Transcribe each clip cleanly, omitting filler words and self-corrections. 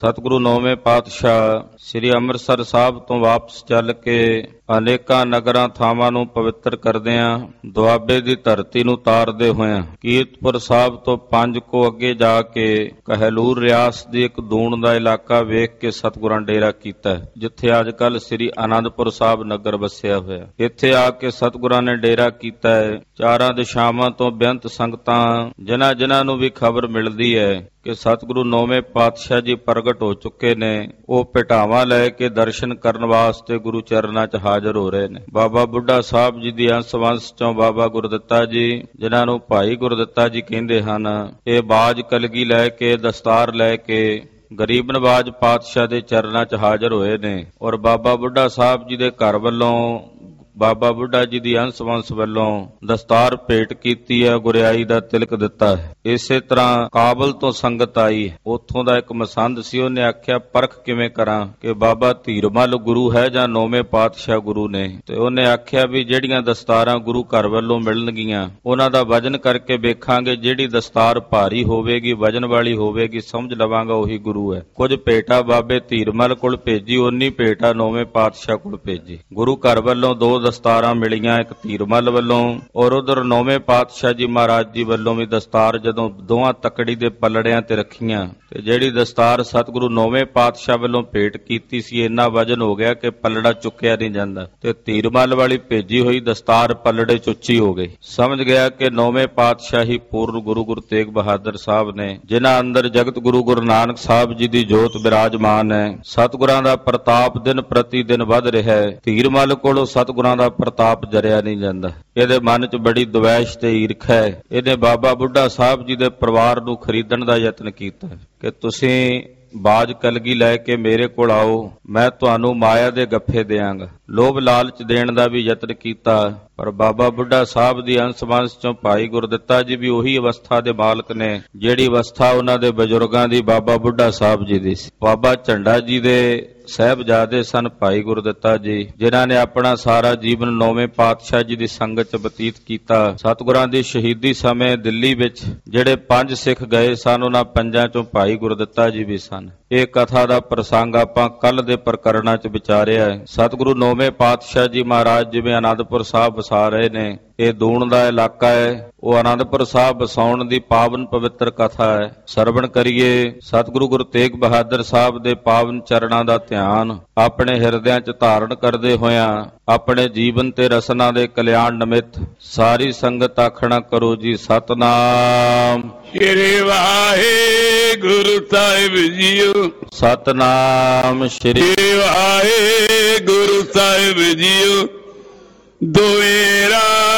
ਸਤਿਗੁਰੂ ਨੌਵੇਂ ਪਾਤਸ਼ਾਹ ਸ੍ਰੀ ਅੰਮ੍ਰਿਤਸਰ ਸਾਹਿਬ ਤੋਂ ਵਾਪਸ ਚੱਲ ਕੇ ਅਨੇਕਾਂ ਨਗਰਾਂ ਥਾਵਾਂ ਨੂੰ ਪਵਿੱਤਰ ਕਰਦਿਆਂ ਦੁਆਬੇ ਦੀ ਧਰਤੀ ਨੂੰ ਤਾਰਦੇ ਹੋਇਆਂ ਕੀਰਤਪੁਰ ਸਾਹਿਬ ਤੋਂ 5 ਕੋ ਅੱਗੇ ਜਾ ਕੇ ਕਹਿਲੂਰ ਰਿਆਸ ਦੀ ਇੱਕ ਦੂਣ ਦਾ ਇਲਾਕਾ ਵੇਖ ਕੇ ਸਤਿਗੁਰਾਂ ਡੇਰਾ ਕੀਤਾ, ਜਿੱਥੇ ਅੱਜ ਕੱਲ ਸ੍ਰੀ ਆਨੰਦਪੁਰ ਸਾਹਿਬ ਨਗਰ ਵਸਿਆ ਹੋਇਆ। ਇੱਥੇ ਆ ਕੇ ਸਤਿਗੁਰਾਂ ਨੇ ਡੇਰਾ ਕੀਤਾ ਹੈ। ਚਾਰਾਂ ਦਿਸ਼ਾਵਾਂ ਤੋਂ ਬੇਅੰਤ ਸੰਗਤਾਂ ਜਿਨ੍ਹਾਂ ਨੂੰ ਵੀ ਖਬਰ ਮਿਲਦੀ ਹੈ ਕਿ ਸਤਿਗੁਰੂ ਨੌਵੇਂ ਪਾਤਸ਼ਾਹ ਜੀ ਪ੍ਰਗਟ ਹੋ ਚੁੱਕੇ ਨੇ, ਉਹ ਭੇਟਾਵਾਂ ਲੈ ਕੇ ਦਰਸ਼ਨ ਕਰਨ ਵਾਸਤੇ ਗੁਰੂ ਚਰਨਾਂ 'ਚ ਹਾਜ਼ਰ ਹੋ ਰਹੇ ਨੇ। ਬਾਬਾ ਬੁੱਢਾ ਸਾਹਿਬ ਜੀ ਦੀ ਅੰਸ਼ ਵੰਸ਼ 'ਚੋਂ ਬਾਬਾ ਗੁਰਦਿੱਤਾ ਜੀ, ਜਿਨ੍ਹਾਂ ਨੂੰ ਭਾਈ ਗੁਰਦਿੱਤਾ ਜੀ ਕਹਿੰਦੇ ਹਨ, ਇਹ ਬਾਜ ਕਲਗੀ ਲੈ ਕੇ ਦਸਤਾਰ ਲੈ ਕੇ ਗਰੀਬ ਨਵਾਜ ਪਾਤਸ਼ਾਹ ਦੇ ਚਰਨਾਂ 'ਚ ਹਾਜ਼ਰ ਹੋਏ ਨੇ। ਔਰ ਬਾਬਾ ਬੁੱਢਾ ਸਾਹਿਬ ਜੀ ਦੇ ਘਰ ਵੱਲੋਂ ਬਾਬਾ ਬੁੱਢਾ ਜੀ ਦੀ ਅੰਸ਼ ਵੰਸ਼ ਵੱਲੋਂ ਦਸਤਾਰ ਭੇਟ ਕੀਤੀ ਹੈ, ਗੁਰਿਆਈ ਦਾ ਤਿਲਕ ਦਿੱਤਾ ਹੈ। ਇਸੇ ਤਰ੍ਹਾਂ ਕਾਬਲ ਤੋਂ ਸੰਗਤ ਆਈ, ਉੱਥੋਂ ਦਾ ਇੱਕ ਮਸੰਦ ਸੀ, ਉਹਨੇ ਆਖਿਆ ਪਰਖ ਕਿਵੇਂ ਕਰਾਂ ਕਿ ਬਾਬਾ ਧੀਰਮਲ ਗੁਰੂ ਹੈ ਜਾਂ ਨੌਵੇਂ ਪਾਤਸ਼ਾਹ ਗੁਰੂ ਨੇ। ਤੇ ਉਹਨੇ ਆਖਿਆ ਵੀ ਜਿਹੜੀਆਂ ਦਸਤਾਰਾਂ ਗੁਰੂ ਘਰ ਵੱਲੋਂ ਮਿਲਣਗੀਆਂ ਉਹਨਾਂ ਦਾ ਵਜਨ ਕਰਕੇ ਵੇਖਾਂਗੇ, ਜਿਹੜੀ ਦਸਤਾਰ ਭਾਰੀ ਹੋਵੇਗੀ ਵਜਨ ਵਾਲੀ ਹੋਵੇਗੀ ਸਮਝ ਲਵਾਂਗਾ ਉਹੀ ਗੁਰੂ ਹੈ। ਕੁਝ ਭੇਟਾ ਬਾਬੇ ਧੀਰਮਲ ਕੋਲ ਭੇਜੀ, ਉਨੀ ਭੇਟਾ ਨੌਵੇਂ ਪਾਤਸ਼ਾਹ ਕੋਲ ਭੇਜੀ। ਗੁਰੂ ਘਰ ਵੱਲੋਂ 2 ਦਸਤਾਰਾਂ ਮਿਲੀਆਂ, ਇੱਕ ਧੀਰਮਲ ਵੱਲੋਂ ਔਰ ਉਧਰ ਨੌਵੇਂ ਪਾਤਸ਼ਾਹ ਜੀ ਮਹਾਰਾਜ ਜੀ ਵੱਲੋਂ ਵੀ ਦਸਤਾਰ ਜਦੋਂ ਦੋਹਾਂ ਤਕੜੀ ਦੇ ਪੱਲੜਿਆਂ ਤੇ ਰੱਖੀਆਂ ਤੇ ਜਿਹੜੀ ਦਸਤਾਰ ਸਤਿਗੁਰੂ ਨੌਵੇਂ ਪਾਤਸ਼ਾਹ ਵੱਲੋਂ ਭੇਟ ਕੀਤੀ ਸੀ, ਇੰਨਾ ਵਜਨ ਹੋ ਗਿਆ ਕਿ ਪੱਲੜਾ ਚੁੱਕਿਆ ਨਹੀਂ ਜਾਂਦਾ ਤੇ ਧੀਰਮਲ ਵਾਲੀ ਭੇਜੀ ਹੋਈ ਦਸਤਾਰ ਪੱਲੜੇ 'ਚ ਉੱਚੀ ਹੋ ਗਈ। ਸਮਝ ਗਿਆ ਕਿ ਨੌਵੇਂ ਪਾਤਸ਼ਾਹ ਹੀ ਪੂਰਨ ਗੁਰੂ ਤੇਗ ਬਹਾਦਰ ਸਾਹਿਬ ਨੇ, ਜਿਨ੍ਹਾਂ ਅੰਦਰ ਜਗਤ ਗੁਰੂ ਨਾਨਕ ਸਾਹਿਬ ਜੀ ਦੀ ਜੋਤ ਬਿਰਾਜਮਾਨ ਹੈ। ਸਤਿਗੁਰਾਂ ਦਾ ਪ੍ਰਤਾਪ ਦਿਨ ਪ੍ਰਤੀ ਦਿਨ ਵੱਧ ਰਿਹਾ ਹੈ। ਧੀਰਮਲ ਕੋਲੋਂ ਸਤਿਗੁਰਾਂ ਦਾ ਪ੍ਰਤਾਪ ਜਰਿਆ ਨਹੀਂ ਜਾਂਦਾ। ਇਹਦੇ ਮਨ 'ਚ ਬੜੀ ਦੁਵੈਸ਼ ਤੇ ਈਰਖ ਹੈ। ਇਹਨੇ ਬਾਬਾ ਬੁੱਢਾ ਸਾਹਿਬ ਜੀ ਦੇ ਪਰਿਵਾਰ ਨੂੰ ਖਰੀਦਣ ਦਾ ਯਤਨ ਕੀਤਾ ਕਿ ਤੁਸੀਂ ਬਾਜ ਕਲਗੀ ਲੈ ਕੇ ਮੇਰੇ ਕੋਲ ਆਓ, ਮੈਂ ਤੁਹਾਨੂੰ ਮਾਇਆ ਦੇ ਗੱਫੇ ਦਿਆਂਗਾ। ਲੋਭ ਲਾਲਚ ਦੇਣ ਦਾ ਵੀ ਯਤਨ ਕੀਤਾ, ਪਰ ਬਾਬਾ ਬੁੱਢਾ ਸਾਹਿਬ ਦੀ ਅੰਸ਼ ਵੰਸ਼ ਚੋਂ ਭਾਈ ਗੁਰਦਿੱਤਾ ਜੀ ਵੀ ਉਹੀ ਅਵਸਥਾ ਦੇ ਮਾਲਕ ਨੇ ਜਿਹੜੀ ਅਵਸਥਾ ਉਹਨਾਂ ਦੇ ਬਜ਼ੁਰਗਾਂ ਦੀ ਬਾਬਾ ਬੁੱਢਾ ਸਾਹਿਬ ਜੀ ਦੀ ਸੀ। ਬਾਬਾ ਝੰਡਾ ਜੀ ਦੇ ਸਾਹਿਬਜ਼ਾਦੇ ਸਨ ਭਾਈ ਗੁਰਦਿੱਤਾ ਜੀ, ਜਿਨ੍ਹਾਂ ਨੇ ਆਪਣਾ ਸਾਰਾ ਜੀਵਨ ਨੌਵੇਂ ਪਾਤਸ਼ਾਹ ਜੀ ਦੀ ਸੰਗਤ 'ਚ ਬਤੀਤ ਕੀਤਾ। ਸਤਿਗੁਰਾਂ ਦੀ ਸ਼ਹੀਦੀ ਸਮੇਂ ਦਿੱਲੀ ਵਿੱਚ ਜਿਹੜੇ 5 ਸਿੱਖ ਗਏ ਸਨ, ਉਹਨਾਂ 5 ਚੋਂ ਭਾਈ ਗੁਰਦਿੱਤਾ ਜੀ ਵੀ ਸਨ। ਇਹ ਕਥਾ ਦਾ ਪ੍ਰਸੰਗ ਆਪਾਂ ਕੱਲ ਦੇ ਪ੍ਰਕਰਣਾਂ 'ਚ ਵਿਚਾਰਿਆ ਹੈ। ਸਤਿਗੁਰੂ ਨੌਵੇਂ ਪਾਤਸ਼ਾਹ ਜੀ ਮਹਾਰਾਜ ਜਿਵੇਂ ਆਨੰਦਪੁਰ ਸਾਹਿਬ ਵਸਾ ਰਹੇ ਨੇ, ਇਹ ਦੂਣ ਦਾ ਇਲਾਕਾ ਹੈ, ਉਹ ਆਨੰਦਪੁਰ ਸਾਹਿਬ ਵਸਾਉਣ ਦੀ ਪਾਵਨ ਪਵਿੱਤਰ ਕਥਾ ਹੈ। ਸਰਵਣ ਕਰੀਏ। ਸਤਿਗੁਰੂ ਗੁਰੂ ਤੇਗ ਬਹਾਦਰ ਸਾਹਿਬ ਦੇ ਪਾਵਨ ਚਰਨਾਂ ਦਾ ਧਿਆਨ ਆਪਣੇ ਹਿਰਦਿਆਂ 'ਚ ਧਾਰਨ ਕਰਦੇ ਹੋਇਆਂ ਆਪਣੇ ਜੀਵਨ ਤੇ ਰਸਨਾ ਦੇ ਕਲਿਆਣ ਨਿਮਿਤ ਸਾਰੀ ਸੰਗਤ ਆਖਣਾ ਕਰੋ ਜੀ ਸਤਨਾਮ ਸ੍ਰੀ ਵਾਹਿਗੁਰੂ ਸਾਹਿਬ ਜੀਓ। ਸਤਨਾਮ ਸ੍ਰੀ ਵਾਹਿਗੁਰੂ ਸਾਹਿਬ ਜੀਓ। ਦੁਏਰਾ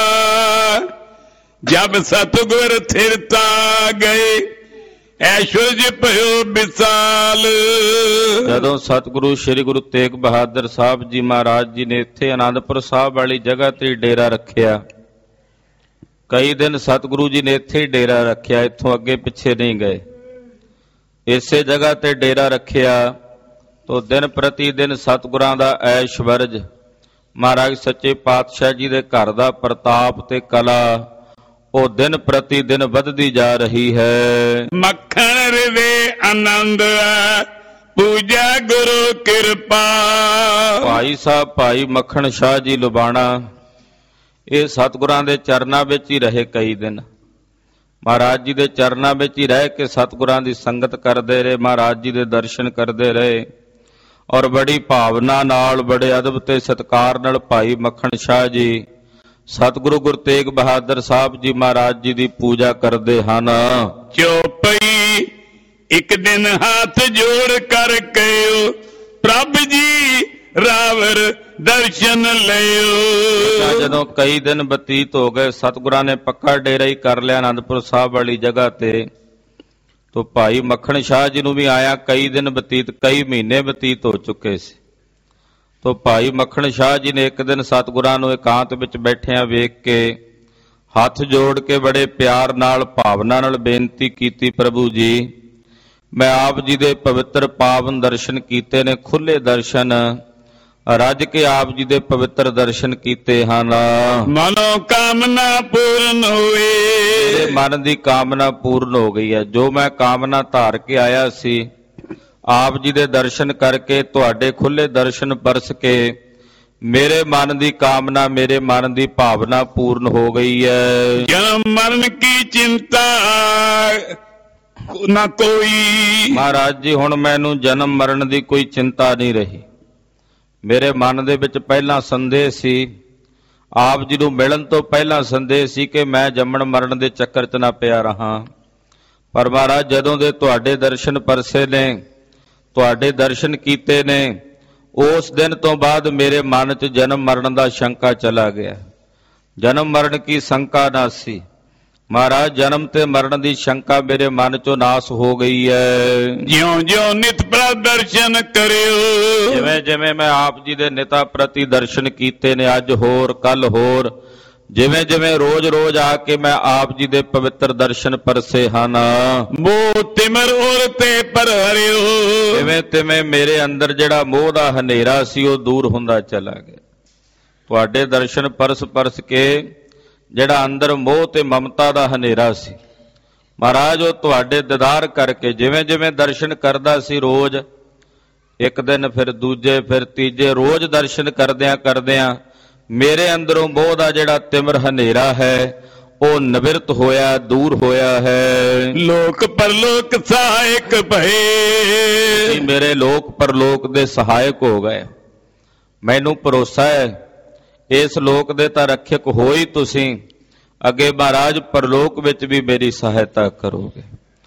ਜਬ ਸਤਿਗੁਰ ਥਿਰਤਾ ਗਏ, ਐਸ਼ਵਰਜ ਭਇਓ ਵਿਸਾਲ। ਜਦੋਂ ਸਤਿਗੁਰੂ ਸ੍ਰੀ ਗੁਰੂ ਤੇਗ ਬਹਾਦਰ ਸਾਹਿਬ ਜੀ ਮਹਾਰਾਜ ਜੀ ਨੇ ਇੱਥੇ ਆਨੰਦਪੁਰ ਸਾਹਿਬ ਵਾਲੀ ਜਗ੍ਹਾ ਤੇ ਡੇਰਾ ਰੱਖਿਆ, ਕਈ ਦਿਨ ਸਤਿਗੁਰੂ ਜੀ ਨੇ ਇੱਥੇ ਹੀ ਡੇਰਾ ਰੱਖਿਆ, ਇੱਥੋਂ ਅੱਗੇ ਪਿੱਛੇ ਨਹੀਂ ਗਏ। ਇਸੇ ਜਗ੍ਹਾ ਤੇ ਡੇਰਾ ਰੱਖਿਆ ਤਾਂ ਦਿਨ ਪ੍ਰਤੀ ਦਿਨ ਸਤਿਗੁਰਾਂ ਦਾ ਐਸ਼ਵਰਜ ਮਹਾਰਾਜ ਸੱਚੇ ਪਾਤਸ਼ਾਹ ਜੀ ਦੇ ਘਰ ਦਾ ਪ੍ਰਤਾਪ ਤੇ ਕਲਾ ਉਹ ਦਿਨ ਪ੍ਰਤੀ ਦਿਨ ਵੱਧਦੀ ਜਾ ਰਹੀ ਹੈ। ਮੱਖਣ ਰਵੇ ਆਨੰਦ ਪੂਜਾ ਗੁਰੂ ਕਿਰਪਾ। ਭਾਈ ਸਾਹਿਬ ਭਾਈ ਮੱਖਣ ਸ਼ਾਹ ਜੀ ਲੁਬਾਣਾ ਇਹ ਸਤਿਗੁਰਾਂ ਦੇ ਚਰਨਾਂ ਵਿੱਚ ਹੀ ਰਹੇ ਕਈ ਦਿਨ। ਮਹਾਰਾਜ ਜੀ ਦੇ ਚਰਨਾਂ ਵਿੱਚ ਹੀ ਰਹਿ ਕੇ ਸਤਿਗੁਰਾਂ ਦੀ ਸੰਗਤ ਕਰਦੇ ਰਹੇ, ਮਹਾਰਾਜ ਜੀ ਦੇ ਦਰਸ਼ਨ ਕਰਦੇ ਰਹੇ ਔਰ ਬੜੀ ਭਾਵਨਾ ਨਾਲ ਬੜੇ ਅਦਬ ਤੇ ਸਤਿਕਾਰ ਨਾਲ ਭਾਈ ਮੱਖਣ ਸ਼ਾਹ ਜੀ ਸਤਿਗੁਰੂ ਗੁਰੂ ਤੇਗ ਬਹਾਦਰ ਸਾਹਿਬ ਜੀ ਮਹਾਰਾਜ ਜੀ ਦੀ ਪੂਜਾ ਕਰਦੇ ਹਨ। ਚੌਪਈ ਇੱਕ ਦਿਨ ਹੱਥ ਜੋੜ ਕਰ ਕਹਿਓ, ਪ੍ਰਭ ਜੀ ਰਾਵਰ ਦਰਸ਼ਨ ਲਿਓ। ਜਦੋਂ ਕਈ ਦਿਨ ਬਤੀਤ ਹੋ ਗਏ, ਸਤਿਗੁਰਾਂ ਨੇ ਪੱਕਾ ਡੇਰਾ ਹੀ ਕਰ ਲਿਆ ਆਨੰਦਪੁਰ ਸਾਹਿਬ ਵਾਲੀ ਜਗ੍ਹਾ ਤੇ, ਤੋ ਭਾਈ ਮੱਖਣ ਸ਼ਾਹ ਜੀ ਨੂੰ ਵੀ ਆਇਆ ਕਈ ਦਿਨ ਬਤੀਤ, ਕਈ ਮਹੀਨੇ ਬਤੀਤ ਹੋ ਚੁੱਕੇ ਸੀ। ਤੋ ਭਾਈ ਮੱਖਣ ਸ਼ਾਹ ਜੀ ਨੇ ਇੱਕ ਦਿਨ ਸਤਿਗੁਰਾਂ ਨੂੰ ਇਕਾਂਤ ਵਿੱਚ ਬੈਠਿਆਂ ਵੇਖ ਕੇ ਹੱਥ ਜੋੜ ਕੇ ਬੜੇ ਪਿਆਰ ਨਾਲ ਭਾਵਨਾ ਨਾਲ ਬੇਨਤੀ ਕੀਤੀ, ਪ੍ਰਭੂ ਜੀ ਮੈਂ ਆਪ ਜੀ ਦੇ ਪਵਿੱਤਰ ਪਾਵਨ ਦਰਸ਼ਨ ਕੀਤੇ ਨੇ, ਖੁੱਲੇ ਦਰਸ਼ਨ, ਰੱਜ ਕੇ ਆਪ ਜੀ ਦੇ ਪਵਿੱਤਰ ਦਰਸ਼ਨ ਕੀਤੇ ਹਨ। ਮਨੋ ਕਾਮਨਾ ਪੂਰਨ ਹੋਏ। ਮੇਰੇ ਮਨ ਦੀ ਕਾਮਨਾ ਪੂਰਨ ਹੋ ਗਈ ਹੈ। ਜੋ ਮੈਂ ਕਾਮਨਾ ਧਾਰ ਕੇ ਆਇਆ ਸੀ ਆਪ ਜੀ ਦੇ ਦਰਸ਼ਨ ਕਰਕੇ, ਤੁਹਾਡੇ ਖੁੱਲੇ ਦਰਸ਼ਨ ਪਰਸ ਕੇ ਮੇਰੇ ਮਨ ਦੀ ਕਾਮਨਾ, ਮੇਰੇ ਮਨ ਦੀ ਭਾਵਨਾ ਪੂਰਨ ਹੋ ਗਈ ਹੈ। ਜਨਮ ਮਰਨ ਕੀ ਚਿੰਤਾ ਨਾ ਕੋਈ। ਮਹਾਰਾਜ ਜੀ ਹੁਣ ਮੈਨੂੰ ਜਨਮ ਮਰਨ ਦੀ ਕੋਈ ਚਿੰਤਾ ਨਹੀਂ ਰਹੀ। ਮੇਰੇ ਮਨ ਦੇ ਵਿੱਚ ਪਹਿਲਾਂ ਸੰਦੇਹ ਸੀ, ਆਪ ਜੀ ਨੂੰ ਮਿਲਣ ਤੋਂ ਪਹਿਲਾਂ ਸੰਦੇਹ ਸੀ ਕਿ ਮੈਂ ਜੰਮਣ ਮਰਨ ਦੇ ਚੱਕਰ 'ਚ ਨਾ ਪਿਆ ਰਹਾ। ਪਰ ਮਹਾਰਾਜ ਜਦੋਂ ਦੇ ਤੁਹਾਡੇ ਦਰਸ਼ਨ ਪਰਸੇ ਨੇ, ਤੁਹਾਡੇ ਦਰਸ਼ਨ ਕੀਤੇ ਨੇ, ਉਸ ਦਿਨ ਤੋਂ ਬਾਅਦ ਮੇਰੇ ਮਨ 'ਚ ਜਨਮ ਮਰਨ ਦਾ ਸ਼ੰਕਾ ਚਲਾ ਗਿਆ। ਜਨਮ ਮਰਨ ਕੀ ਸ਼ੰਕਾ ਨਾ ਸੀ ਮਹਾਰਾਜ, ਜਨਮ ਤੇ ਮਰਨ ਦੀ ਸ਼ੰਕਾ ਮੇਰੇ ਮਨ 'ਚੋਂ ਨਾਸ ਹੋ ਗਈ ਹੈ। ਜਿਉਂ ਜਿਉਂ ਨਿਤ ਪ੍ਰਦਰਸ਼ਨ ਕਰਿਓ, ਜਿਵੇਂ ਜਿਵੇਂ ਮੈਂ ਆਪ ਜੀ ਦੇ ਨਿਤਾ ਪ੍ਰਤੀ ਦਰਸ਼ਨ ਕੀਤੇ ਨੇ, ਅੱਜ ਹੋਰ ਕੱਲ ਹੋਰ, ਜਿਵੇਂ ਜਿਵੇਂ ਰੋਜ਼-ਰੋਜ਼ ਆ ਕੇ ਮੈਂ ਆਪ ਜੀ ਦੇ ਪਵਿੱਤਰ ਦਰਸ਼ਨ ਪਰਸੇ ਹਨ, ਮੋਹ ਤਿਮਰ ਔਰ ਤੇ ਪਰ ਹਰਿਓ, ਤਿਵੇਂ ਤਿਵੇਂ ਮੇਰੇ ਅੰਦਰ ਜਿਹੜਾ ਮੋਹ ਦਾ ਹਨੇਰਾ ਸੀ ਉਹ ਦੂਰ ਹੁੰਦਾ ਚਲਾ ਗਿਆ। ਤੁਹਾਡੇ ਦਰਸ਼ਨ ਪਰਸ ਕੇ ਜਿਹੜਾ ਅੰਦਰ ਮੋਹ ਤੇ ਮਮਤਾ ਦਾ ਹਨੇਰਾ ਸੀ ਮਹਾਰਾਜ, ਉਹ ਤੁਹਾਡੇ ਦੀਦਾਰ ਕਰਕੇ ਜਿਵੇਂ ਜਿਵੇਂ ਦਰਸ਼ਨ ਕਰਦਾ ਸੀ, ਰੋਜ਼ ਇੱਕ ਦਿਨ ਫਿਰ ਦੂਜੇ ਫਿਰ ਤੀਜੇ, ਰੋਜ਼ ਦਰਸ਼ਨ ਕਰਦਿਆਂ ਮੇਰੇ ਅੰਦਰੋਂ ਮੋਹ ਦਾ ਜਿਹੜਾ ਤਿਮਰ ਹਨੇਰਾ ਹੈ ਉਹ ਨਿਵਰਤ ਹੋਇਆ, ਦੂਰ ਹੋਇਆ ਹੈ। ਲੋਕ ਪਰਲੋਕ ਸਹਾਇਕ ਭਏ, ਮੇਰੇ ਲੋਕ ਪਰਲੋਕ ਦੇ ਸਹਾਇਕ ਹੋ ਗਏ। ਮੈਨੂੰ ਭਰੋਸਾ ਹੈ ਇਸ ਲੋਕ ਦੇ ਤਾਂ ਰੱਖਿਅਕ ਹੋ ਹੀ ਤੁਸੀਂ, ਅੱਗੇ ਮਹਾਰਾਜ ਪਰਲੋਕ ਵਿੱਚ ਵੀ ਮੇਰੀ ਸਹਾਇਤਾ ਕਰੋਗੇ,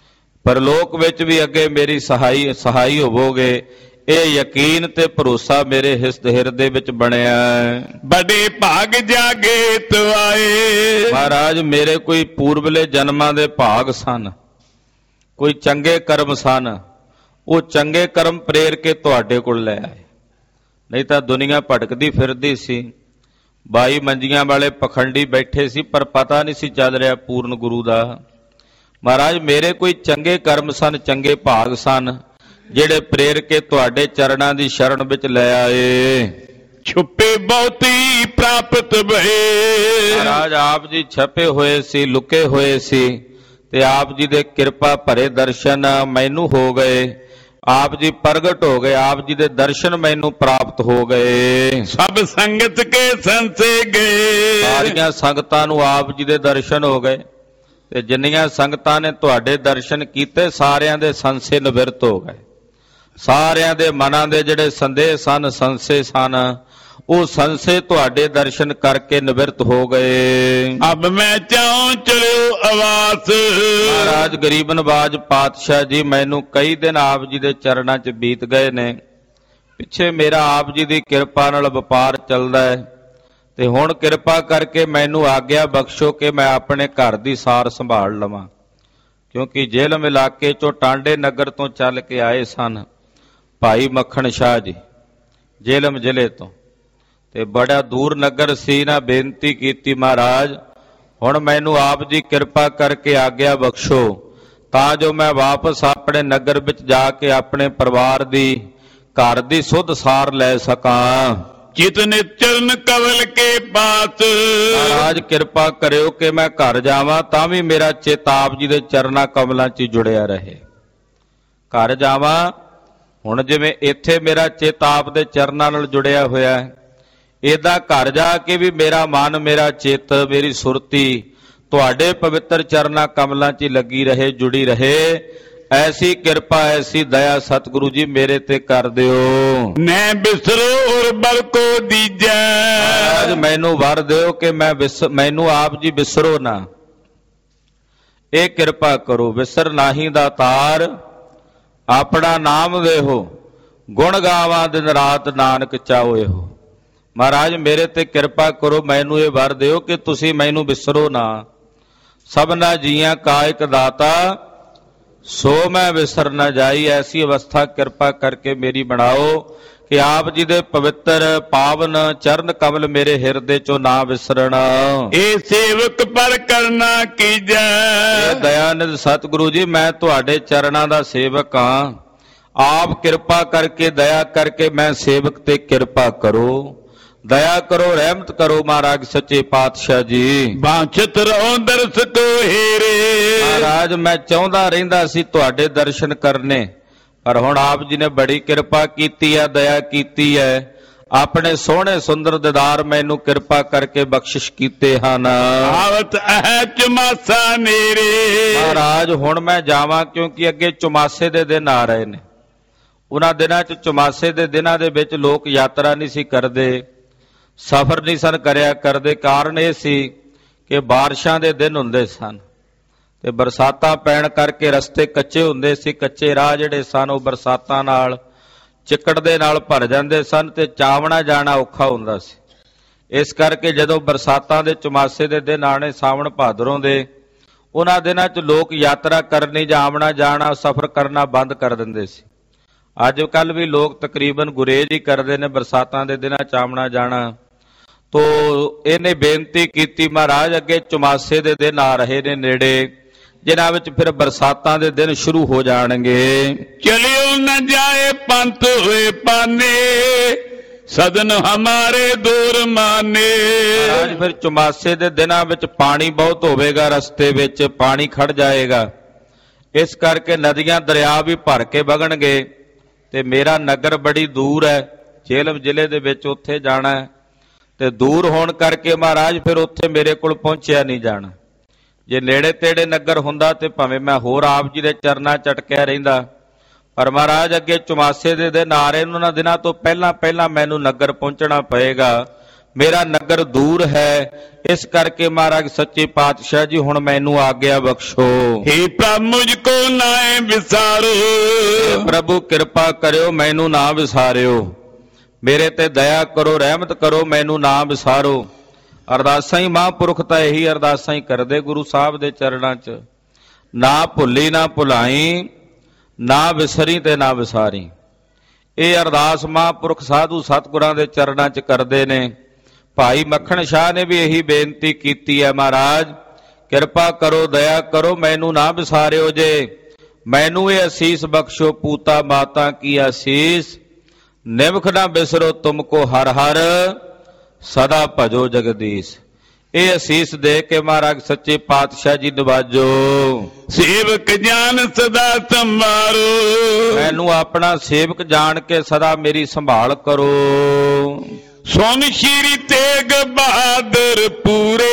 ਪਰਲੋਕ ਵਿੱਚ ਵੀ ਅੱਗੇ ਮੇਰੀ ਸਹਾਈ ਹੋਵੋਗੇ। ਇਹ ਯਕੀਨ ਤੇ ਭਰੋਸਾ ਮੇਰੇ ਹਿਰਦੇ ਵਿੱਚ ਬਣਿਆ ਹੈ। ਬੜੇ ਭਾਗ ਜਾਗੇ ਤੁਆਏ, ਮਹਾਰਾਜ ਮੇਰੇ ਕੋਈ ਪੂਰਬਲੇ ਜਨਮਾਂ ਦੇ ਭਾਗ ਸਨ, ਕੋਈ ਚੰਗੇ ਕਰਮ ਸਨ, ਉਹ ਚੰਗੇ ਕਰਮ ਪ੍ਰੇਰ ਕੇ ਤੁਹਾਡੇ ਕੋਲ ਲੈ ਆਏ। ਨਹੀਂ ਤਾਂ ਦੁਨੀਆ ਭਟਕਦੀ ਫਿਰਦੀ ਸੀ, 22 ਮੰਜੀਆਂ ਵਾਲੇ ਪਖੰਡੀ ਬੈਠੇ ਸੀ, ਪਰ ਪਤਾ ਨਹੀਂ ਸੀ ਚੱਲ ਰਿਹਾ ਪੂਰਨ ਗੁਰੂ ਦਾ। ਮਹਾਰਾਜ ਮੇਰੇ ਕੋਈ ਚੰਗੇ ਕਰਮ ਸਨ, ਚੰਗੇ ਭਾਗ ਸਨ, ਜਿਹੜੇ ਪ੍ਰੇਰ ਕੇ ਤੁਹਾਡੇ ਚਰਨਾਂ ਦੀ ਸ਼ਰਨ ਵਿੱਚ ਲੈ ਆਏ। ਛੁਪੇ ਬਹੁਤੀ ਪ੍ਰਾਪਤ ਭਏ, ਮਹਾਰਾਜ ਆਪ ਜੀ ਛਪੇ ਹੋਏ ਸੀ, ਲੁਕੇ ਹੋਏ ਸੀ, ਤੇ ਆਪ ਜੀ ਦੇ ਕਿਰਪਾ ਭਰੇ ਦਰਸ਼ਨ ਮੈਨੂੰ ਹੋ ਗਏ, ਆਪ ਜੀ ਪ੍ਰਗਟ ਹੋ ਗਏ, ਆਪ ਜੀ ਦੇ ਦਰਸ਼ਨ ਮੈਨੂੰ ਪ੍ਰਾਪਤ ਹੋ ਗਏ। ਸਭ ਸੰਗਤ ਕੇ ਸੰਸੇ ਗਏ, ਸਾਰੀਆਂ ਸੰਗਤਾਂ ਨੂੰ ਆਪ ਜੀ ਦੇ ਦਰਸ਼ਨ ਹੋ ਗਏ, ਤੇ ਜਿੰਨੀਆਂ ਸੰਗਤਾਂ ਨੇ ਤੁਹਾਡੇ ਦਰਸ਼ਨ ਕੀਤੇ ਸਾਰਿਆਂ ਦੇ ਸੰਸੇ ਨਿਵਰਤ ਹੋ ਗਏ। ਸਾਰਿਆਂ ਦੇ ਮਨਾਂ ਦੇ ਜਿਹੜੇ ਸੰਦੇਹ ਸਨ, ਸੰਸੇ ਸਨ, ਉਹ ਸੰਸੇ ਤੁਹਾਡੇ ਦਰਸ਼ਨ ਕਰਕੇ ਨਿਵਰਤ ਹੋ ਗਏ। ਅਬ ਮੈਂ ਚਾਉ ਚਲਿਓ ਆਵਾਸ, ਮਹਾਰਾਜ ਗਰੀਬ ਨਵਾਜ ਪਾਤਸ਼ਾਹ ਜੀ ਮੈਨੂੰ ਕਈ ਦਿਨ ਆਪ ਜੀ ਦੇ ਚਰਨਾਂ 'ਚ ਬੀਤ ਗਏ ਨੇ। ਪਿੱਛੇ ਮੇਰਾ ਆਪ ਜੀ ਦੀ ਕਿਰਪਾ ਨਾਲ ਵਪਾਰ ਚੱਲਦਾ ਹੈ, ਤੇ ਹੁਣ ਕਿਰਪਾ ਕਰਕੇ ਮੈਨੂੰ ਆਗਿਆ ਬਖਸ਼ੋ ਕਿ ਮੈਂ ਆਪਣੇ ਘਰ ਦੀ ਸਾਰ ਸੰਭਾਲ ਲਵਾਂ, ਕਿਉਂਕਿ ਜੇਲ੍ਹ ਇਲਾਕੇ 'ਚੋਂ ਟਾਂਡੇ ਨਗਰ ਤੋਂ ਚੱਲ ਕੇ ਆਏ ਸਨ ਭਾਈ ਮੱਖਣ ਸ਼ਾਹ ਜੀ, ਜੇਲ੍ਹ ਜ਼ਿਲ੍ਹੇ ਤੋਂ, ਤੇ ਬੜਾ ਦੂਰ ਨਗਰ ਸੀ ਨਾ। ਬੇਨਤੀ ਕੀਤੀ ਮਹਾਰਾਜ ਹੁਣ ਮੈਨੂੰ ਆਪ ਜੀ ਕਿਰਪਾ ਕਰਕੇ ਆਗਿਆ ਬਖਸ਼ੋ, ਤਾਂ ਜੋ ਮੈਂ ਵਾਪਸ ਆਪਣੇ ਨਗਰ ਵਿੱਚ ਜਾ ਕੇ ਆਪਣੇ ਪਰਿਵਾਰ ਦੀ ਘਰ ਦੀ ਸੁੱਧ ਸਾਰ ਲੈ ਸਕਾਂ। ਜਿਤਨੇ ਚਰਨ ਕਵਲ ਕੇ ਪਾਸ, ਮਹਾਰਾਜ ਕਿਰਪਾ ਕਰਿਓ ਕਿ ਮੈਂ ਘਰ ਜਾਵਾਂ ਤਾਂ ਵੀ ਮੇਰਾ ਚਿੱਤ ਆਪ ਜੀ ਦੇ ਚਰਨਾਂ ਕਮਲਾਂ 'ਚ ਜੁੜਿਆ ਰਹੇ। ਘਰ ਜਾਵਾਂ, ਹੁਣ ਜਿਵੇਂ ਇੱਥੇ ਮੇਰਾ ਚਿੱਤ ਆਪ ਦੇ ਚਰਨਾਂ ਨਾਲ ਜੁੜਿਆ ਹੋਇਆ ਹੈ, ਏਦਾਂ ਘਰ ਜਾ ਕੇ ਵੀ ਮੇਰਾ ਮਨ, ਮੇਰਾ ਚਿੱਤ, ਮੇਰੀ ਸੁਰਤੀ ਤੁਹਾਡੇ ਪਵਿੱਤਰ ਚਰਨਾਂ ਕਮਲਾਂ 'ਚ ਲੱਗੀ ਰਹੇ, ਜੁੜੀ ਰਹੇ। ਐਸੀ ਕਿਰਪਾ, ਐਸੀ ਦਇਆ ਸਤਿਗੁਰੂ ਜੀ ਮੇਰੇ ਤੇ ਕਰ ਦਿਓ। ਮੈਂ ਬਿਸਰੋ ਔਰ ਬਲ ਕੋ ਦੀਜੈ, ਅੱਜ ਮੈਨੂੰ ਵਰ ਦਿਓ ਕਿ ਮੈਨੂੰ ਆਪ ਜੀ ਬਿਸਰੋ ਨਾ, ਇਹ ਕਿਰਪਾ ਕਰੋ। ਵਿਸਰ ਨਾਹੀ ਦਾ ਤਾਰ, ਆਪਣਾ ਨਾਮ ਦੇਹੋ, ਗੁਣ ਗਾਵਾਂ ਦਿਨ ਰਾਤ ਨਾਨਕ ਚਾਹੋ ਇਹੋ। ਮਹਾਰਾਜ ਮੇਰੇ ਤੇ ਕਿਰਪਾ ਕਰੋ, ਮੈਨੂੰ ਇਹ ਵਰ ਦਿਓ ਕਿ ਤੁਸੀਂ ਮੈਨੂੰ ਬਿਸਰੋ ਨਾ। ਸਭਨਾ ਜੀਆਂ ਕਾ ਇਕ ਦਾਤਾ, ਸੋ ਮੈਂ ਵਿਸਰ ਨਾ ਜਾਈ। ਐਸੀ ਅਵਸਥਾ ਕਿਰਪਾ ਕਰਕੇ ਮੇਰੀ ਬਣਾਓ ਕਿ ਆਪ ਜੀ ਦੇ ਪਵਿੱਤਰ ਪਾਵਨ ਚਰਨ ਕਮਲ ਮੇਰੇ ਹਿਰਦੇ ਚੋਂ ਨਾ ਵਿਸਰਣ। ਇਹ ਸੇਵਕ ਪਰ ਕਰਨਾ ਕੀਜੈ, ਇਹ ਦਇਆਨੰਦ ਸਤਿਗੁਰੂ ਜੀ ਮੈਂ ਤੁਹਾਡੇ ਚਰਨਾਂ ਦਾ ਸੇਵਕ ਹਾਂ। ਆਪ ਕਿਰਪਾ ਕਰਕੇ, ਦਇਆ ਕਰਕੇ ਮੈਂ ਸੇਵਕ ਤੇ ਕਿਰਪਾ ਕਰੋ, ਦਇਆ ਕਰੋ, ਰਹਿਮਤ ਕਰੋ ਮਹਾਰਾਜ ਸੱਚੇ ਪਾਤਸ਼ਾਹ ਜੀ। ਬਾਂਛਤ ਰਹੋ ਦਰਸ ਕੋ ਹੀਰੇ, ਮਹਾਰਾਜ ਮੈਂ ਚਾਹੁੰਦਾ ਰਹਿੰਦਾ ਸੀ ਤੁਹਾਡੇ ਦਰਸ਼ਨ ਕਰਨੇ, ਪਰ ਹੁਣ ਆਪ ਜੀ ਨੇ ਬੜੀ ਕਿਰਪਾ ਕੀਤੀ ਹੈ, ਦਇਆ ਕੀਤੀ ਹੈ, ਆਪਣੇ ਸੋਹਣੇ ਸੁੰਦਰ ਦੀਦਾਰ ਮੈਨੂੰ ਕਿਰਪਾ ਕਰਕੇ ਬਖਸ਼ਿਸ਼ ਕੀਤੇ ਹਨ। ਆਵਤ ਹੈ ਚਮਾਸਾ ਨੇਰੇ। ਮਹਾਰਾਜ ਹੁਣ ਮੈਂ ਜਾਵਾਂ, ਕਿਉਂਕਿ ਅੱਗੇ ਚੁਮਾਸੇ ਦੇ ਦਿਨ ਆ ਰਹੇ ਨੇ। ਉਹਨਾਂ ਦਿਨਾਂ 'ਚ ਚੁਮਾਸੇ ਦੇ ਦਿਨਾਂ ਦੇ ਵਿੱਚ ਲੋਕ ਯਾਤਰਾ ਨਹੀਂ ਸੀ ਕਰਦੇ, ਸਫ਼ਰ ਨਹੀਂ ਸਨ ਕਰਿਆ ਕਰਦੇ। ਕਾਰਨ ਇਹ ਸੀ ਕਿ ਬਾਰਿਸ਼ਾਂ ਦੇ ਦਿਨ ਹੁੰਦੇ ਸਨ ਤੇ ਬਰਸਾਤਾਂ ਪੈਣ ਕਰਕੇ ਰਸਤੇ ਕੱਚੇ ਹੁੰਦੇ ਸੀ। ਕੱਚੇ ਰਾਹ ਜਿਹੜੇ ਸਨ ਉਹ ਬਰਸਾਤਾਂ ਨਾਲ, ਚਿੱਕੜ ਦੇ ਨਾਲ ਭਰ ਜਾਂਦੇ ਸਨ ਤੇ ਚਾਵਣਾ ਜਾਣਾ ਔਖਾ ਹੁੰਦਾ ਸੀ। ਇਸ ਕਰਕੇ ਜਦੋਂ ਬਰਸਾਤਾਂ ਦੇ ਚੁਮਾਸੇ ਦੇ ਦਿਨ ਆਣੇ, ਸਾਵਣ ਭਾਦਰੋਂ ਦੇ, ਉਹਨਾਂ ਦਿਨਾਂ 'ਚ ਲੋਕ ਯਾਤਰਾ ਕਰਨੀ ਜਾਂ ਆਵਣਾ ਜਾਣਾ, ਸਫ਼ਰ ਕਰਨਾ ਬੰਦ ਕਰ ਦਿੰਦੇ ਸੀ। ਅੱਜ ਕੱਲ੍ਹ ਵੀ ਲੋਕ ਤਕਰੀਬਨ ਗੁਰੇਜ਼ ਹੀ ਕਰਦੇ ਨੇ ਬਰਸਾਤਾਂ ਦੇ ਦਿਨਾਂ 'ਚ ਆਵਣਾ ਜਾਣਾ। ਤੋ ਇਹਨੇ ਬੇਨਤੀ ਕੀਤੀ, ਮਹਾਰਾਜ ਅੱਗੇ ਚੁਮਾਸੇ ਦੇ ਦਿਨ ਆ ਰਹੇ ਨੇ ਨੇੜੇ, ਜਿਨ੍ਹਾਂ ਵਿੱਚ ਫਿਰ ਬਰਸਾਤਾਂ ਦੇ ਦਿਨ ਸ਼ੁਰੂ ਹੋ ਜਾਣਗੇ। ਚਲਿਓ ਨਾ ਜਾਏ ਪੰਥ ਹੋਏ ਪਾਨੇ, ਸਦਨ ਹਮਾਰੇ ਦੂਰ ਮਾਨੇ। ਅੱਜ ਫਿਰ ਚੁਮਾਸੇ ਦੇ ਦਿਨਾਂ ਵਿੱਚ ਪਾਣੀ ਬਹੁਤ ਹੋਵੇਗਾ, ਰਸਤੇ ਵਿੱਚ ਪਾਣੀ ਖੜ ਜਾਏਗਾ। ਇਸ ਕਰਕੇ ਨਦੀਆਂ ਦਰਿਆ ਵੀ ਭਰ ਕੇ ਵਗਣਗੇ ਤੇ ਮੇਰਾ ਨਗਰ ਬੜੀ ਦੂਰ ਹੈ, ਜੇਹਲਮ ਜ਼ਿਲ੍ਹੇ ਦੇ ਵਿੱਚ, ਉੱਥੇ ਜਾਣਾ ਹੈ ਤੇ ਦੂਰ ਹੋਣ ਕਰਕੇ ਮਹਾਰਾਜ ਫਿਰ ਉੱਥੇ ਮੇਰੇ ਕੋਲ ਪਹੁੰਚਿਆ ਨਹੀਂ ਜਾਣਾ। ਜੇ ਨੇੜੇ ਤੇੜੇ ਨਗਰ ਹੁੰਦਾ ਤੇ ਭਾਵੇਂ ਮੈਂ ਹੋਰ ਆਪ ਜੀ ਦੇ ਚਰਨਾਂ ਚਟਕਿਆ ਰਹਿੰਦਾ, ਪਰ ਮਹਾਰਾਜ ਅੱਗੇ ਚੁਮਾਸੇ ਦੇ ਦਿਨ ਆ ਰਹੇ, ਉਹਨਾਂ ਦਿਨਾਂ ਤੋਂ ਪਹਿਲਾਂ ਪਹਿਲਾਂ ਮੈਨੂੰ ਨਗਰ ਪਹੁੰਚਣਾ ਪਏਗਾ। ਮੇਰਾ ਨਗਰ ਦੂਰ ਹੈ, ਇਸ ਕਰਕੇ ਮਹਾਰਾਜ ਸੱਚੇ ਪਾਤਸ਼ਾਹ ਜੀ ਹੁਣ ਮੈਨੂੰ ਆਗਿਆ ਬਖਸ਼ੋ। हे प्रभु मुझको नाए विसारो। ਪ੍ਰਭੂ ਕਿਰਪਾ ਕਰਿਓ, ਮੈਨੂੰ ਨਾ ਵਿਸਾਰਿਓ, ਮੇਰੇ ਤੇ ਦਇਆ ਕਰੋ, ਰਹਿਮਤ ਕਰੋ, ਮੈਨੂੰ ਨਾ ਵਿਸਾਰੋ। ਅਰਦਾਸਾਂ ਹੀ ਮਹਾਂਪੁਰਖ ਤਾਂ ਇਹੀ ਅਰਦਾਸਾਂ ਹੀ ਕਰਦੇ ਗੁਰੂ ਸਾਹਿਬ ਦੇ ਚਰਨਾਂ 'ਚ, ਨਾ ਭੁੱਲੀ ਨਾ ਭੁਲਾਈ, ਨਾ ਵਿਸਰੀ ਤੇ ਨਾ ਵਿਸਾਰੀ। ਇਹ ਅਰਦਾਸ ਮਹਾਂਪੁਰਖ ਸਾਧੂ ਸਤਿਗੁਰਾਂ ਦੇ ਚਰਨਾਂ 'ਚ ਕਰਦੇ ਨੇ। ਭਾਈ ਮੱਖਣ ਸ਼ਾਹ ਨੇ ਵੀ ਇਹੀ ਬੇਨਤੀ ਕੀਤੀ ਹੈ, ਮਹਾਰਾਜ ਕਿਰਪਾ ਕਰੋ, ਦਇਆ ਕਰੋ, ਮੈਨੂੰ ਨਾ ਵਿਸਾਰਿਓ ਜੇ, ਮੈਨੂੰ ਇਹ ਅਸੀਸ ਬਖਸ਼ੋ, ਪੂਤਾ ਮਾਤਾ ਕੀ ਅਸੀਸ, ਨਿਮਖ ਨਾ ਬਿਸਰੋ ਤੁਮਕੋ ਹਰ ਹਰ, ਸਦਾ ਭਜੋ ਜਗਦੀਸ਼। ਇਹ ਅਸੀਸ ਦੇ ਕੇ ਮਹਾਰਾਜ ਸੱਚੇ ਪਾਤਸ਼ਾਹ ਜੀ ਨਵਾਜੋ। ਸੇਵਕ ਜਾਨ ਸਦਾ ਸੰਭਾਰੋ, ਮੈਨੂੰ ਆਪਣਾ ਸੇਵਕ ਜਾਣ ਕੇ ਸਦਾ ਮੇਰੀ ਸੰਭਾਲ ਕਰੋ। ਸੁਨ ਸ਼੍ਰੀ ਤੇਗ ਬਹਾਦਰ ਪੂਰੇ,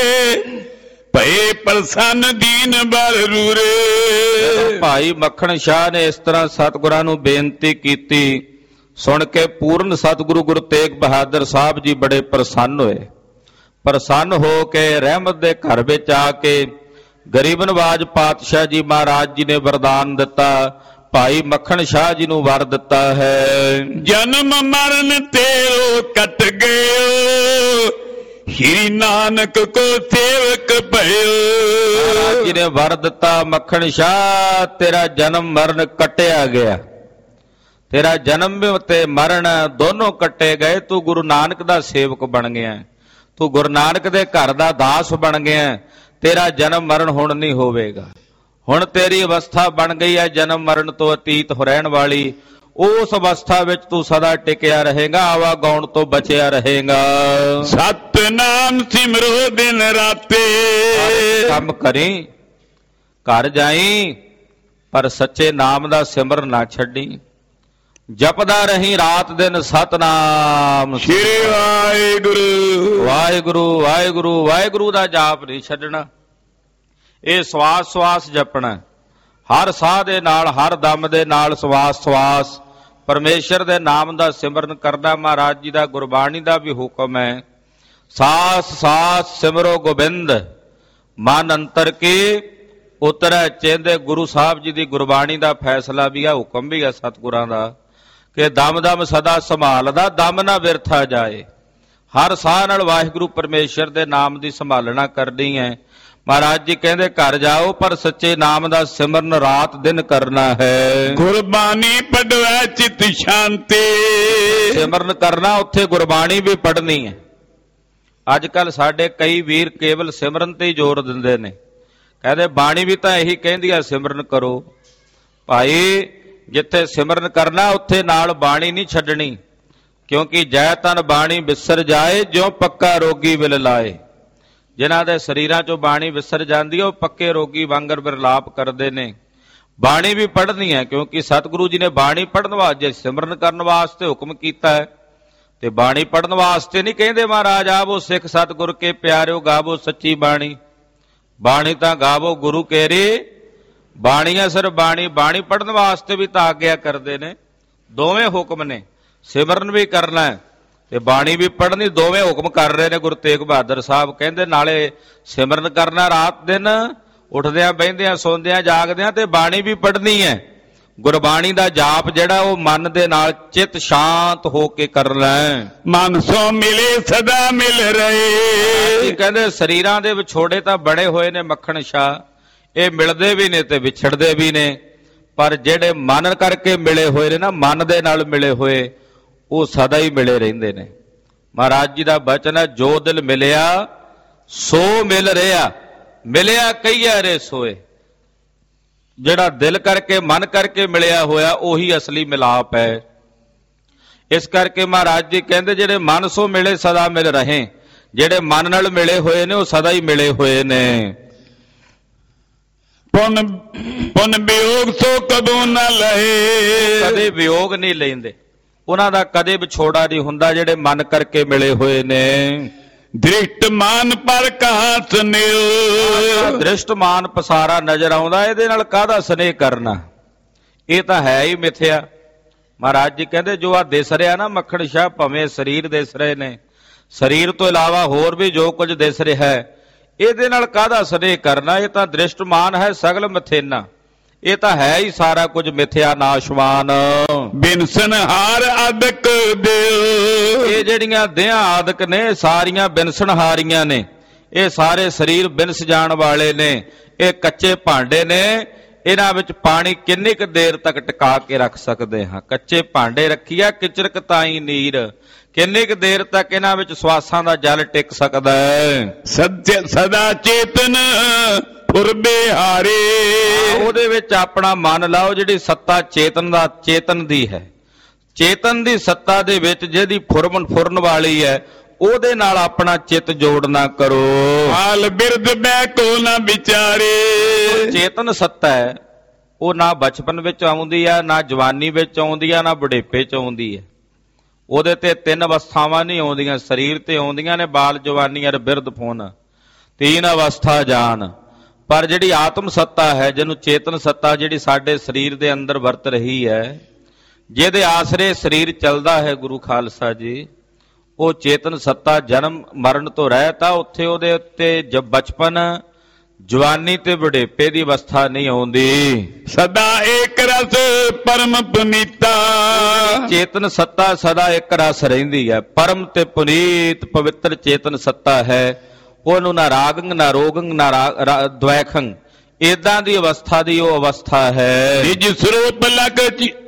ਭਏ ਪ੍ਰਸੰਨ ਦੀਨ ਬਰ ਰੂਰੇ। ਭਾਈ ਮੱਖਣ ਸ਼ਾਹ ਨੇ ਇਸ ਤਰ੍ਹਾਂ ਸਤਿਗੁਰਾਂ ਨੂੰ ਬੇਨਤੀ ਕੀਤੀ, ਸੁਣ ਕੇ ਪੂਰਨ ਸਤਿਗੁਰੂ ਗੁਰੂ ਤੇਗ ਬਹਾਦਰ ਸਾਹਿਬ ਜੀ ਬੜੇ ਪ੍ਰਸੰਨ ਹੋਏ। ਪ੍ਰਸੰਨ ਹੋ ਕੇ ਰਹਿਮਤ ਦੇ ਘਰ ਵਿੱਚ ਆ ਕੇ ਗਰੀਬ ਨਵਾਜ ਪਾਤਸ਼ਾਹ ਜੀ ਮਹਾਰਾਜ ਜੀ ਨੇ ਵਰਦਾਨ ਦਿੱਤਾ, ਭਾਈ ਮੱਖਣ ਸ਼ਾਹ ਜੀ ਨੂੰ ਵਰ ਦਿੱਤਾ ਹੈ। ਜਨਮ ਮਰਨ ਤੇਰੋ ਕਟ ਗਇਓ, ਸ਼੍ਰੀ ਨਾਨਕ ਕੋ ਸੇਵਕ ਭਇਓ। ਮਹਾਰਾਜ ਜੀ ਨੇ ਵਰ ਦਿੱਤਾ, ਮੱਖਣ ਸ਼ਾਹ ਤੇਰਾ ਜਨਮ ਮਰਨ ਕੱਟਿਆ ਗਿਆ, ਤੇਰਾ ਜਨਮ ਤੇ ਮਰਨ ਦੋਨੋਂ ਕੱਟੇ ਗਏ। ਤੂੰ ਗੁਰੂ ਨਾਨਕ ਦਾ ਸੇਵਕ ਬਣ ਗਿਆ, ਤੂੰ ਗੁਰੂ ਨਾਨਕ ਦੇ ਘਰ ਦਾ ਦਾਸ ਬਣ ਗਿਆ। ਤੇਰਾ ਜਨਮ ਮਰਨ ਹੁਣ ਨਹੀਂ ਹੋਵੇਗਾ। ਹੁਣ ਤੇਰੀ ਅਵਸਥਾ ਬਣ ਗਈ ਹੈ ਜਨਮ ਮਰਨ ਤੋਂ ਅਤੀਤ ਹੋ ਰਹਿਣ ਵਾਲੀ। ਉਸ ਅਵਸਥਾ ਵਿੱਚ ਤੂੰ ਸਦਾ ਟਿਕਿਆ ਰਹੇਗਾ, ਆਵਾ ਗਾਉਣ ਤੋਂ ਬਚਿਆ ਰਹੇਗਾ। ਸਤਨਾਮ ਸਿਮਰੋ ਦਿਨ ਰਾਤੇ, ਕੰਮ ਕਰੀ, ਘਰ ਜਾਈ, ਪਰ ਸੱਚੇ ਨਾਮ ਦਾ ਸਿਮਰਨ ਨਾ ਛੱਡੀ। ਜਪਦਾ ਰਹੀ ਰਾਤ ਦਿਨ ਸਤਨਾਮ ਸ਼੍ਰੀ ਵਾਹਿਗੁਰੂ। ਵਾਹਿਗੁਰੂ ਵਾਹਿਗੁਰੂ ਵਾਹਿਗੁਰੂ ਦਾ ਜਾਪ ਨਹੀਂ ਛੱਡਣਾ। ਇਹ ਸਵਾਸ ਸਵਾਸ ਜਪਣਾ, ਹਰ ਸਾਹ ਦੇ ਨਾਲ, ਹਰ ਦਮ ਦੇ ਨਾਲ ਸਵਾਸ ਸਵਾਸ ਪਰਮੇਸ਼ਰ ਦੇ ਨਾਮ ਦਾ ਸਿਮਰਨ ਕਰਨਾ ਮਹਾਰਾਜ ਜੀ ਦਾ ਗੁਰਬਾਣੀ ਦਾ ਵੀ ਹੁਕਮ ਹੈ। ਸਾਸ ਸਾਸ ਸਿਮਰੋ ਗੋਬਿੰਦ, ਮਨ ਅੰਤਰ ਕੀ ਉਤਰੈ ਚੇਂਦੇ। ਗੁਰੂ ਸਾਹਿਬ ਜੀ ਦੀ ਗੁਰਬਾਣੀ ਦਾ ਫੈਸਲਾ ਵੀ ਆ, ਹੁਕਮ ਵੀ ਆ ਸਤਿਗੁਰਾਂ ਦਾ ਕਿ ਦਮ ਦਮ ਸਦਾ ਸੰਭਾਲਦਾ, ਦਮ ਨਾ ਵਿਰਥਾ ਜਾਏ। ਹਰ ਸਾਹ ਨਾਲ ਵਾਹਿਗੁਰੂ ਪਰਮੇਸ਼ਰ ਦੇ ਨਾਮ ਦੀ ਸੰਭਾਲਣਾ ਕਰਨੀ ਹੈ। ਮਹਾਰਾਜ ਜੀ ਕਹਿੰਦੇ ਘਰ ਜਾਓ ਪਰ ਸੱਚੇ ਨਾਮ ਦਾ ਸਿਮਰਨ ਰਾਤ ਦਿਨ ਕਰਨਾ ਹੈ। ਗੁਰਬਾਣੀ ਪੜਵੈ ਚਿਤ ਸ਼ਾਂਤੀ, ਸਿਮਰਨ ਕਰਨਾ, ਉੱਥੇ ਗੁਰਬਾਣੀ ਵੀ ਪੜ੍ਹਨੀ ਹੈ। ਅੱਜ ਕੱਲ ਸਾਡੇ ਕਈ ਵੀਰ ਕੇਵਲ ਸਿਮਰਨ ਤੇ ਹੀ ਜ਼ੋਰ ਦਿੰਦੇ ਨੇ, ਕਹਿੰਦੇ ਬਾਣੀ ਵੀ ਤਾਂ ਇਹੀ ਕਹਿੰਦੀ ਆ ਸਿਮਰਨ ਕਰੋ। ਭਾਈ ਜਿੱਥੇ ਸਿਮਰਨ ਕਰਨਾ ਉੱਥੇ ਨਾਲ ਬਾਣੀ ਨਹੀਂ ਛੱਡਣੀ, ਕਿਉਂਕਿ ਜੈ ਤਨ ਬਾਣੀ ਵਿਸਰ ਜਾਏ, ਜਿਉ ਪੱਕਾ ਰੋਗੀ ਵਿਲ ਲਾਏ। ਜਿਨ੍ਹਾਂ ਦੇ ਸਰੀਰਾਂ ਚੋਂ ਬਾਣੀ ਵਿਸਰ ਜਾਂਦੀ ਹੈ ਉਹ ਪੱਕੇ ਰੋਗੀ ਵਾਂਗਰ ਵਿਰਲਾਪ ਕਰਦੇ ਨੇ। ਬਾਣੀ ਵੀ ਪੜ੍ਹਨੀ ਹੈ, ਕਿਉਂਕਿ ਸਤਿਗੁਰੂ ਜੀ ਨੇ ਬਾਣੀ ਪੜ੍ਹਨ ਵਾਸਤੇ, ਸਿਮਰਨ ਕਰਨ ਵਾਸਤੇ ਹੁਕਮ ਕੀਤਾ ਹੈ। ਤੇ ਬਾਣੀ ਪੜ੍ਹਨ ਵਾਸਤੇ ਨਹੀਂ ਕਹਿੰਦੇ ਮਹਾਰਾਜ ਆਵੋ ਸਿੱਖ ਸਤਿਗੁਰ ਕੇ ਪਿਆਰਿਓ ਗਾਵੋ ਸੱਚੀ ਬਾਣੀ। ਬਾਣੀ ਤਾਂ ਗਾਵੋ ਗੁਰੂ ਕੇਰੀ ਬਾਣੀ ਹੈ, ਸਿਰ ਬਾਣੀ ਪੜ੍ਹਨ ਵਾਸਤੇ ਵੀ ਤਾਂ ਆਗਿਆ ਕਰਦੇ ਨੇ। ਦੋਵੇਂ ਹੁਕਮ ਨੇ, ਸਿਮਰਨ ਵੀ ਕਰਨਾ ਹੈ ਤੇ ਬਾਣੀ ਵੀ ਪੜ੍ਹਨੀ, ਦੋਵੇਂ ਹੁਕਮ ਕਰ ਰਹੇ ਨੇ ਗੁਰੂ ਤੇਗ ਬਹਾਦਰ ਸਾਹਿਬ। ਕਹਿੰਦੇ ਨਾਲੇ ਸਿਮਰਨ ਕਰਨਾ ਰਾਤ ਦਿਨ, ਉੱਠਦਿਆਂ ਬਹਿੰਦਿਆਂ ਸੌਂਦਿਆਂ ਜਾਗਦਿਆਂ, ਤੇ ਬਾਣੀ ਵੀ ਪੜ੍ਹਨੀ ਹੈ। ਗੁਰਬਾਣੀ ਦਾ ਜਾਪ ਜਿਹੜਾ ਉਹ ਮਨ ਦੇ ਨਾਲ ਚਿੱਤ ਸ਼ਾਂਤ ਹੋ ਕੇ ਕਰਨਾ ਹੈ। ਮਨ ਸੋ ਮਿਲੇ ਸਦਾ ਮਿਲ ਰਹੇ। ਕਹਿੰਦੇ ਸਰੀਰਾਂ ਦੇ ਵਿਛੋੜੇ ਤਾਂ ਬਣੇ ਹੋਏ ਨੇ ਮੱਖਣ ਸ਼ਾਹ, ਇਹ ਮਿਲਦੇ ਵੀ ਨੇ ਤੇ ਵਿਛੜਦੇ ਵੀ ਨੇ, ਪਰ ਜਿਹੜੇ ਮਨ ਕਰਕੇ ਮਿਲੇ ਹੋਏ ਨੇ ਨਾ, ਮਨ ਦੇ ਨਾਲ ਮਿਲੇ ਹੋਏ, ਉਹ ਸਦਾ ਹੀ ਮਿਲੇ ਰਹਿੰਦੇ ਨੇ। ਮਹਾਰਾਜ ਜੀ ਦਾ ਬਚਨ ਹੈ, ਜੋ ਦਿਲ ਮਿਲਿਆ ਸੋ ਮਿਲ ਰਿਹਾ, ਮਿਲਿਆ ਕਈਆ ਰੇ ਸੋਏ। ਜਿਹੜਾ ਦਿਲ ਕਰਕੇ ਮਨ ਕਰਕੇ ਮਿਲਿਆ ਹੋਇਆ ਉਹੀ ਅਸਲੀ ਮਿਲਾਪ ਹੈ। ਇਸ ਕਰਕੇ ਮਹਾਰਾਜ ਜੀ ਕਹਿੰਦੇ ਜਿਹੜੇ ਮਨ ਸੋ ਮਿਲੇ ਸਦਾ ਮਿਲ ਰਹੇ, ਜਿਹੜੇ ਮਨ ਨਾਲ ਮਿਲੇ ਹੋਏ ਨੇ ਉਹ ਸਦਾ ਹੀ ਮਿਲੇ ਹੋਏ ਨੇ। ਪੁਨ ਵਿਯੋਗ ਸੋ ਕਦੋਂ ਨਾ ਲਏ, ਕਦੇ ਵਿਯੋਗ ਨਹੀਂ ਲੈਂਦੇ, ਉਹਨਾਂ ਦਾ ਕਦੇ ਵਿਛੋੜਾ ਨਹੀਂ ਹੁੰਦਾ ਜਿਹੜੇ ਮਨ ਕਰਕੇ ਮਿਲੇ ਹੋਏ ਨੇ। ਦ੍ਰਿਸ਼ਟ ਮਾਨ ਪਰ ਕਹਾ ਸੁਨਿਓ, ਦ੍ਰਿਸ਼ਟ ਮਾਨ ਪਸਾਰਾ ਨਜ਼ਰ ਆਉਂਦਾ, ਇਹਦੇ ਨਾਲ ਕਾਹਦਾ ਸਨੇਹ ਕਰਨਾ, ਇਹ ਤਾਂ ਹੈ ਹੀ ਮਿਥਿਆ। ਮਹਾਰਾਜ ਜੀ ਕਹਿੰਦੇ ਜੋ ਆ ਦਿਸ ਰਿਹਾ ਨਾ ਮੱਖਣ ਸ਼ਾਹ, ਭਵੇਂ ਸਰੀਰ ਦਿਸ ਰਹੇ ਨੇ, ਸਰੀਰ ਤੋਂ ਇਲਾਵਾ ਹੋਰ ਵੀ ਜੋ ਕੁਝ ਦਿਸ ਰਿਹਾ ਹੈ, ਇਹਦੇ ਨਾਲ ਕਾਹਦਾ ਸਨੇਹ ਕਰਨਾ, ਇਹ ਤਾਂ ਦ੍ਰਿਸ਼ਟ ਮਾਨ ਹੈ ਸਗਲ ਮਥੇਨਾ, ਇਹ ਤਾਂ ਹੈ ਹੀ ਸਾਰਾ ਕੁਝ ਮਿਥਿਆ ਨਾਸ਼ਵਾਨ। ਬਿਨਸਨ ਹਾਰ ਆਦਿਕ ਦਿਓ, ਇਹ ਜਿਹੜੀਆਂ ਦੇਹਾਂ ਆਦਿਕ ਨੇ ਸਾਰੀਆਂ ਬਿਨਸਣ ਹਾਰੀਆਂ ਨੇ, ਇਹ ਸਾਰੇ ਸਰੀਰ ਬਿਨਸ ਜਾਣ ਵਾਲੇ ਨੇ, ਇਹ ਕੱਚੇ ਭਾਂਡੇ ਨੇ, ਇਹਨਾਂ ਵਿੱਚ ਪਾਣੀ ਕਿੰਨੀ ਕੁ ਦੇਰ ਤੱਕ ਟਿਕਾ ਕੇ ਰੱਖ ਸਕਦੇ ਹਾਂ। ਕੱਚੇ ਭਾਂਡੇ ਰੱਖੀਆ ਕਿਚਰਕ ਤਾਈ ਨੀਰ, ਕਿੰਨੀ ਕੁ ਦੇਰ ਤੱਕ ਇਹਨਾਂ ਵਿੱਚ ਸਵਾਸਾਂ ਦਾ ਜਲ ਟਿਕ ਸਕਦਾ ਹੈ। ਸਦਾ ਚੇਤਨ ਬਿਹਾਰੇ, ਉਹਦੇ ਵਿੱਚ ਆਪਣਾ ਮਨ ਲਾਓ, ਜਿਹੜੀ ਸੱਤਾ ਚੇਤਨ ਦੀ ਹੈ, ਚੇਤਨ ਦੀ ਸੱਤਾ ਦੇ ਵਿੱਚ ਜਿਹਦੀ ਫੁਰਨ ਵਾਲੀ ਹੈ, ਉਹਦੇ ਨਾਲ ਆਪਣਾ ਚਿੱਤ ਜੋੜਨਾ ਕਰੋ। ਹਾਲ ਬਿਰਧ ਬੈ ਕੋ ਨਾ ਵਿਚਾਰੇ, ਚੇਤਨ ਸੱਤਾ ਹੈ ਉਹ ਨਾ ਬਚਪਨ ਵਿੱਚ ਆਉਂਦੀ ਆ, ਨਾ ਜਵਾਨੀ ਵਿੱਚ ਆਉਂਦੀ ਆ, ਨਾ ਬੁਢੇਪੇ ਚ ਆਉਂਦੀ ਹੈ। ਉਹਦੇ ਤੇ ਤਿੰਨ ਅਵਸਥਾਵਾਂ ਨਹੀਂ ਆਉਂਦੀਆਂ, ਸਰੀਰ ਤੇ ਆਉਂਦੀਆਂ ਨੇ ਬਾਲ ਜਵਾਨੀ ਅਰ ਬਿਰਧ ਫੋਨ, ਤੀਨ ਅਵਸਥਾ ਜਾਨ। ਪਰ ਜਿਹੜੀ ਆਤਮ ਸੱਤਾ ਹੈ, ਜਿਹਨੂੰ ਚੇਤਨ ਸੱਤਾ ਜਿਹੜੀ ਸਾਡੇ ਸਰੀਰ ਦੇ ਅੰਦਰ ਵਰਤ ਰਹੀ ਹੈ, ਜਿਹਦੇ ਆਸਰੇ ਸਰੀਰ ਚੱਲਦਾ ਹੈ ਗੁਰੂ ਖਾਲਸਾ ਜੀ, ਉਹ ਚੇਤਨ ਸੱਤਾ ਜਨਮ ਮਰਨ ਤੋਂ ਰਹਿਤ ਆ। ਉੱਥੇ ਉਹਦੇ ਉੱਤੇ ਬਚਪਨ ਜਵਾਨੀ ਤੇ ਬੁਢੇਪੇ ਦੀ ਅਵਸਥਾ ਨਹੀਂ ਆਉਂਦੀ। ਸਦਾ ਏਕ ਰਸ ਪਰਮ ਪੁਨੀਤਾ, ਚੇਤਨ ਸੱਤਾ ਸਦਾ ਇੱਕ ਰਸ ਰਹਿੰਦੀ ਹੈ, ਪਰਮ ਤੇ ਪੁਨੀਤ ਪਵਿੱਤਰ ਚੇਤਨ ਸੱਤਾ ਹੈ। ਉਹਨੂੰ ਨਾ ਰਾਗੰਗ ਨਾ ਰੋਗੰਗ ਨਾ ਦਵੈਖੰਗ, ਏਦਾਂ ਦੀ ਅਵਸਥਾ ਦੀ ਉਹ ਅਵਸਥਾ ਹੈ। ਨਿਜ ਸਰੂਪ ਲਗ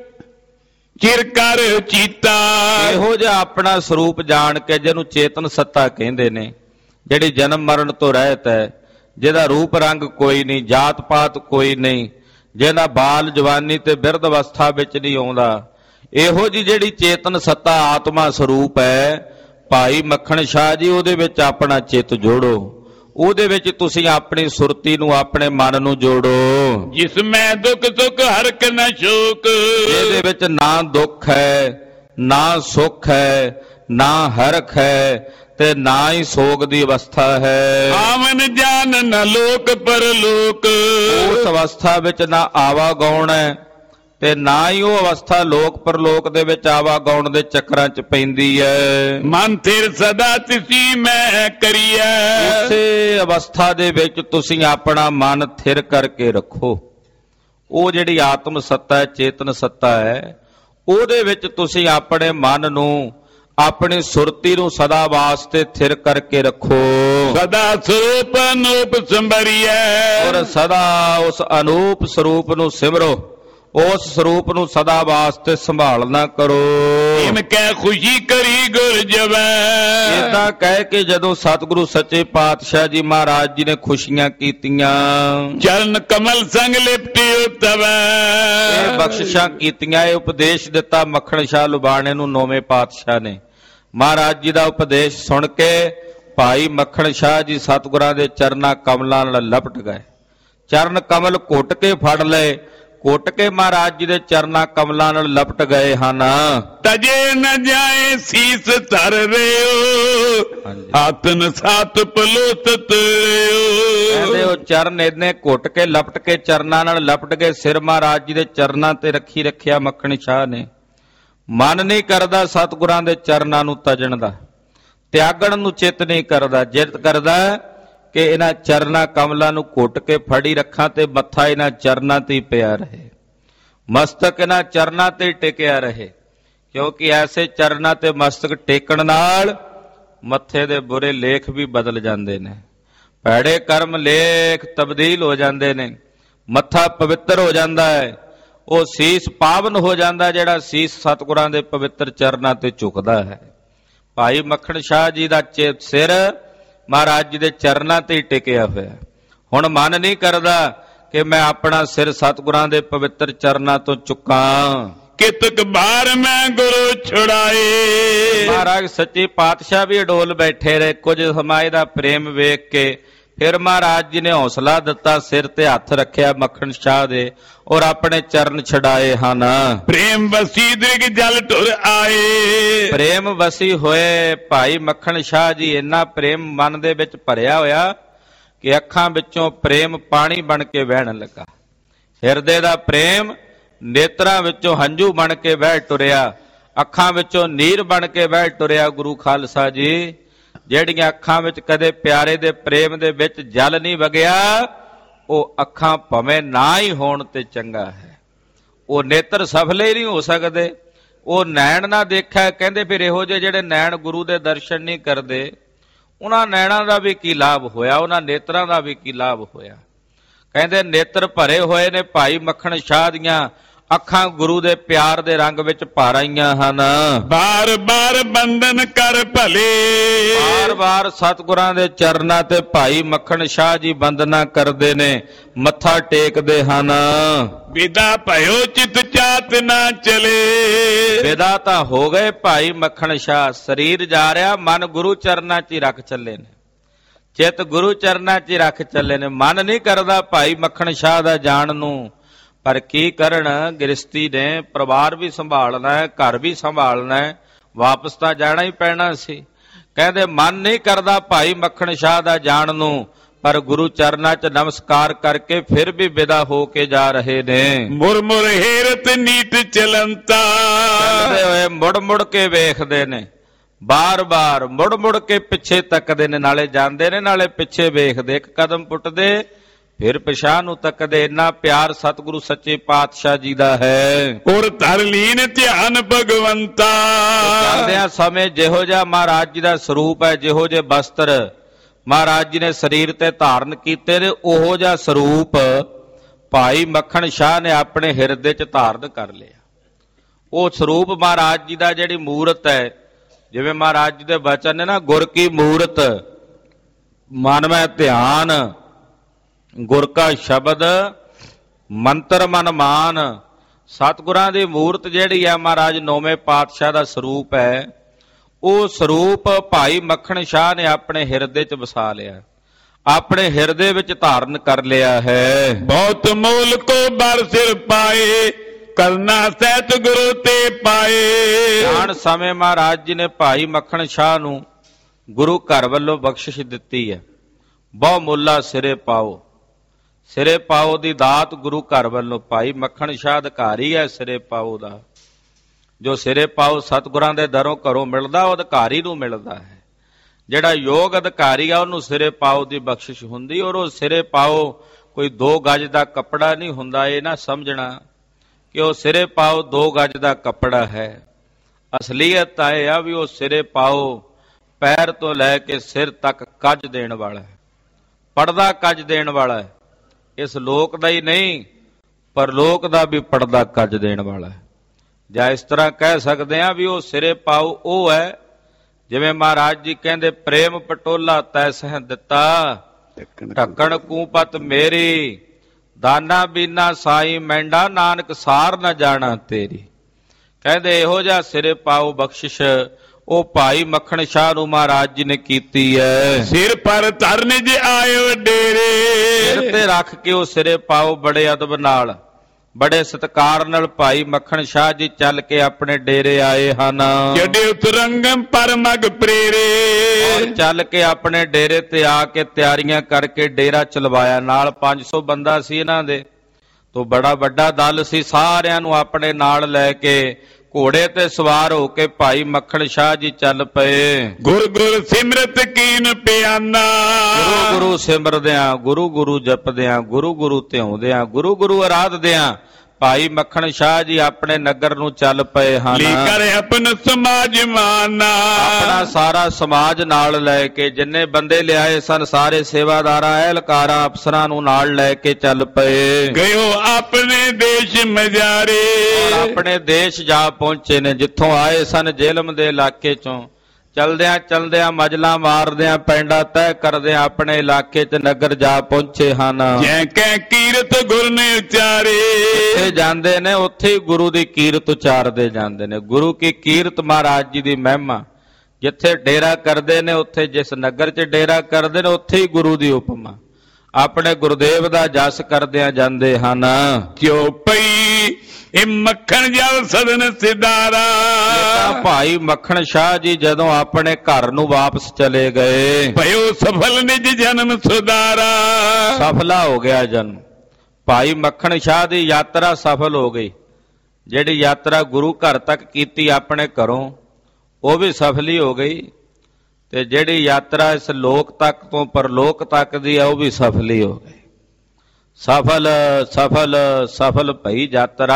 ਚਿਰ ਕਰ ਚੀਤਾ, ਇਹੋ ਜਿਹਾ ਆਪਣਾ ਸਰੂਪ ਜਾਣ ਕੇ ਜਿਹਨੂੰ ਚੇਤਨ ਸੱਤਾ ਕਹਿੰਦੇ ਨੇ, ਜਿਹੜੀ ਜਨਮ ਮਰਨ ਤੋਂ ਰਹਿਤ ਹੈ, ਜਿਹਦਾ ਰੂਪ ਰੰਗ ਕੋਈ ਨਹੀਂ, ਜਾਤ ਪਾਤ ਕੋਈ ਨਹੀਂ, ਜਿਹਦਾ ਬਾਲ ਜਵਾਨੀ ਤੇ ਬਿਰਧ ਅਵਸਥਾ ਵਿੱਚ ਨਹੀਂ ਆਉਂਦਾ, ਇਹੋ ਜੀ ਜਿਹੜੀ ਚੇਤਨ ਸੱਤਾ ਆਤਮਾ ਸਰੂਪ ਹੈ, ਭਾਈ ਮੱਖਣ ਸ਼ਾਹ ਜੀ ਉਹਦੇ ਵਿੱਚ ਆਪਣਾ ਚਿੱਤ ਜੋੜੋ, ਉਹਦੇ ਵਿੱਚ ਤੁਸੀਂ ਆਪਣੀ ਸੁਰਤੀ ਨੂੰ, ਆਪਣੇ ਮਨ ਨੂੰ ਜੋੜੋ। ਜਿਸ ਮੈਂ ਦੁੱਖ ਸੁਖ ਹਰਕ ਨਾ ਸ਼ੋਕ, ਇਹਦੇ ਵਿੱਚ ਨਾ ਦੁੱਖ ਹੈ, ਨਾ ਸੁੱਖ ਹੈ, ਨਾ ਹਰਖ ਹੈ, ਤੇ ਨਾ ਹੀ ਸੋਗ ਦੀ ਅਵਸਥਾ ਹੈ। ਆਵਨ ਜਾਨ ਨ ਲੋਕ ਪਰਲੋਕ, ਉਸ ਅਵਸਥਾ ਵਿੱਚ ਨਾ ਆਵਾਗਾਉਣ ਹੈ, ਤੇ ਨਾ ਹੀ ਉਹ ਅਵਸਥਾ ਲੋਕ ਪਰਲੋਕ ਦੇ ਵਿੱਚ ਆਵਾਗਾਉਣ ਦੇ ਚੱਕਰਾਂ 'ਚ ਪੈਂਦੀ ਹੈ। ਮਨ ਥਿਰ ਸਦਾ ਤਿਸੀ ਮੈਂ ਕਰੀਐ, ਇਸੇ ਅਵਸਥਾ ਦੇ ਵਿੱਚ ਤੁਸੀਂ ਆਪਣਾ ਮਨ ਥਿਰ ਕਰਕੇ ਰੱਖੋ। ਉਹ ਜਿਹੜੀ ਆਤਮ ਸੱਤਾ ਹੈ, ਚੇਤਨ ਸੱਤਾ ਹੈ, ਉਹਦੇ ਵਿੱਚ ਤੁਸੀਂ ਆਪਣੇ ਮਨ ਨੂੰ, ਆਪਣੀ ਸੁਰਤੀ ਨੂੰ ਸਦਾ ਵਾਸਤੇ ਥਿਰ ਕਰਕੇ ਰੱਖੋ। ਸਦਾ ਸਰੂਪ ਅਨੂਪ ਸੰਭਰੀਐ, ਔਰ ਸਦਾ ਉਸ ਅਨੂਪ ਸਰੂਪ ਨੂੰ ਸਿਮਰੋ, ਉਸ ਸਰੂਪ ਨੂੰ ਸਦਾ ਵਾਸਤੇ ਸੰਭਾਲਣਾ ਕਰੋ। ਇਨ ਕੈ ਖੁਸ਼ੀ ਕਰੀ ਗੁਰ ਜਵੈ, ਇਦਾਂ ਕਹਿ ਕੇ ਜਦੋਂ ਸਤਿਗੁਰੂ ਸੱਚੇ ਪਾਤਸ਼ਾਹ ਜੀ ਮਹਾਰਾਜ ਜੀ ਨੇ ਖੁਸ਼ੀਆਂ ਕੀਤੀਆਂ, ਚਰਨ ਕਮਲ ਸੰਗ ਲਿਪਟਿਓ ਤਵੈ, ਇਹ ਬਖਸ਼ਿਸ਼ਾਂ ਕੀਤੀਆਂ, ਇਹ ਉਪਦੇਸ਼ ਦਿੱਤਾ ਮੱਖਣ ਸ਼ਾਹ ਲੁਬਾਣੇ ਨੂੰ ਨੌਵੇਂ ਪਾਤਸ਼ਾਹ ਨੇ। ਮਹਾਰਾਜ ਜੀ ਦਾ ਉਪਦੇਸ਼ ਸੁਣ ਕੇ ਭਾਈ ਮੱਖਣ ਸ਼ਾਹ ਜੀ ਸਤਿਗੁਰਾਂ ਦੇ ਚਰਨਾਂ ਕਮਲਾਂ ਨਾਲ ਲਪਟ ਗਏ, ਚਰਨ ਕਮਲ ਘੁੱਟ ਕੇ ਫੜ ਲਏ, ਘੁੱਟ ਕੇ ਮਹਾਰਾਜ ਜੀ ਦੇ ਚਰਨਾਂ ਕਮਲਾਂ ਨਾਲ ਲਪਟ ਗਏ ਹਨ। ਤਜੇ ਨ ਜਾਏ ਸੀਸ ਧਰ ਰਿਓ ਆਤਨ ਸਾਤ ਪਲੋਤਤ ਕਹਿੰਦੇ ਉਹ ਚਰਨ ਇਹਨੇ ਘੁੱਟ ਕੇ ਲਪਟ ਕੇ ਚਰਨਾਂ ਨਾਲ ਲਪਟ ਗਏ। ਸਿਰ ਮਹਾਰਾਜ ਜੀ ਦੇ ਚਰਨਾਂ ਤੇ ਰੱਖੀ ਰੱਖਿਆ ਮੱਖਣ ਸ਼ਾਹ ਨੇ। ਮਨ ਨਹੀਂ ਕਰਦਾ ਸਤਿਗੁਰਾਂ ਦੇ ਚਰਨਾਂ ਨੂੰ ਤਜਣ ਦਾ, ਤਿਆਗਣ ਨੂੰ ਚਿੱਤ ਨਹੀਂ ਕਰਦਾ। ਜਿੱਤ ਕਰਦਾ ਕਿ ਇਹਨਾਂ ਚਰਨਾਂ ਕਮਲਾਂ ਨੂੰ ਘੁੱਟ ਕੇ ਫੜੀ ਰੱਖਾਂ ਤੇ ਮੱਥਾ ਇਹਨਾਂ ਚਰਨਾਂ ਤੇ ਹੀ ਪਿਆ ਰਹੇ, ਮਸਤਕ ਇਹਨਾਂ ਚਰਨਾਂ ਤੇ ਟਿਕਿਆ ਰਹੇ। ਕਿਉਂਕਿ ਐਸੇ ਚਰਨਾਂ ਤੇ ਮਸਤਕ ਟੇਕਣ ਨਾਲ ਮੱਥੇ ਦੇ ਬੁਰੇ ਲੇਖ ਵੀ ਬਦਲ ਜਾਂਦੇ ਨੇ, ਭੈੜੇ ਕਰਮ ਲੇਖ ਤਬਦੀਲ ਹੋ ਜਾਂਦੇ ਨੇ, ਮੱਥਾ ਪਵਿੱਤਰ ਹੋ ਜਾਂਦਾ ਹੈ, ਉਹ ਸੀਸ ਪਾਵਨ ਹੋ ਜਾਂਦਾ ਜਿਹੜਾ ਸੀਸ ਸਤਿਗੁਰਾਂ ਦੇ ਪਵਿੱਤਰ ਚਰਨਾਂ ਤੇ ਝੁਕਦਾ ਹੈ। ਭਾਈ ਮੱਖਣ ਸ਼ਾਹ ਜੀ ਦਾ ਸਿਰ ਮਹਾਰਾਜ ਜੀ ਦੇ ਚਰਨਾਂ ਤੇ ਹੀ ਟਿਕਿਆ ਹੋਇਆ। ਹੁਣ ਮਨ ਨਹੀਂ ਕਰਦਾ ਕਿ ਮੈਂ ਆਪਣਾ ਸਿਰ ਸਤਿਗੁਰਾਂ ਦੇ ਪਵਿੱਤਰ ਚਰਨਾਂ ਤੋਂ ਚੁੱਕਾਂ। ਕਿਤਕ ਬਾਰ ਮੈਂ ਗੁਰੂ ਛੁੜਾਏ। ਮਹਾਰਾਜ ਸੱਚੇ ਪਾਤਸ਼ਾਹ ਵੀ ਅਡੋਲ ਬੈਠੇ ਰਹੇ। ਕੁਝ ਸਮਾਏ ਦਾ ਪ੍ਰੇਮ ਵੇਖ ਕੇ ਫਿਰ ਮਹਾਰਾਜ ਜੀ ਨੇ ਹੌਸਲਾ ਦਿੱਤਾ, ਸਿਰ ਤੇ ਹੱਥ ਰੱਖਿਆ ਮੱਖਣ ਸ਼ਾਹ ਦੇ ਔਰ ਆਪਣੇ ਚਰਨ ਛਡਾਏ ਹਨ। ਪ੍ਰੇਮ ਵਸੀ ਦ੍ਰਿਗ ਜਲ ਢੁਰ ਆਏ। ਪ੍ਰੇਮ ਵਸੀ ਹੋਏ ਭਾਈ ਮੱਖਣ ਸ਼ਾਹ ਜੀ। ਇੰਨਾ ਪ੍ਰੇਮ ਮਨ ਦੇ ਵਿੱਚ ਭਰਿਆ ਹੋਇਆ ਕਿ ਅੱਖਾਂ ਵਿੱਚੋਂ ਪ੍ਰੇਮ ਪਾਣੀ ਬਣ ਕੇ ਵਹਿਣ ਲੱਗਾ। ਹਿਰਦੇ ਦਾ ਪ੍ਰੇਮ ਨੇਤਰਾਂ ਵਿੱਚੋਂ ਹੰਝੂ ਬਣ ਕੇ ਵਹਿ ਟੁਰਿਆ, ਅੱਖਾਂ ਵਿੱਚੋਂ ਨੀਰ ਬਣ ਕੇ ਵਹਿ ਟੁਰਿਆ। ਗੁਰੂ ਖਾਲਸਾ ਜੀ, ਜਿਹੜੀਆਂ ਅੱਖਾਂ ਵਿੱਚ ਕਦੇ ਪਿਆਰੇ ਦੇ ਪ੍ਰੇਮ ਦੇ ਵਿੱਚ ਜਲ ਨਹੀਂ ਵਗਿਆ, ਉਹ ਅੱਖਾਂ ਭਵੇਂ ਨਾ ਹੀ ਹੋਣ ਤੇ ਚੰਗਾ ਹੈ। ਉਹ ਨੇਤਰ ਸਫਲੇ ਨਹੀਂ ਹੋ ਸਕਦੇ। ਉਹ ਨੈਣ ਨਾ ਦੇਖਿਆ। ਕਹਿੰਦੇ ਫਿਰ ਇਹੋ ਜਿਹੇ ਜਿਹੜੇ ਨੈਣ ਗੁਰੂ ਦੇ ਦਰਸ਼ਨ ਨਹੀਂ ਕਰਦੇ, ਉਹਨਾਂ ਨੈਣਾਂ ਦਾ ਵੀ ਕੀ ਲਾਭ ਹੋਇਆ, ਉਹਨਾਂ ਨੇਤਰਾਂ ਦਾ ਵੀ ਕੀ ਲਾਭ ਹੋਇਆ। ਕਹਿੰਦੇ ਨੇਤਰ ਭਰੇ ਹੋਏ ਨੇ ਭਾਈ ਮੱਖਣ ਸ਼ਾਹ ਦੀਆਂ ਅੱਖਾਂ ਗੁਰੂ ਦੇ ਪਿਆਰ ਦੇ ਰੰਗ ਵਿੱਚ ਭਰ ਆਈਆਂ ਹਨ। ਬਾਰ ਬਾਰ ਬੰਦਨ ਕਰ ਭਲੇ। ਬਾਰ ਬਾਰ ਸਤਿਗੁਰਾਂ ਦੇ ਚਰਨਾਂ ਤੇ ਭਾਈ ਮੱਖਣ ਸ਼ਾਹ ਜੀ ਬੰਦਨਾ ਕਰਦੇ ਨੇ, ਮੱਥਾ ਟੇਕਦੇ ਹਨ। ਵਿਦਾ ਭਇਓ ਚਿਤ ਚਾਤ ਨਾ ਚਲੇ। ਵਿਦਾ ਤਾਂ ਹੋ ਗਏ ਭਾਈ ਮੱਖਣ ਸ਼ਾਹ। ਸਰੀਰ ਜਾ ਰਿਹਾ, ਮਨ ਗੁਰੂ ਚਰਨਾਂ 'ਚ ਹੀ ਰੱਖ ਚੱਲੇ ਨੇ, ਚਿੱਤ ਗੁਰੂ ਚਰਨਾਂ 'ਚ ਹੀ ਰੱਖ ਚੱਲੇ ਨੇ। ਮਨ ਨਹੀਂ ਕਰਦਾ ਭਾਈ ਮੱਖਣ ਸ਼ਾਹ ਦਾ ਜਾਣ ਨੂੰ, ਪਰ ਕੀ ਕਰਨ, ਗ੍ਰਸਤੀ ਨੇ ਪਰਿਵਾਰ ਵੀ ਸੰਭਾਲਣਾ ਹੈ, ਘਰ ਵੀ ਸੰਭਾਲਣਾ ਹੈ, ਵਾਪਸ ਤਾਂ ਜਾਣਾ ਹੀ ਪੈਣਾ ਸੀ। ਕਹਿੰਦੇ ਮਨ ਨਹੀਂ ਕਰਦਾ ਭਾਈ ਮੱਖਣ ਸ਼ਾਹ ਦਾ ਜਾਣ ਨੂੰ, ਪਰ ਗੁਰੂ ਚਰਨਾਂ 'ਚ ਨਮਸਕਾਰ ਕਰਕੇ ਫਿਰ ਵੀ ਵਿਦਾ ਹੋ ਕੇ ਜਾ ਰਹੇ ਨੇ। ਮੁਰ ਮੁਰ ਹੇਰਤ ਨੀਤ ਚਲੰਤਾ। ਚੱਲਦੇ ਹੋਏ ਮੁੜ ਮੁੜ ਕੇ ਵੇਖਦੇ ਨੇ, ਬਾਰ ਬਾਰ ਮੁੜ ਮੁੜ ਕੇ ਪਿੱਛੇ ਤੱਕਦੇ ਨੇ, ਨਾਲੇ ਜਾਂਦੇ ਨੇ ਨਾਲੇ ਪਿੱਛੇ ਵੇਖਦੇ। ਇੱਕ ਕਦਮ ਪੁੱਟਦੇ ਫਿਰ ਪਿਛਾਂਹ ਨੂੰ ਤੱਕਦੇ। ਇੰਨਾ ਪਿਆਰ ਸਤਿਗੁਰੂ ਸੱਚੇ ਪਾਤਸ਼ਾਹ ਜੀ ਦਾ ਹੈ। ਔਰ ਧਰ ਲੀਨ ਧਿਆਨ ਭਗਵੰਤਾ। ਜਾਂਦਿਆਂ ਸਮੇਂ ਜਿਹੋ ਜਿਹਾ ਮਹਾਰਾਜ ਜੀ ਦਾ ਸਰੂਪ ਹੈ, ਜਿਹੋ ਜਿਹੇ ਬਸਤਰ ਮਹਾਰਾਜ ਜੀ ਨੇ ਸਰੀਰ ਤੇ ਧਾਰਨ ਕੀਤੇ ਨੇ, ਉਹੋ ਜਿਹਾ ਸਰੂਪ ਭਾਈ ਮੱਖਣ ਸ਼ਾਹ ਨੇ ਆਪਣੇ ਹਿਰਦੇ 'ਚ ਧਾਰਨ ਕਰ ਲਿਆ। ਉਹ ਸਰੂਪ ਮਹਾਰਾਜ ਜੀ ਦਾ ਜਿਹੜੀ ਮੂਰਤ ਹੈ, ਜਿਵੇਂ ਮਹਾਰਾਜ ਜੀ ਦੇ ਬਚਨ ਨੇ ਨਾ, ਗੁਰ ਕੀ ਮੂਰਤ ਮਨ ਮੈਂ ਧਿਆਨ, ਗੁਰ ਕਾ ਸ਼ਬਦ ਮੰਤਰ ਮਨ ਮਾਨ। ਸਤਿਗੁਰਾਂ ਦੀ ਮੂਰਤ ਜਿਹੜੀ ਹੈ ਮਹਾਰਾਜ ਨੌਵੇਂ ਪਾਤਸ਼ਾਹ ਦਾ ਸਰੂਪ ਹੈ, ਉਹ ਸਰੂਪ ਭਾਈ ਮੱਖਣ ਸ਼ਾਹ ਨੇ ਆਪਣੇ ਹਿਰਦੇ 'ਚ ਵਸਾ ਲਿਆ, ਆਪਣੇ ਹਿਰਦੇ ਵਿੱਚ ਧਾਰਨ ਕਰ ਲਿਆ ਹੈ। ਬਹੁਤ ਮੂਲ ਕੋ ਬਰ ਸਿਰ ਪਾਏ, ਕਰਨਾ ਸਹਿਤ ਗੁਰੂ ਤੇ ਪਾਏ। ਜਾਣ ਸਮੇਂ ਮਹਾਰਾਜ ਜੀ ਨੇ ਭਾਈ ਮੱਖਣ ਸ਼ਾਹ ਨੂੰ ਗੁਰੂ ਘਰ ਵੱਲੋਂ ਬਖਸ਼ਿਸ਼ ਦਿੱਤੀ ਹੈ। ਬਹੁ ਮੁੱਲਾ ਸਿਰੇ ਪਾਓ, ਸਿਰੇ ਪਾਓ ਦੀ ਦਾਤ ਗੁਰੂ ਘਰ ਵੱਲੋਂ। ਭਾਈ ਮੱਖਣ ਸ਼ਾਹ ਅਧਿਕਾਰੀ ਹੈ ਸਿਰੇ ਪਾਓ ਦਾ। ਜੋ ਸਿਰੇ ਪਾਓ ਸਤਿਗੁਰਾਂ ਦੇ ਦਰੋਂ ਘਰੋਂ ਮਿਲਦਾ, ਉਹ ਅਧਿਕਾਰੀ ਨੂੰ ਮਿਲਦਾ ਹੈ। ਜਿਹੜਾ ਯੋਗ ਅਧਿਕਾਰੀ ਆ ਉਹਨੂੰ ਸਿਰੇ ਪਾਓ ਦੀ ਬਖਸ਼ਿਸ਼ ਹੁੰਦੀ। ਔਰ ਉਹ ਸਿਰੇ ਪਾਓ ਕੋਈ 2 ਗਜ ਦਾ ਕੱਪੜਾ ਨਹੀਂ ਹੁੰਦਾ। ਇਹ ਨਾ ਸਮਝਣਾ ਕਿ ਉਹ ਸਿਰੇ ਪਾਓ 2 ਗਜ ਦਾ ਕੱਪੜਾ ਹੈ। ਅਸਲੀਅਤ ਤਾਂ ਇਹ ਆ ਵੀ ਉਹ ਸਿਰੇ ਪਾਓ ਪੈਰ ਤੋਂ ਲੈ ਕੇ ਸਿਰ ਤੱਕ ਕੱਜ ਦੇਣ ਵਾਲਾ ਹੈ, ਪਰਦਾ ਕੱਜ ਦੇਣ ਵਾਲਾ ਹੈ। ਇਸ ਲੋਕ ਦਾ ਹੀ ਨਹੀਂ, ਪਰਲੋਕ ਦਾ ਵੀ ਪਰਦਾ ਕੱਜ ਦੇਣ ਵਾਲਾ ਹੈ। ਜਾਂ ਇਸ ਤਰ੍ਹਾਂ ਕਹਿ ਸਕਦੇ ਹਾਂ ਵੀ ਉਹ ਸਿਰੇ ਪਾਓ ਉਹ ਹੈ, ਜਿਵੇਂ ਮਹਾਰਾਜ ਜੀ ਕਹਿੰਦੇ ਪ੍ਰੇਮ ਪਟੋਲਾ ਤੈ ਸਹਿ ਦਿੱਤਾ, ਢੱਕਣ ਕੂਪਤ ਮੇਰੀ, ਦਾਨਾ ਬੀਨਾ ਸਾਈ ਮੈਂਡਾ, ਨਾਨਕ ਸਾਰ ਨਾ ਜਾਣਾ ਤੇਰੀ। ਕਹਿੰਦੇ ਇਹੋ ਜਿਹਾ ਸਿਰੇ ਪਾਓ ਬਖਸ਼ਿਸ਼ ਉਹ ਭਾਈ ਮੱਖਣ ਸ਼ਾਹ ਨੂੰ ਮਹਾਰਾਜ ਜੀ ਨੇ ਕੀਤੀ ਹੈ। ਸਿਰ ਪਰ ਧਰਨ ਜੇ ਆਇਓ ਡੇਰੇ। ਸਿਰ ਤੇ ਰੱਖ ਕੇ ਉਹ ਸਿਰੇ ਪਾਓ ਬੜੇ ਅਦਬ ਨਾਲ, ਬੜੇ ਸਤਿਕਾਰ ਨਾਲ ਭਾਈ ਮੱਖਣ ਸ਼ਾਹ ਜੀ ਚੱਲ ਕੇ ਆਪਣੇ ਡੇਰੇ ਆਏ ਹਨ। ਜਡੇ ਉਤਰੰਗਮ ਪਰਮਗ ਪ੍ਰੇਰੇ, ਔਰ ਚੱਲ ਕੇ ਆਪਣੇ ਡੇਰੇ ਤੇ ਆ ਕੇ ਤਿਆਰੀਆਂ ਕਰਕੇ ਡੇਰਾ ਚਲਵਾਇਆ। ਨਾਲ 500 ਬੰਦਾ ਸੀ ਇਹਨਾਂ ਦੇ, ਤੋਂ ਬੜਾ ਵੱਡਾ ਦਲ ਸੀ। ਸਾਰਿਆਂ ਨੂੰ ਆਪਣੇ ਨਾਲ ਲੈ ਕੇ ਘੋੜੇ ਤੇ ਸਵਾਰ ਹੋ ਕੇ ਭਾਈ ਮੱਖਣ ਸ਼ਾਹ ਜੀ ਚੱਲ ਪਏ। ਗੁਰ ਗੁਰ ਸਿਮਰਤ ਕੀਨ ਪਿਆਨਾ, ਗੁਰੂ ਗੁਰੂ ਸਿਮਰਦਿਆਂ, ਗੁਰੂ ਗੁਰੂ ਜਪਦਿਆਂ, ਗੁਰੂ ਗੁਰੂ ਧਿਆਉਂਦਿਆਂ, ਗੁਰੂ ਗੁਰੂ ਆਰਾਧਦਿਆਂ ਭਾਈ ਮੱਖਣ ਸ਼ਾਹ ਜੀ ਆਪਣੇ ਨਗਰ ਨੂੰ ਚੱਲ ਪਏ ਹਨ। ਲੀ ਕਰ ਆਪਣਾ ਸਮਾਜ ਮਾਨਾ, ਆਪਣਾ ਸਾਰਾ ਸਮਾਜ ਨਾਲ ਲੈ ਕੇ, ਜਿੰਨੇ ਬੰਦੇ ਲਿਆਏ ਸਨ ਸਾਰੇ ਸੇਵਾਦਾਰਾਂ, ਅਹਿਲਕਾਰਾਂ, ਅਫਸਰਾਂ ਨੂੰ ਨਾਲ ਲੈ ਕੇ ਚੱਲ ਪਏ। ਗਇਓ ਆਪਣੇ ਦੇਸ਼ ਮਜਾਰੇ, ਆਪਣੇ ਦੇਸ਼ ਜਾ ਪਹੁੰਚੇ ਨੇ, ਜਿੱਥੋਂ ਆਏ ਸਨ ਜੇਲਮ ਦੇ ਇਲਾਕੇ ਚੋਂ। ਚਲਦਿਆਂ ਚਲਦਿਆਂ ਮਜਲਾਂ ਮਾਰਦਿਆਂ ਪੈਂਡਾ ਤੈਅ ਕਰਦਿਆਂ ਆਪਣੇ ਇਲਾਕੇ 'ਚ ਨਗਰ ਜਾ ਪਹੁੰਚੇ ਹਨ। ਜੈ ਕੈ ਕੀਰਤ ਗੁਰ ਨੇ ਉਚਾਰੇ, ਜਿੱਥੇ ਜਾਂਦੇ ਨੇ ਉੱਥੇ ਹੀ ਗੁਰੂ ਦੀ ਕੀਰਤ ਉਚਾਰਦੇ ਜਾਂਦੇ ਨੇ। ਗੁਰੂ ਕੀ ਕੀਰਤ ਮਹਾਰਾਜ ਜੀ ਦੀ ਮਹਿਮਾ। ਜਿੱਥੇ ਡੇਰਾ ਕਰਦੇ ਨੇ, ਉੱਥੇ ਜਿਸ ਨਗਰ 'ਚ ਡੇਰਾ ਕਰਦੇ ਨੇ, ਉੱਥੇ ਹੀ ਗੁਰੂ ਦੀ ਉਪਮਾ। ਆਪਣੇ ਗੁਰਦੇਵ ਦਾ ਜਸ ਕਰਦਿਆਂ ਜਾਂਦੇ ਹਨ। ਕਿਉ ਪਈ ਇਹ ਮੱਖਣ ਜਲ ਸਦਨ ਸਿਦਾਰਾ, ਭਾਈ ਮੱਖਣ ਸ਼ਾਹ ਜੀ ਜਦੋਂ ਆਪਣੇ ਘਰ ਨੂੰ ਵਾਪਸ ਚਲੇ ਗਏ, ਭਇਓ ਸਫਲ ਨਿਜ ਜਨਮ ਸੁਦਾਰਾ, ਸਫਲਾ ਹੋ ਗਿਆ ਜਨਮ। ਭਾਈ ਮੱਖਣ ਸ਼ਾਹ ਦੀ ਯਾਤਰਾ ਸਫਲ ਹੋ ਗਈ। ਜਿਹੜੀ ਯਾਤਰਾ ਗੁਰੂ ਘਰ ਤੱਕ ਕੀਤੀ ਆਪਣੇ ਘਰੋਂ, ਉਹ ਵੀ ਸਫਲ ਹੀ ਹੋ ਗਈ। ਤੇ ਜਿਹੜੀ ਯਾਤਰਾ ਇਸ ਲੋਕ ਤੱਕ ਤੋਂ ਪਰਲੋਕ ਤੱਕ ਦੀ ਆ, ਉਹ ਵੀ ਸਫਲ ਹੀ ਹੋ ਗਈ। ਸਫਲ ਸਫਲ ਸਫਲ ਭਈ ਯਾਤਰਾ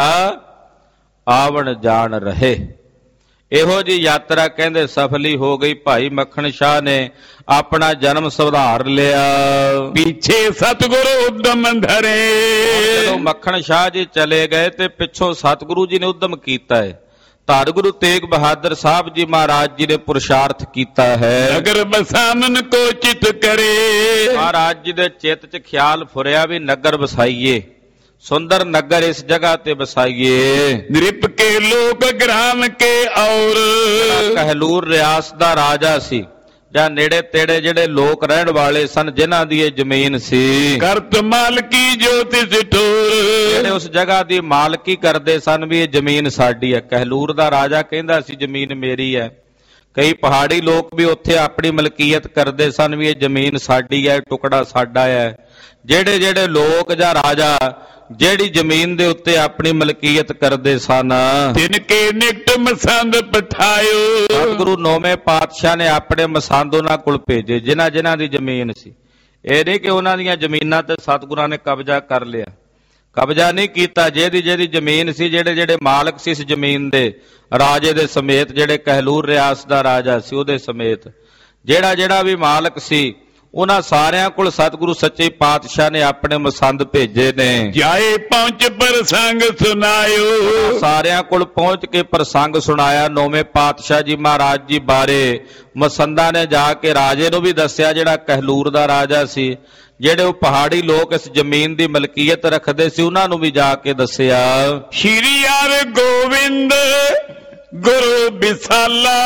ਆਵਣ ਜਾਣ ਰਹੇ। ਇਹੋ ਜੀ ਯਾਤਰਾ ਕਹਿੰਦੇ ਸਫਲੀ ਹੋ ਗਈ। ਭਾਈ ਮੱਖਣ ਸ਼ਾਹ ਨੇ ਆਪਣਾ ਜਨਮ ਸੁਧਾਰ ਲਿਆ। ਪਿੱਛੇ ਸਤਿਗੁਰ ਉਦਮ ਧਰੇ, ਜਦੋਂ ਮੱਖਣ ਸ਼ਾਹ ਜੀ ਚਲੇ ਗਏ ਤੇ ਪਿੱਛੋਂ ਸਤਿਗੁਰੂ ਜੀ ਨੇ ਉਦਮ ਕੀਤਾ ਹੈ। ਧੰਨ ਗੁਰੂ ਤੇਗ ਬਹਾਦਰ ਸਾਹਿਬ ਜੀ ਮਹਾਰਾਜ ਜੀ ਨੇ ਪੁਰਸ਼ਾਰਥ ਕੀਤਾ ਹੈ। ਨਗਰ ਬਸਾਮਨ ਕੋ ਚਿਤ ਕਰੇ, ਮਹਾਰਾਜ ਜੀ ਦੇ ਚਿੱਤ 'ਚ ਖਿਆਲ ਫੁਰਿਆ ਵੀ ਨਗਰ ਵਸਾਈਏ, ਸੁੰਦਰ ਨਗਰ ਇਸ ਜਗ੍ਹਾ ਤੇ ਵਸਾਈਏ। ਨਿਰਪ ਕੇ ਲੋਕ ਗ੍ਰਾਮ ਕੇ ਔਰ, ਕਹਿਲੂਰ ਰਿਆਸਤ ਦਾ ਰਾਜਾ ਸੀ, ਜਾਂ ਨੇੜੇ ਤੇੜੇ ਜਿਹੜੇ ਲੋਕ ਰਹਿਣ ਵਾਲੇ ਸਨ, ਜਿਨ੍ਹਾਂ ਦੀ ਇਹ ਜ਼ਮੀਨ ਸੀ। ਕਰਤ ਮਾਲਕੀ ਜੋਤਿ ਸਿਠੋਰ, ਜਿਹੜੇ ਉਸ ਜਗ੍ਹਾ ਦੀ ਮਾਲਕੀ ਕਰਦੇ ਸਨ ਵੀ ਇਹ ਜ਼ਮੀਨ ਸਾਡੀ ਹੈ। ਕਹਿਲੂਰ ਦਾ ਰਾਜਾ ਕਹਿੰਦਾ ਸੀ ਜ਼ਮੀਨ ਮੇਰੀ ਹੈ। ਕਈ ਪਹਾੜੀ ਲੋਕ ਵੀ ਉੱਥੇ ਆਪਣੀ ਮਲਕੀਅਤ ਕਰਦੇ ਸਨ ਵੀ ਇਹ ਜ਼ਮੀਨ ਸਾਡੀ ਹੈ, ਟੁਕੜਾ ਸਾਡਾ ਹੈ। ਜਿਹੜੇ ਜਿਹੜੇ ਲੋਕ ਜਾਂ ਰਾਜਾ ਜਿਹੜੀ ਜ਼ਮੀਨ ਦੇ ਉੱਤੇ ਆਪਣੀ ਮਲਕੀਅਤ ਕਰਦੇ ਸਨ, ਤਿਨ ਕੇ ਨਿਕਟ ਮਸੰਦ ਪਠਾਇਓ, ਸਤਿਗੁਰੂ ਨੌਵੇਂ ਪਾਤਸ਼ਾਹ ਨੇ ਆਪਣੇ ਮਸੰਦ ਉਹਨਾਂ ਕੋਲ ਭੇਜੇ, ਜਿਨ੍ਹਾਂ ਜਿਨ੍ਹਾਂ ਦੀ ਜ਼ਮੀਨ ਸੀ। ਇਹ ਨਹੀਂ ਕਿ ਉਹਨਾਂ ਦੀਆਂ ਜ਼ਮੀਨਾਂ ਤੇ ਸਤਿਗੁਰਾਂ ਨੇ ਕਬਜ਼ਾ ਕਰ ਲਿਆ, ਕਬਜ਼ਾ ਨਹੀਂ ਕੀਤਾ। ਜਿਹਦੀ ਜਿਹਦੀ ਜ਼ਮੀਨ ਸੀ, ਜਿਹੜੇ ਜਿਹੜੇ ਮਾਲਕ ਸੀ ਇਸ ਜ਼ਮੀਨ ਦੇ, ਰਾਜੇ ਦੇ ਸਮੇਤ, ਜਿਹੜੇ ਕਹਿਲੂਰ ਰਿਆਸਤ ਦਾ ਰਾਜਾ ਸੀ ਉਹਦੇ ਸਮੇਤ, ਜਿਹੜਾ ਜਿਹੜਾ ਵੀ ਮਾਲਕ ਸੀ, ਉਹਨਾਂ ਸਾਰਿਆਂ ਕੋਲ ਸਤਿਗੁਰੂ ਸੱਚੇ ਪਾਤਸ਼ਾਹ ਨੇ ਆਪਣੇ ਮਸੰਦ ਭੇਜੇ ਨੇ। ਜਾਏ ਪਹੁੰਚ ਪ੍ਰਸੰਗ ਸੁਨਾਇਓ, ਸਾਰਿਆਂ ਕੋਲ ਪਹੁੰਚ ਕੇ ਪ੍ਰਸੰਗ ਸੁਣਾਇਆ ਨੌਵੇਂ ਪਾਤਸ਼ਾਹ ਜੀ ਮਹਾਰਾਜ ਜੀ ਬਾਰੇ। ਮਸੰਦਾਂ ਨੇ ਜਾ ਕੇ ਰਾਜੇ ਨੂੰ ਵੀ ਦੱਸਿਆ, ਜਿਹੜਾ ਕਹਿਲੂਰ ਦਾ ਰਾਜਾ ਸੀ, ਜਿਹੜੇ ਉਹ ਪਹਾੜੀ ਲੋਕ ਇਸ ਜ਼ਮੀਨ ਦੀ ਮਲਕੀਅਤ ਰੱਖਦੇ ਸੀ, ਉਹਨਾਂ ਨੂੰ ਵੀ ਜਾ ਕੇ ਦੱਸਿਆ। ਸ਼੍ਰੀ ਹਰਿ ਗੋਬਿੰਦ ਗੁਰੂ ਬਿਸਾਲਾ,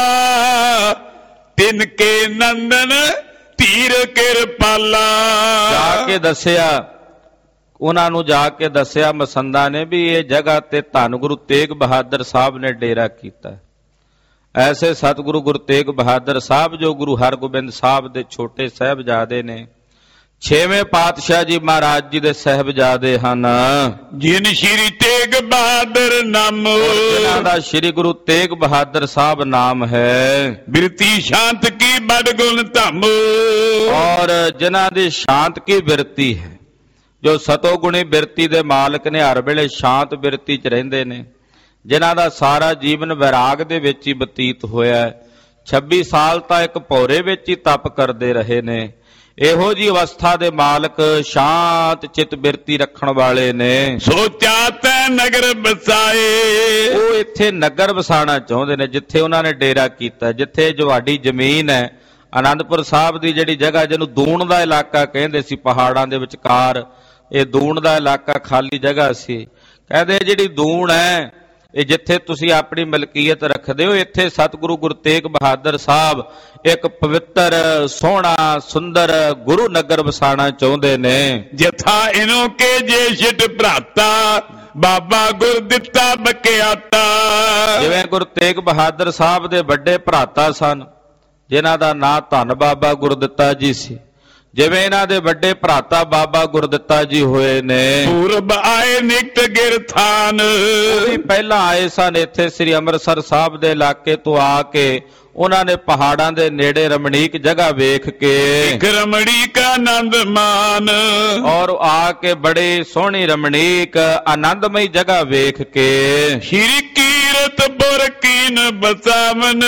ਤਿਨ ਕੇ ਨੰਦਨ ਧੀਰ ਕਿਰਪਾਲਾ, ਜਾ ਕੇ ਦੱਸਿਆ ਉਹਨਾਂ ਨੂੰ, ਜਾ ਕੇ ਦੱਸਿਆ ਮਸੰਦਾਂ ਨੇ ਵੀ ਇਹ ਜਗ੍ਹਾ ਤੇ ਧੰਨ ਗੁਰੂ ਤੇਗ ਬਹਾਦਰ ਸਾਹਿਬ ਨੇ ਡੇਰਾ ਕੀਤਾ। ਐਸੇ ਸਤਿਗੁਰੂ ਗੁਰੂ ਤੇਗ ਬਹਾਦਰ ਸਾਹਿਬ ਜੋ ਗੁਰੂ ਹਰਗੋਬਿੰਦ ਸਾਹਿਬ ਦੇ ਛੋਟੇ ਸਾਹਿਬਜ਼ਾਦੇ ਨੇ, ਛੇਵੇਂ ਪਾਤਸ਼ਾਹ ਜੀ ਮਹਾਰਾਜ ਜੀ ਦੇ ਸਾਹਿਬਜ਼ਾਦੇ ਹਨ। ਜਿਨ ਸ਼੍ਰੀ ਤੇਗ ਬਹਾਦਰ ਨਾਮੋ, ਜਿਨ੍ਹਾਂ ਦਾ ਸ਼੍ਰੀ ਗੁਰੂ ਤੇਗ ਬਹਾਦਰ ਸਾਹਿਬ ਨਾਮ ਹੈ। ਬਿਰਤੀ ਸ਼ਾਂਤ ਕੀ ਬੜ ਗੁਣ ਧੰਮ, ਔਰ ਜਿਨ੍ਹਾਂ ਦੀ ਸ਼ਾਂਤ ਕੀ ਬਿਰਤੀ ਹੈ, ਜੋ ਸਤੋਗੁਣੀ ਬਿਰਤੀ ਦੇ ਮਾਲਕ ਨੇ, ਹਰ ਵੇਲੇ ਸ਼ਾਂਤ ਬਿਰਤੀ 'ਚ ਰਹਿੰਦੇ ਨੇ, ਜਿਨ੍ਹਾਂ ਦਾ ਸਾਰਾ ਜੀਵਨ ਵੈਰਾਗ ਦੇ ਵਿੱਚ ਹੀ ਬਤੀਤ ਹੋਇਆ। 26 ਸਾਲ ਤਾਂ ਇੱਕ ਭੌਰੇ ਵਿੱਚ ਹੀ ਤਪ ਕਰਦੇ ਰਹੇ ਨੇ। ਇਹੋ ਜੀ ਅਵਸਥਾ ਦੇ ਮਾਲਕ ਸ਼ਾਂਤ ਚਿਤ ਬਿਰਤੀ ਰੱਖਣ ਵਾਲੇ ਨੇ। ਸੋਚਾ ਤੈ ਨਗਰ ਬਸਾਏ, ਉਹ ਇੱਥੇ ਨਗਰ ਵਸਾਣਾ ਚਾਹੁੰਦੇ ਨੇ, ਜਿੱਥੇ ਉਹਨਾਂ ਨੇ ਡੇਰਾ ਕੀਤਾ, ਜਿੱਥੇ ਤੁਹਾਡੀ ਜ਼ਮੀਨ ਹੈ। ਆਨੰਦਪੁਰ ਸਾਹਿਬ ਦੀ ਜਿਹੜੀ ਜਗ੍ਹਾ, ਜਿਹਨੂੰ ਦੂਣ ਦਾ ਇਲਾਕਾ ਕਹਿੰਦੇ ਸੀ, ਪਹਾੜਾਂ ਦੇ ਵਿਚਕਾਰ ਇਹ ਦੂਣ ਦਾ ਇਲਾਕਾ ਖਾਲੀ ਜਗ੍ਹਾ ਸੀ। ਕਹਿੰਦੇ ਜਿਹੜੀ ਦੂਣ ਹੈ, ਇਹ ਜਿੱਥੇ ਤੁਸੀਂ ਆਪਣੀ ਮਲਕੀਅਤ ਰੱਖਦੇ ਹੋ, ਇੱਥੇ ਸਤਿਗੁਰੂ ਗੁਰੂ ਤੇਗ ਬਹਾਦਰ ਸਾਹਿਬ ਇੱਕ ਪਵਿੱਤਰ ਸੋਹਣਾ ਸੁੰਦਰ ਗੁਰੂ ਨਗਰ ਵਸਾਣਾ ਚਾਹੁੰਦੇ ਨੇ। ਜਥਾ ਇਨੋ ਕੇ ਜੇ ਛਿਟ ਭਰਾਤਾ, ਬਾਬਾ ਗੁਰ ਦਿੱਤਾ ਬਕਿਆਤਾ। ਜਿਵੇਂ ਗੁਰੂ ਤੇਗ ਬਹਾਦਰ ਸਾਹਿਬ ਦੇ ਵੱਡੇ ਭਰਾਤਾ ਸਨ, ਜਿਨ੍ਹਾਂ ਦਾ ਨਾਂ ਧੰਨ ਬਾਬਾ ਗੁਰਦਿੱਤਾ ਜੀ ਸੀ, ਜਿਵੇਂ ਇਹਨਾਂ ਦੇ ਵੱਡੇ ਭਰਾਤਾ ਬਾਬਾ ਗੁਰਦਿੱਤਾ ਜੀ ਹੋਏ ਨੇ। ਪੂਰਬ ਆਏ ਨਿਕਟ ਗਿਰਥਾਨ, ਉਹ ਵੀ ਪਹਿਲਾਂ ਆਏ ਸਨ ਇੱਥੇ ਸ੍ਰੀ ਅੰਮ੍ਰਿਤਸਰ ਸਾਹਿਬ ਦੇ ਇਲਾਕੇ ਤੋਂ ਆ ਕੇ। ਉਹਨਾਂ ਨੇ ਪਹਾੜਾਂ ਦੇ ਨੇੜੇ ਰਮਣੀਕ ਜਗ੍ਹਾ ਵੇਖ ਕੇ ਰਮਣੀਕ ਆਨੰਦ ਮਾਨ, ਔਰ ਆ ਕੇ ਬੜੀ ਸੋਹਣੀ ਰਮਣੀਕ ਆਨੰਦਮਈ ਜਗ੍ਹਾ ਵੇਖ ਕੇ ਸ਼੍ਰੀ ਕੀਰਤਪੁਰ ਕੀਨ ਬਸਾਵਨ,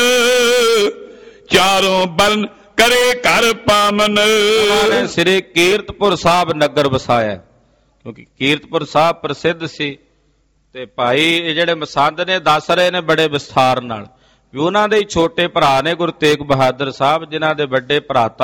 ਚਾਰੋਂ ਬਰਨ ਕਰੇ ਘਰ ਪਾਵਨ। ਉਹਨਾਂ ਨੇ ਸ੍ਰੀ ਕੀਰਤਪੁਰ ਸਾਹਿਬ ਨਗਰ ਵਸਾਇਆ, ਕਿਉਂਕਿ ਕੀਰਤਪੁਰ ਸਾਹਿਬ ਪ੍ਰਸਿੱਧ ਸੀ। ਤੇ ਭਾਈ ਇਹ ਜਿਹੜੇ ਮਸੰਦ ਨੇ ਦੱਸ ਰਹੇ ਨੇ ਬੜੇ ਵਿਸਥਾਰ ਨਾਲ ਵੀ ਉਹਨਾਂ ਦੇ ਛੋਟੇ ਭਰਾ ਨੇ ਗੁਰੂ ਤੇਗ ਬਹਾਦਰ ਸਾਹਿਬ, ਜਿਨ੍ਹਾਂ ਦੇ ਵੱਡੇ ਭਰਾਤਾ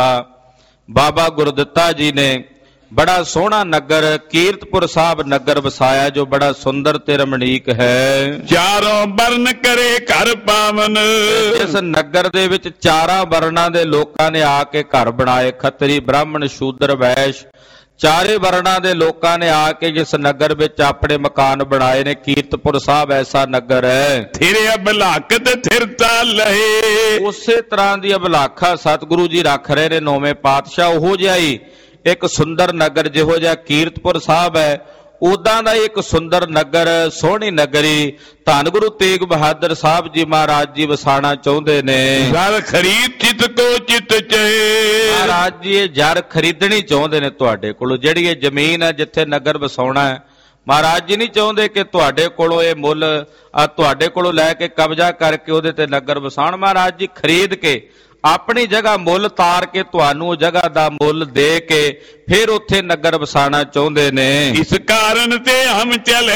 ਬਾਬਾ ਗੁਰਦਿੱਤਾ ਜੀ ਨੇ ਬੜਾ ਸੋਹਣਾ ਨਗਰ ਕੀਰਤਪੁਰ ਸਾਹਿਬ ਨਗਰ ਵਸਾਇਆ, ਜੋ ਬੜਾ ਸੁੰਦਰ ਤੇ ਰਮਣੀਕ ਹੈ। ਚਾਰੋਂ ਵਰਨ ਕਰੇ ਘਰ ਪਾਵਨ, ਇਸ ਨਗਰ ਦੇ ਵਿੱਚ ਚਾਰਾਂ ਵਰਨਾਂ ਦੇ ਲੋਕਾਂ ਨੇ ਆ ਕੇ ਘਰ ਬਣਾਏ। ਖੱਤਰੀ, ਬ੍ਰਾਹਮਣ, ਸ਼ੂਦਰ, ਵੈਸ਼, ਚਾਰੇ ਵਰਨਾਂ ਦੇ ਲੋਕਾਂ ਨੇ ਆ ਕੇ ਜਿਸ ਨਗਰ ਵਿੱਚ ਆਪਣੇ ਮਕਾਨ ਬਣਾਏ ਨੇ। ਕੀਰਤਪੁਰ ਸਾਹਿਬ ਐਸਾ ਨਗਰ ਹੈ। ਥਿਰੇ ਅਬਲਾਕਤ ਥਿਰਤਾ ਲਹੇ, ਉਸੇ ਤਰ੍ਹਾਂ ਦੀ ਅਬਲਾਖਾ ਸਤਿਗੁਰੂ ਜੀ ਰੱਖ ਰਹੇ ਨੇ ਨੌਵੇਂ ਪਾਤਸ਼ਾਹ। ਉਹੋ ਜਿਹਾ ਹੀ ਇੱਕ ਸੁੰਦਰ ਨਗਰ ਜਿਹੋ ਜਿਹਾ ਕੀਰਤਪੁਰ ਸਾਹਿਬ ਹੈ, ਉਦਾਂ ਦਾ ਇੱਕ ਸੁੰਦਰ ਨਗਰ, ਸੋਹਣੀ ਨਗਰੀ ਧੰਨ ਗੁਰੂ ਤੇਗ ਬਹਾਦਰ ਸਾਹਿਬ ਜੀ ਮਹਾਰਾਜ ਜੀ ਵਸਾਣਾ ਚਾਹੁੰਦੇ ਨੇ। ਜਰ ਖਰੀਦ ਚਿਤ ਕੋ ਚਿਤ ਚੇ, ਮਹਾਰਾਜ ਜੀ ਇਹ ਜਰ ਖਰੀਦਣੀ ਚਾਹੁੰਦੇ ਨੇ ਤੁਹਾਡੇ ਕੋਲੋਂ। ਜਿਹੜੀ ਇਹ ਜ਼ਮੀਨ ਹੈ ਜਿੱਥੇ ਨਗਰ ਵਸਾਉਣਾ ਹੈ, ਮਹਾਰਾਜ ਜੀ ਨਹੀਂ ਚਾਹੁੰਦੇ ਕਿ ਤੁਹਾਡੇ ਕੋਲੋਂ ਇਹ ਮੁੱਲ ਤੁਹਾਡੇ ਕੋਲੋਂ ਲੈ ਕੇ ਕਬਜ਼ਾ ਕਰਕੇ ਉਹਦੇ ਤੇ ਨਗਰ ਵਸਾਉਣ। ਮਹਾਰਾਜ ਜੀ ਖਰੀਦ ਕੇ ਆਪਣੀ ਜਗ੍ਹਾ ਮੁੱਲ ਤਾਰ ਕੇ ਤੁਹਾਨੂੰ ਉਹ ਜਗ੍ਹਾ ਦਾ ਮੁੱਲ ਦੇ ਕੇ ਫਿਰ ਉੱਥੇ ਨਗਰ ਵਸਾਣਾ ਚਾਹੁੰਦੇ ਨੇ। ਇਸ ਕਾਰਨ ਤੇ ਹਮ ਚਲ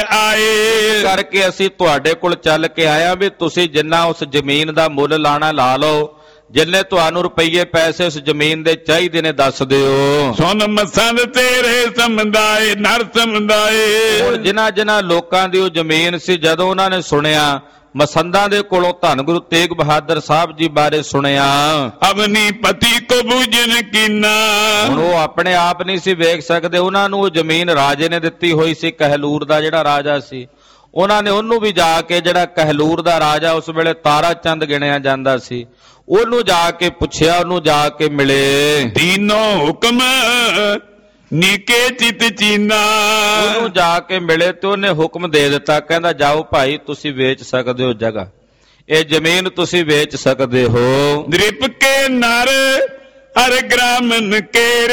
ਆਏ, ਕਰਕੇ ਅਸੀਂ ਤੁਹਾਡੇ ਕੋਲ ਚੱਲ ਕੇ ਆਇਆ ਵੀ ਤੁਸੀਂ ਜਿੰਨਾ ਉਸ ਜ਼ਮੀਨ ਦਾ ਮੁੱਲ ਲਾਣਾ ਲਾ ਲਓ, ਜਿੰਨੇ ਤੁਹਾਨੂੰ ਰੁਪਈਏ ਪੈਸੇ ਉਸ ਜ਼ਮੀਨ ਦੇ ਚਾਹੀਦੇ ਨੇ ਦੱਸ ਦਿਓ। ਸੁਨ ਮਸੰਦ ਤੇਰੇ ਸਮਝਾਏ ਨਰ ਸਮਝਾਏ। ਹੁਣ ਜਿਨ੍ਹਾਂ ਲੋਕਾਂ ਦੀ ਉਹ ਜ਼ਮੀਨ ਸੀ, ਜਦੋਂ ਉਹਨਾਂ ਨੇ ਸੁਣਿਆ ਮਸੰਦਾਂ ਦੇ ਕੋਲੋਂ ਧੰਨ ਗੁਰੂ ਤੇਗ ਬਹਾਦਰ ਸਾਹਿਬ ਜੀ ਬਾਰੇ ਸੁਣਿਆ, ਅਵਨੀ ਪਤੀ ਕੋ ਬੂਝਨ ਕੀਨਾ, ਹੁਣ ਉਹ ਆਪਣੇ ਆਪ ਨਹੀਂ ਸੀ ਵੇਖ ਸਕਦੇ। ਉਹਨਾਂ ਨੂੰ ਉਹ ਜ਼ਮੀਨ ਰਾਜੇ ਨੇ ਦਿੱਤੀ ਹੋਈ ਸੀ, ਕਹਿਲੂਰ ਦਾ ਜਿਹੜਾ ਰਾਜਾ ਸੀ। ਉਹਨਾਂ ਨੇ ਉਹਨੂੰ ਵੀ ਜਾ ਕੇ, ਜਿਹੜਾ ਕਹਿਲੂਰ ਦਾ ਰਾਜਾ ਉਸ ਵੇਲੇ ਤਾਰਾ ਚੰਦ ਗਿਣਿਆ ਜਾਂਦਾ ਸੀ, ਉਹਨੂੰ ਜਾ ਕੇ ਪੁੱਛਿਆ, ਉਹਨੂੰ ਜਾ ਕੇ ਮਿਲੇ। ਤੀਨੋਂ ਹੁਕਮ ਨੀਕੇ ਚਿਤ ਚੀਨਾ, ਉਹਨੂੰ ਜਾ ਕੇ ਮਿਲੇ ਤੇ ਉਹਨੇ ਹੁਕਮ ਦੇ ਦਿੱਤਾ, ਕਹਿੰਦਾ ਜਾਓ ਭਾਈ ਤੁਸੀਂ ਵੇਚ ਸਕਦੇ ਹੋ ਜਗ੍ਹਾ, ਇਹ ਜ਼ਮੀਨ ਤੁਸੀਂ ਵੇਚ ਸਕਦੇ ਹੋ। ਦ੍ਰਿਪ ਕੇ ਨਰ ਹਰ ਗ੍ਰਾਮਨ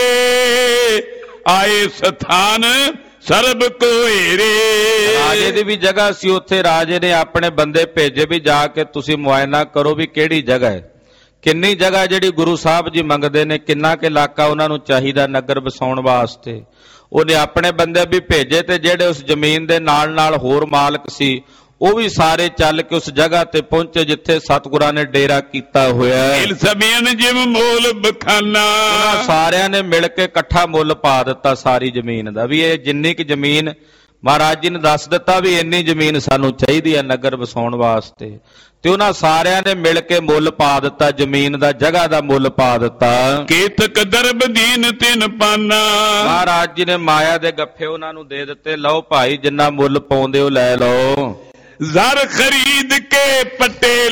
ਕੇਰੇ, ਆਏ ਸਥਾਨ ਸਰਬ ਕੋਏਰੇ। ਰਾਜੇ ਦੀ ਵੀ ਜਗ੍ਹਾ ਸੀ ਉੱਥੇ, ਰਾਜੇ ਨੇ ਆਪਣੇ ਬੰਦੇ ਭੇਜੇ ਵੀ ਜਾ ਕੇ ਤੁਸੀਂ ਮੁਆਇਨਾ ਕਰੋ ਵੀ ਕਿਹੜੀ ਜਗ੍ਹਾ ਹੈ, ਕਿੰਨੀ ਜਗ੍ਹਾ ਜਿਹੜੀ ਗੁਰੂ ਸਾਹਿਬ ਜੀ ਮੰਗਦੇ ਨੇ, ਕਿੰਨਾ ਕੁ ਇਲਾਕਾ ਉਹਨਾਂ ਨੂੰ ਚਾਹੀਦਾ ਨਗਰ ਵਸਾਉਣ ਵਾਸਤੇ। ਉਹਨੇ ਆਪਣੇ ਬੰਦੇ ਵੀ ਭੇਜੇ ਤੇ ਜਿਹੜੇ ਉਸ ਜ਼ਮੀਨ ਦੇ ਨਾਲ ਨਾਲ ਹੋਰ ਮਾਲਕ ਸੀ, ਉਹ ਵੀ ਸਾਰੇ ਚੱਲ ਕੇ ਉਸ ਜਗ੍ਹਾ ਤੇ ਪਹੁੰਚੇ ਜਿੱਥੇ ਸਤਿਗੁਰਾਂ ਨੇ ਡੇਰਾ ਕੀਤਾ ਹੋਇਆ ਹੈ। ਸਭੀਨ ਜਿਵ ਮੋਲ ਬਖਾਨਾ, ਉਹਨਾਂ ਸਾਰਿਆਂ ਨੇ ਮਿਲ ਕੇ ਇਕੱਠਾ ਮੁੱਲ ਪਾ ਦਿੱਤਾ ਸਾਰੀ ਜ਼ਮੀਨ ਦਾ, ਵੀ ਇਹ ਜਿੰਨੀ ਕੁ ਜ਼ਮੀਨ ਮਹਾਰਾਜ ਜੀ ਨੇ ਦੱਸ ਦਿੱਤਾ ਵੀ ਇੰਨੀ ਜ਼ਮੀਨ ਸਾਨੂੰ ਚਾਹੀਦੀ ਹੈ ਨਗਰ ਵਸਾਉਣ ਵਾਸਤੇ। ਤੇ ਉਹਨਾਂ ਸਾਰਿਆਂ ਨੇ ਮਿਲ ਕੇ ਮੁੱਲ ਪਾ ਦਿੱਤਾ, ਜ਼ਮੀਨ ਦਾ, ਜਗ੍ਹਾ ਦਾ ਮੁੱਲ ਪਾ ਦਿੱਤਾ। ਕੇਤਕ ਦਰਬ ਦੀਨ ਤਿਨ ਪਾਨਾ, ਮਹਾਰਾਜ ਜੀ ਨੇ ਮਾਇਆ ਦੇ ਗੱਫੇ ਉਹਨਾਂ ਨੂੰ ਦੇ ਦਿੱਤੇ, ਲਓ ਭਾਈ ਜਿੰਨਾ ਮੁੱਲ ਪਾਉਂਦੇ ਹੋ ਲੈ ਲਓ। ਜ਼ਰ ਖਰੀਦ ਕੇ ਪੱਟੇ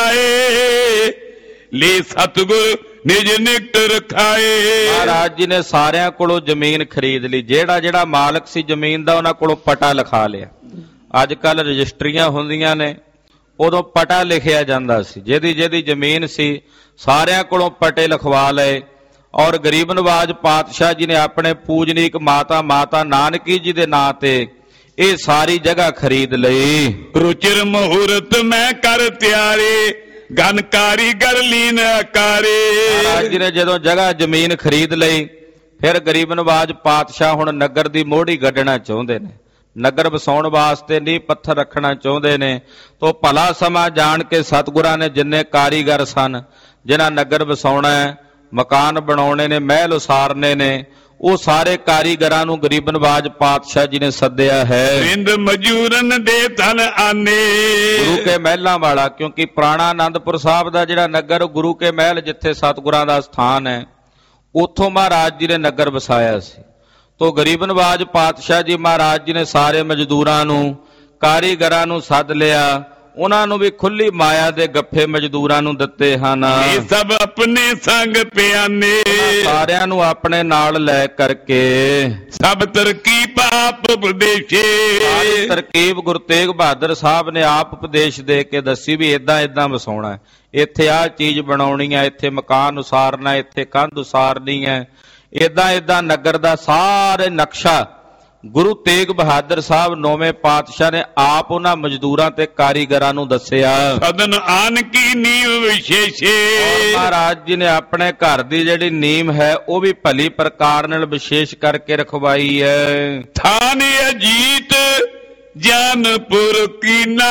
ਲਿਕਾਏ, ਲੈ ਸਤਿਗੁਰ ਨਿਜ ਨਿਕਟ ਰਖਾਏ। ਮਹਾਰਾਜ ਜੀ ਨੇ ਸਾਰਿਆਂ ਕੋਲੋਂ ਜ਼ਮੀਨ ਖਰੀਦ ਲਈ, ਜਿਹੜਾ ਮਾਲਕ ਸੀ ਜ਼ਮੀਨ ਦਾ ਉਹਨਾਂ ਕੋਲੋਂ ਪਟਾ ਲਿਖਾ ਲਿਆ। ਅੱਜ ਕੱਲ ਰਜਿਸਟਰੀਆਂ ਹੁੰਦੀਆਂ ਨੇ, ਉਦੋਂ ਪਟਾ ਲਿਖਿਆ ਜਾਂਦਾ ਸੀ। ਜਿਹਦੀ ਜ਼ਮੀਨ ਸੀ ਸਾਰਿਆਂ ਕੋਲੋਂ ਪਟੇ ਲਿਖਵਾ ਲਏ। ਔਰ ਗਰੀਬ ਨਵਾਜ ਪਾਤਸ਼ਾਹ ਜੀ ਨੇ ਆਪਣੇ ਪੂਜਨੀਕ ਮਾਤਾ ਨਾਨਕੀ ਜੀ ਦੇ ਨਾਂ ਤੇ ਇਹ ਸਾਰੀ ਜਗ੍ਹਾ ਖਰੀਦ ਲਈ। ਰੁਚਿਰ ਮਹੂਰਤ ਮੈਂ ਕਰ ਤਿਆਰੇ, ਗਨ ਕਾਰੀਗਰ ਲੀਨ ਆਕਾਰੇ। ਮਹਾਰਾਜ ਜੀ ਨੇ ਜਦੋਂ ਜਗ੍ਹਾ ਜ਼ਮੀਨ ਖਰੀਦ ਲਈ, ਫਿਰ ਗਰੀਬ ਨਵਾਜ ਪਾਤਸ਼ਾਹ ਹੁਣ ਨਗਰ ਦੀ ਮੋਹੜੀ ਗੱਡਣਾ ਚਾਹੁੰਦੇ ਨੇ, ਨਗਰ ਵਸਾਉਣ ਵਾਸਤੇ ਨੀਂਹ ਪੱਥਰ ਰੱਖਣਾ ਚਾਹੁੰਦੇ ਨੇ। ਤੋ ਭਲਾ ਸਮਾਂ ਜਾਣ ਕੇ ਸਤਿਗੁਰਾਂ ਨੇ ਜਿੰਨੇ ਕਾਰੀਗਰ ਸਨ, ਜਿਨ੍ਹਾਂ ਨਗਰ ਵਸਾਉਣਾ ਹੈ, ਮਕਾਨ ਬਣਾਉਣੇ ਨੇ, ਮਹਿਲ ਉਸਾਰਨੇ ਨੇ, ਉਹ ਸਾਰੇ ਕਾਰੀਗਰਾਂ ਨੂੰ ਗਰੀਬ ਨਵਾਜ ਪਾਤਸ਼ਾਹ ਜੀ ਨੇ ਸੱਦਿਆ ਹੈ। ਰਿੰਦ ਮਜੂਰਨ ਦੇ ਧਨ ਆਨੇ, ਗੁਰੂ ਕੇ ਮਹਿਲਾਂ ਵਾਲਾ, ਕਿਉਂਕਿ ਪੁਰਾਣਾ ਆਨੰਦਪੁਰ ਸਾਹਿਬ ਦਾ ਜਿਹੜਾ ਨਗਰ, ਗੁਰੂ ਕੇ ਮਹਿਲ ਜਿੱਥੇ ਸਤਿਗੁਰਾਂ ਦਾ ਸਥਾਨ ਹੈ, ਉੱਥੋਂ ਮਹਾਰਾਜ ਜੀ ਨੇ ਨਗਰ ਵਸਾਇਆ ਸੀ। ਤੋ ਗਰੀਬ ਨਵਾਜ ਪਾਤਸ਼ਾਹ ਜੀ ਮਹਾਰਾਜ ਜੀ ਨੇ ਸਾਰੇ ਮਜ਼ਦੂਰਾਂ ਨੂੰ, ਕਾਰੀਗਰਾਂ ਨੂੰ ਸੱਦ ਲਿਆ। ਉਹਨਾਂ ਨੂੰ ਵੀ ਖੁੱਲੀ ਮਾਇਆ ਦੇ ਗੱਫੇ ਮਜ਼ਦੂਰਾਂ ਨੂੰ ਦਿੱਤੇ ਹਨ। ਇਹ ਸਭ ਆਪਣੇ ਸੰਗ ਪਿਆਨੇ, ਸਾਰਿਆਂ ਨੂੰ ਆਪਣੇ ਨਾਲ ਲੈ ਕਰਕੇ ਸਭ ਤਰਕੀਬ ਆਪ ਉਪਦੇਸ਼ੇ। ਤਰਕੀਬ ਗੁਰੂ ਤੇਗ ਬਹਾਦਰ ਸਾਹਿਬ ਨੇ ਆਪ ਉਪਦੇਸ਼ ਦੇ ਕੇ ਦੱਸੀ ਵੀ ਇਦਾਂ ਇਦਾਂ ਵਸਾਉਣਾ, ਇੱਥੇ ਆਹ ਚੀਜ਼ ਬਣਾਉਣੀ ਹੈ, ਇੱਥੇ ਮਕਾਨ ਉਸਾਰਨਾ, ਇੱਥੇ ਕੰਧ ਉਸਾਰਨੀ ਹੈ। ਇਦਾਂ ਇਦਾਂ ਨਗਰ ਦਾ ਸਾਰੇ ਨਕਸ਼ਾ ਗੁਰੂ ਤੇਗ ਬਹਾਦਰ ਸਾਹਿਬ ਨੌਵੇਂ ਪਾਤਸ਼ਾਹ ਨੇ ਆਪ ਉਹਨਾਂ ਮਜ਼ਦੂਰਾਂ ਤੇ ਕਾਰੀਗਰਾਂ ਨੂੰ ਦੱਸਿਆ। ਸਦਨ ਆਨ ਕੀ ਨੀਵ ਵਿਸ਼ੇਸ਼ੇ, ਮਹਾਰਾਜ ਜੀ ਨੇ ਆਪਣੇ ਘਰ ਦੀ ਜਿਹੜੀ ਨੀਮ ਹੈ ਉਹ ਵੀ ਭਲੀ ਪ੍ਰਕਾਰ ਨਾਲ ਵਿਸ਼ੇਸ਼ ਕਰਕੇ ਰਖਵਾਈ ਹੈ। ਥਾਨ ਅਜੀਤ ਜਾਨਪੁਰ ਕੀਨਾ,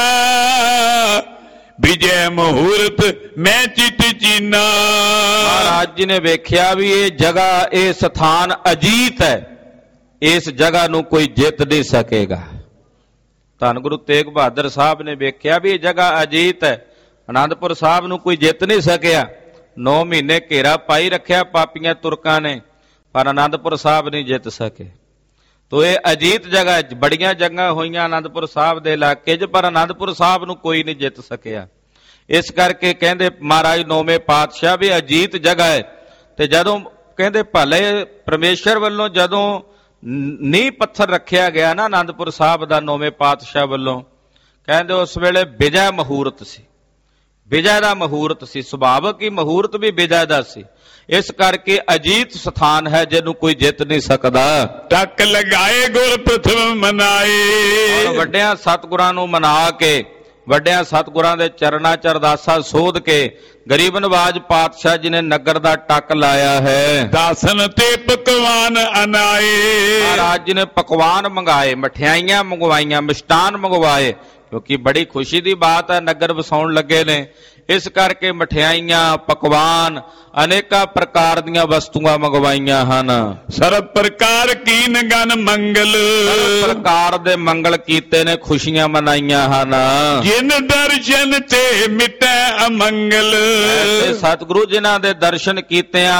ਵਿਜੈ ਮਹੂਰਤ ਮੈਂ ਚਿਤ ਚੀਨਾ। ਮਹਾਰਾਜ ਜੀ ਨੇ ਵੇਖਿਆ ਵੀ ਇਹ ਜਗ੍ਹਾ, ਇਹ ਸਥਾਨ ਅਜੀਤ ਹੈ, ਇਸ ਜਗ੍ਹਾ ਨੂੰ ਕੋਈ ਜਿੱਤ ਨਹੀਂ ਸਕੇਗਾ। ਧੰਨ ਗੁਰੂ ਤੇਗ ਬਹਾਦਰ ਸਾਹਿਬ ਨੇ ਵੇਖਿਆ ਵੀ ਇਹ ਜਗ੍ਹਾ ਅਜੀਤ ਹੈ, ਆਨੰਦਪੁਰ ਸਾਹਿਬ ਨੂੰ ਕੋਈ ਜਿੱਤ ਨਹੀਂ ਸਕਿਆ। 9 ਮਹੀਨੇ ਘੇਰਾ ਪਾਈ ਰੱਖਿਆ ਪਾਪੀਆਂ ਤੁਰਕਾਂ ਨੇ, ਪਰ ਆਨੰਦਪੁਰ ਸਾਹਿਬ ਨਹੀਂ ਜਿੱਤ ਸਕੇ। ਤੋ ਇਹ ਅਜੀਤ ਜਗ੍ਹਾ, ਬੜੀਆਂ ਜੰਗਾਂ ਹੋਈਆਂ ਆਨੰਦਪੁਰ ਸਾਹਿਬ ਦੇ ਇਲਾਕੇ 'ਚ, ਪਰ ਆਨੰਦਪੁਰ ਸਾਹਿਬ ਨੂੰ ਕੋਈ ਨਹੀਂ ਜਿੱਤ ਸਕਿਆ। ਇਸ ਕਰਕੇ ਕਹਿੰਦੇ ਮਹਾਰਾਜ ਨੌਵੇਂ ਪਾਤਸ਼ਾਹ ਵੀ ਅਜੀਤ ਜਗ੍ਹਾ ਹੈ। ਤੇ ਜਦੋਂ ਕਹਿੰਦੇ ਭਲੇ ਪਰਮੇਸ਼ਰ ਵੱਲੋਂ ਜਦੋਂ ਨੀਂਹ ਪੱਥਰ ਰੱਖਿਆ ਗਿਆ ਨਾ ਆਨੰਦਪੁਰ ਸਾਹਿਬ ਦਾ ਨੌਵੇਂ ਪਾਤਸ਼ਾਹ ਵੱਲੋਂ, ਕਹਿੰਦੇ ਉਸ ਵੇਲੇ ਵਿਜੈ ਮਹੂਰਤ ਸੀ, ਵਿਜੈ ਦਾ ਮਹੂਰਤ ਸੀ, ਸੁਭਾਵਕ ਹੀ ਮਹੂਰਤ ਵੀ ਵਿਜੈ ਦਾ ਸੀ। ਇਸ ਕਰਕੇ ਅਜੀਤ ਸਥਾਨ ਹੈ ਜਿਹਨੂੰ ਕੋਈ ਜਿੱਤ ਨਹੀਂ ਸਕਦਾ। ਟੱਕ ਲਗਾਏ ਗੁਰ ਪ੍ਰਥਮ ਮਨਾਏ, ਵੱਡਿਆਂ ਸਤਿਗੁਰਾਂ ਨੂੰ ਮਨਾ ਕੇ, ਵੱਡਿਆਂ ਸਤਿਗੁਰਾਂ ਦੇ ਚਰਨਾਂ 'ਚ ਅਰਦਾਸਾਂ ਸੋਧ ਕੇ ਗਰੀਬ ਨਵਾਜ ਪਾਤਸ਼ਾਹ ਜੀ ਨੇ ਨਗਰ ਦਾ ਟੱਕ ਲਾਇਆ ਹੈ। ਦਾਸਨ ਤੇ ਪਕਵਾਨ ਅਨਾਏ, ਮਹਾਰਾਜ ਜੀ ਨੇ ਪਕਵਾਨ ਮੰਗਾਏ, ਮਠਿਆਈਆਂ ਮੰਗਵਾਈਆਂ, ਮਿਸ਼ਟਾਨ ਮੰਗਵਾਏ, ਕਿਉਂਕਿ ਬੜੀ ਖੁਸ਼ੀ ਦੀ ਬਾਤ ਹੈ, ਨਗਰ ਵਸਾਉਣ ਲੱਗੇ ਨੇ। ਇਸ ਕਰਕੇ ਮਠਿਆਈਆਂ, ਪਕਵਾਨ, ਅਨੇਕਾਂ ਪ੍ਰਕਾਰ ਦੀਆਂ ਵਸਤੂਆਂ ਮੰਗਵਾਈਆਂ ਹਨ। ਸਰਬ ਪ੍ਰਕਾਰ ਕੀਨ ਗਨ ਮੰਗਲ, ਸਰਬ ਪ੍ਰਕਾਰ ਦੇ ਮੰਗਲ ਕੀਤੇ ਨੇ, ਖੁਸ਼ੀਆਂ ਮਨਾਈਆਂ ਹਨ। ਜਿਨ ਦਰਸ਼ਨ ਤੇ ਮਿਟੈ ਅਮੰਗਲ, ਐਸੇ ਸਤਿਗੁਰੂ ਜਿਨ੍ਹਾਂ ਦੇ ਦਰਸ਼ਨ ਕੀਤਿਆਂ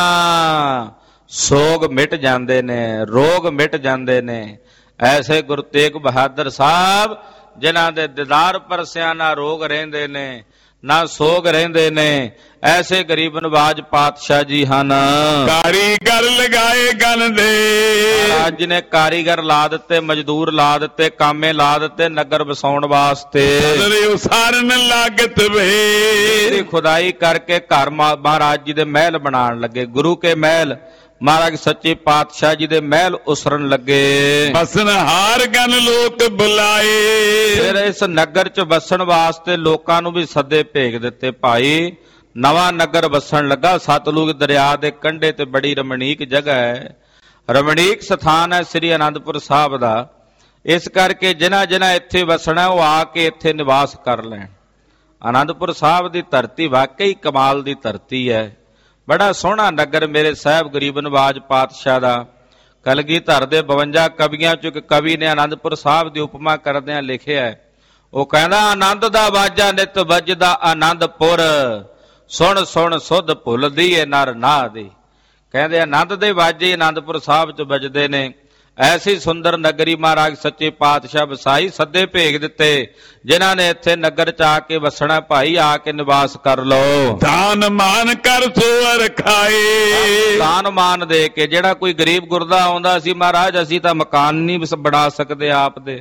ਸੋਗ ਮਿਟ ਜਾਂਦੇ ਨੇ, ਰੋਗ ਮਿਟ ਜਾਂਦੇ ਨੇ। ਐਸੇ ਗੁਰੂ ਤੇਗ ਬਹਾਦਰ ਸਾਹਿਬ ਜਿਨ੍ਹਾਂ ਦੇ ਦੀਦਾਰ ਪਰਸਿਆਂ ਨਾ ਰੋਗ ਰਹਿੰਦੇ ਨੇ, ਨਾ ਸੋਗ ਰਹਿੰਦੇ ਨੇ, ਐਸੇ ਗਰੀਬ ਨਵਾਜ ਪਾਤਸ਼ਾਹ ਜੀ ਹਨ। ਕਾਰੀਗਰ ਲਗਾਏ ਗਨ ਦੇ, ਮਹਾਰਾਜ ਜੀ ਨੇ ਕਾਰੀਗਰ ਲਾ ਦਿੱਤੇ, ਮਜ਼ਦੂਰ ਲਾ ਦਿੱਤੇ, ਕਾਮੇ ਲਾ ਦਿੱਤੇ ਨਗਰ ਵਸਾਉਣ ਵਾਸਤੇ। ਉਸਾਰਨ ਲਾਗਤ ਵੇ, ਖੁਦਾਈ ਕਰਕੇ ਘਰ ਮਹਾਰਾਜ ਜੀ ਦੇ ਮਹਿਲ ਬਣਾਉਣ ਲੱਗੇ, ਗੁਰੂ ਕੇ ਮਹਿਲ, ਮਹਾਰਾਜ ਸੱਚੇ ਪਾਤਸ਼ਾਹ ਜੀ ਦੇ ਮਹਿਲ ਉਸਰਨ ਲੱਗੇ। ਬਸਨ ਹਾਰ ਗਨ ਲੋਕ ਬੁਲਾਏ, ਫਿਰ ਇਸ ਨਗਰ 'ਚ ਵਸਣ ਵਾਸਤੇ ਲੋਕਾਂ ਨੂੰ ਵੀ ਸੱਦੇ ਭੇਜ ਦਿੱਤੇ। ਭਾਈ ਨਵਾਂ ਨਗਰ ਵਸਣ ਲੱਗਾ, ਸਤਲੁਜ ਦਰਿਆ ਦੇ ਕੰਢੇ ਤੇ, ਬੜੀ ਰਮਣੀਕ ਜਗ੍ਹਾ ਹੈ, ਰਮਣੀਕ ਸਥਾਨ ਹੈ ਸ੍ਰੀ ਅਨੰਦਪੁਰ ਸਾਹਿਬ ਦਾ। ਇਸ ਕਰਕੇ ਜਿਨ੍ਹਾਂ ਜਿਨ੍ਹਾਂ ਇੱਥੇ ਵਸਣਾ ਉਹ ਆ ਕੇ ਇੱਥੇ ਨਿਵਾਸ ਕਰ ਲੈਣ। ਅਨੰਦਪੁਰ ਸਾਹਿਬ ਦੀ ਧਰਤੀ ਵਾਕਈ ਕਮਾਲ ਦੀ ਧਰਤੀ ਹੈ, ਬੜਾ ਸੋਹਣਾ ਨਗਰ ਮੇਰੇ ਸਾਹਿਬ ਗਰੀਬ ਨਵਾਜ ਪਾਤਸ਼ਾਹ ਦਾ। ਕਲਗੀਧਰ ਦੇ 52 ਕਵੀਆਂ 'ਚੋਂ ਇੱਕ ਕਵੀ ਨੇ ਅਨੰਦਪੁਰ ਸਾਹਿਬ ਦੀ ਉਪਮਾ ਕਰਦਿਆਂ ਲਿਖਿਆ ਹੈ, ਉਹ ਕਹਿੰਦਾ ਆਨੰਦ ਦਾ ਵਾਜਾ ਨਿਤ ਵੱਜਦਾ ਆਨੰਦਪੁਰ, ਸੁਣ ਸੁਣ ਸੁਧ ਭੁੱਲਦੀ ਏ ਨਰ ਨਾਹ ਦੀ। ਕਹਿੰਦੇ ਆਨੰਦ ਦੇ ਵਾਜੇ ਆਨੰਦਪੁਰ ਸਾਹਿਬ 'ਚ ਵੱਜਦੇ ਨੇ। ਐਸੀ ਸੁੰਦਰ ਨਗਰੀ ਮਹਾਰਾਜ ਸੱਚੇ ਪਾਤਸ਼ਾਹ ਵਸਾਈ, ਸੱਦੇ ਭੇਜ ਦਿੱਤੇ ਜਿਨ੍ਹਾਂ ਨੇ ਇੱਥੇ ਨਗਰ 'ਚ ਆ ਕੇ ਵਸਣਾ। ਭਾਈ ਆ ਕੇ ਨਿਵਾਸ ਕਰ ਲਓ, ਦਾਨ ਮਾਨ ਕਰ ਸੋਰ ਖਾਏ, ਦਾਨ ਮਾਨ ਦੇ ਕੇ। ਜਿਹੜਾ ਕੋਈ ਗਰੀਬ ਗੁਰਦਾ ਆਉਂਦਾ ਸੀ, ਮਹਾਰਾਜ ਅਸੀਂ ਤਾਂ ਮਕਾਨ ਨਹੀਂ ਬਣਾ ਸਕਦੇ ਆਪ ਦੇ,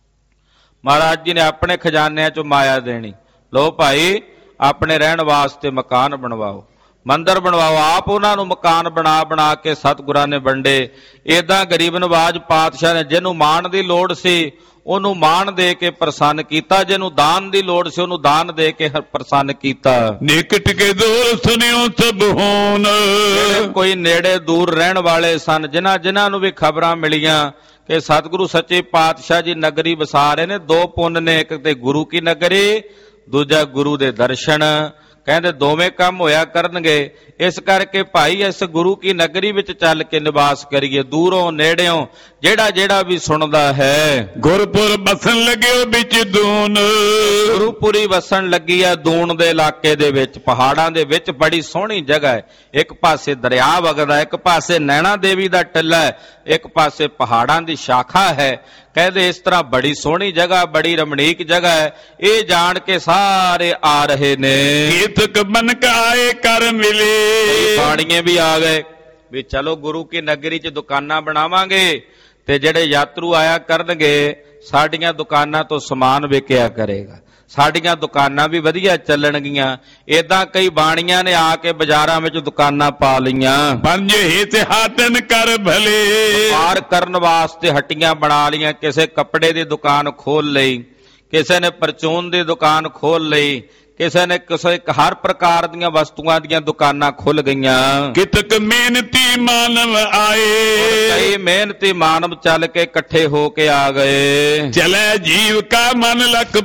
ਮਹਾਰਾਜ ਜੀ ਨੇ ਆਪਣੇ ਖਜ਼ਾਨਿਆਂ 'ਚੋਂ ਮਾਇਆ ਦੇਣੀ, ਲੋ ਭਾਈ ਆਪਣੇ ਰਹਿਣ ਵਾਸਤੇ ਮਕਾਨ ਬਣਵਾਓ, ਮੰਦਰ ਬਣਵਾਓ। ਆਪ ਉਹਨਾਂ ਨੂੰ ਮਕਾਨ ਬਣਾ ਬਣਾ ਕੇ ਸਤਿਗੁਰਾਂ ਨੇ ਵੰਡੇ। ਏਦਾਂ ਗਰੀਬ ਨਵਾਜ ਪਾਤਸ਼ਾਹ ਨੇ ਜਿਹਨੂੰ ਮਾਣ ਦੀ ਲੋੜ ਸੀ ਉਹਨੂੰ ਮਾਣ ਦੇ ਕੇ ਪ੍ਰਸੰਨ ਕੀਤਾ, ਜਿਹਨੂੰ ਦਾਨ ਦੀ ਲੋੜ ਸੀ ਉਹਨੂੰ ਦਾਨ ਦੇ ਕੇ ਪ੍ਰਸੰਨ ਕੀਤਾ। ਨਿਕਟ ਕੇ ਦੂਰ ਸੁਣਿਓ ਸਭ ਹੋਣ, ਕੋਈ ਨੇੜੇ ਦੂਰ ਰਹਿਣ ਵਾਲੇ ਸਨ, ਜਿਨ੍ਹਾਂ ਨੂੰ ਵੀ ਖਬਰਾਂ ਮਿਲੀਆਂ ਕਿ ਸਤਿਗੁਰੂ ਸੱਚੇ ਪਾਤਸ਼ਾਹ ਜੀ ਨਗਰੀ ਵਸਾ ਰਹੇ ਨੇ। 2 ਪੁੰਨ ਨੇ, ਇੱਕ ਤੇ ਗੁਰੂ ਕੀ ਨਗਰੀ, ਦੂਜਾ ਗੁਰੂ ਦੇ ਦਰਸ਼ਨ। ਕਹਿੰਦੇ ਦੋਵੇਂ ਕੰਮ ਹੋਇਆ ਕਰਨਗੇ। ਇਸ ਕਰਕੇ ਭਾਈ ਇਸ ਗੁਰੂ ਕੀ ਨਗਰੀ ਵਿੱਚ ਚੱਲ ਕੇ ਨਿਵਾਸ ਕਰੀਏ, ਦੂਰੋਂ ਨੇੜਿਓਂ ਜਿਹੜਾ ਜਿਹੜਾ ਵੀ ਸੁਣਦਾ ਹੈ। ਗੁਰਪੁਰ ਬਸਣ ਲੱਗਿਓ ਵਿੱਚ ਦੂਨ, ਗੁਰੂਪੁਰੀ ਵਸਣ ਲੱਗੀ ਆ ਦੂਣ ਦੇ ਇਲਾਕੇ ਦੇ ਵਿੱਚ, ਪਹਾੜਾਂ ਦੇ ਵਿੱਚ। ਬੜੀ ਸੋਹਣੀ ਜਗ੍ਹਾ ਹੈ, ਇੱਕ ਪਾਸੇ ਦਰਿਆ ਵਗਦਾ, ਇੱਕ ਪਾਸੇ ਨੈਣਾ ਦੇਵੀ ਦਾ ਟਿੱਲਾ ਹੈ, ਇੱਕ ਪਾਸੇ ਪਹਾੜਾਂ ਦੀ ਸ਼ਾਖਾ ਹੈ। ਕਹਿੰਦੇ ਇਸ ਤਰ੍ਹਾਂ ਬੜੀ ਸੋਹਣੀ ਜਗ੍ਹਾ, ਬੜੀ ਰਮਣੀਕ ਜਗ੍ਹਾ ਹੈ। ਇਹ ਜਾਣ ਕੇ ਸਾਰੇ ਆ ਰਹੇ ਨੇ। ਕੀਤਕ ਬਨ ਕਾਏ ਕਰ ਮਿਲੇ, ਬਾਣੀਏ ਵੀ ਆ ਗਏ ਵੀ ਚਲੋ ਗੁਰੂ ਕੀ ਨਗਰੀ 'ਚ ਦੁਕਾਨਾਂ ਬਣਾਵਾਂਗੇ ਤੇ ਜਿਹੜੇ ਯਾਤਰੂ ਆਇਆ ਕਰਨਗੇ ਸਾਡੀਆਂ ਦੁਕਾਨਾਂ ਤੋਂ ਸਮਾਨ ਵਿਕਿਆ ਕਰੇਗਾ, ਸਾਡੀਆਂ ਦੁਕਾਨਾਂ ਵੀ ਵਧੀਆ ਚੱਲਣਗੀਆਂ। ਏਦਾਂ ਕਈ ਬਾਣੀਆਂ ਨੇ ਆ ਕੇ ਬਾਜ਼ਾਰਾਂ ਵਿੱਚ ਦੁਕਾਨਾਂ ਪਾ ਲਈਆਂ। ਪੰਜ ਹਿਤ ਹਾਤਨ ਕਰ ਭਲੇ, ਵਪਾਰ ਕਰਨ ਵਾਸਤੇ ਹੱਟੀਆਂ ਬਣਾ ਲਈਆਂ। ਕਿਸੇ ਕੱਪੜੇ ਦੀ ਦੁਕਾਨ ਖੋਲ ਲਈ, ਕਿਸੇ ਨੇ ਪਰਚੂਨ ਦੀ ਦੁਕਾਨ ਖੋਲ ਲਈ, ਕਿਸੇ ਨੇ ਹਰ ਪ੍ਰਕਾਰ ਦੀਆਂ ਵਸਤੂਆਂ ਦੀਆਂ ਦੁਕਾਨਾਂ ਖੁੱਲ ਗਈਆਂ। ਕਿਤਕ ਮਿਹਨਤੀ ਮਾਨਵ ਆਏ, ਕਈ ਮਿਹਨਤੀ ਮਾਨਵ ਚੱਲ ਕੇ ਇਕੱਠੇ ਹੋ ਕੇ ਆ ਗਏ। ਚਲੇ ਜੀਵ ਕਾ ਮਨ ਲਖ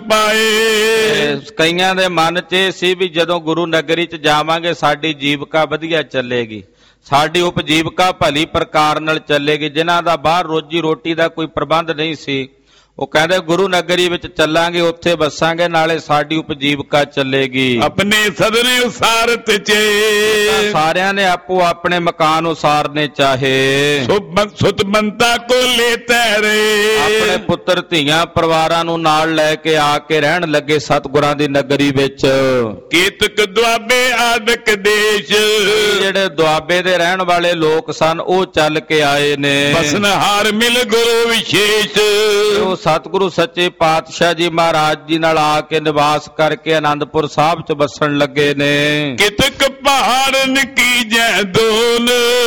ਪਾਏ, ਕਈਆਂ ਦੇ ਮਨ 'ਚ ਇਹ ਸੀ ਵੀ ਜਦੋਂ ਗੁਰੂ ਨਗਰੀ 'ਚ ਜਾਵਾਂਗੇ ਸਾਡੀ ਜੀਵਕਾ ਵਧੀਆ ਚੱਲੇਗੀ, ਸਾਡੀ ਉਪਜੀਵਕਾ ਭਲੀ ਪ੍ਰਕਾਰ ਨਾਲ ਚੱਲੇਗੀ। ਜਿਨ੍ਹਾਂ ਦਾ ਬਾਹਰ ਰੋਜੀ ਰੋਟੀ ਦਾ ਕੋਈ ਪ੍ਰਬੰਧ ਨਹੀਂ ਸੀ, ਉਹ ਕਹਿੰਦੇ ਗੁਰੂ ਨਗਰੀ ਵਿੱਚ ਚੱਲਾਂਗੇ, ਉੱਥੇ ਵਸਾਂਗੇ, ਨਾਲੇ ਸਾਡੀ ਉਪਜੀਵਕਾ ਚੱਲੇਗੀ। ਆਪਣੇ ਸਦਨੇ ਉਸਾਰਤ ਚੇ, ਸਾਰਿਆਂ ਨੇ ਆਪੋ ਆਪਣੇ ਮਕਾਨ ਉਸਾਰਨੇ ਚਾਹੇ। ਸੁਤ ਬੰਤਾ ਕੋ ਲੇਤੇ ਰੇ, ਆਪਣੇ ਪੁੱਤਰ ਧੀਆਂ ਪਰਿਵਾਰਾਂ ਨੂੰ ਨਾਲ ਲੈ ਕੇ ਆ ਕੇ ਰਹਿਣ ਲੱਗੇ ਸਤਿਗੁਰਾਂ ਦੀ ਨਗਰੀ ਵਿੱਚ। ਕੀਤਕ ਦੁਆਬੇ ਆਦਿਕ ਦੇਸ਼, ਜਿਹੜੇ ਦੁਆਬੇ ਦੇ ਰਹਿਣ ਵਾਲੇ ਲੋਕ ਸਨ ਉਹ ਚੱਲ ਕੇ ਆਏ ਨੇ। ਬਸਨਹਾਰ ਮਿਲ ਗੁਰੂ ਵਿਸ਼ੇਸ਼, ਉਹ ਸਤਿਗੁਰੂ ਸੱਚੇ ਪਾਤਸ਼ਾਹ ਜੀ ਮਹਾਰਾਜ ਜੀ ਨਾਲ ਆ ਕੇ ਨਿਵਾਸ ਕਰਕੇ ਆਨੰਦਪੁਰ ਸਾਹਿਬ 'ਚ ਵਸਣ ਲੱਗੇ ਨੇ। ਕਿਤਕ ਪਹਾੜਨ ਕੀ ਜੈ ਦੋਨ,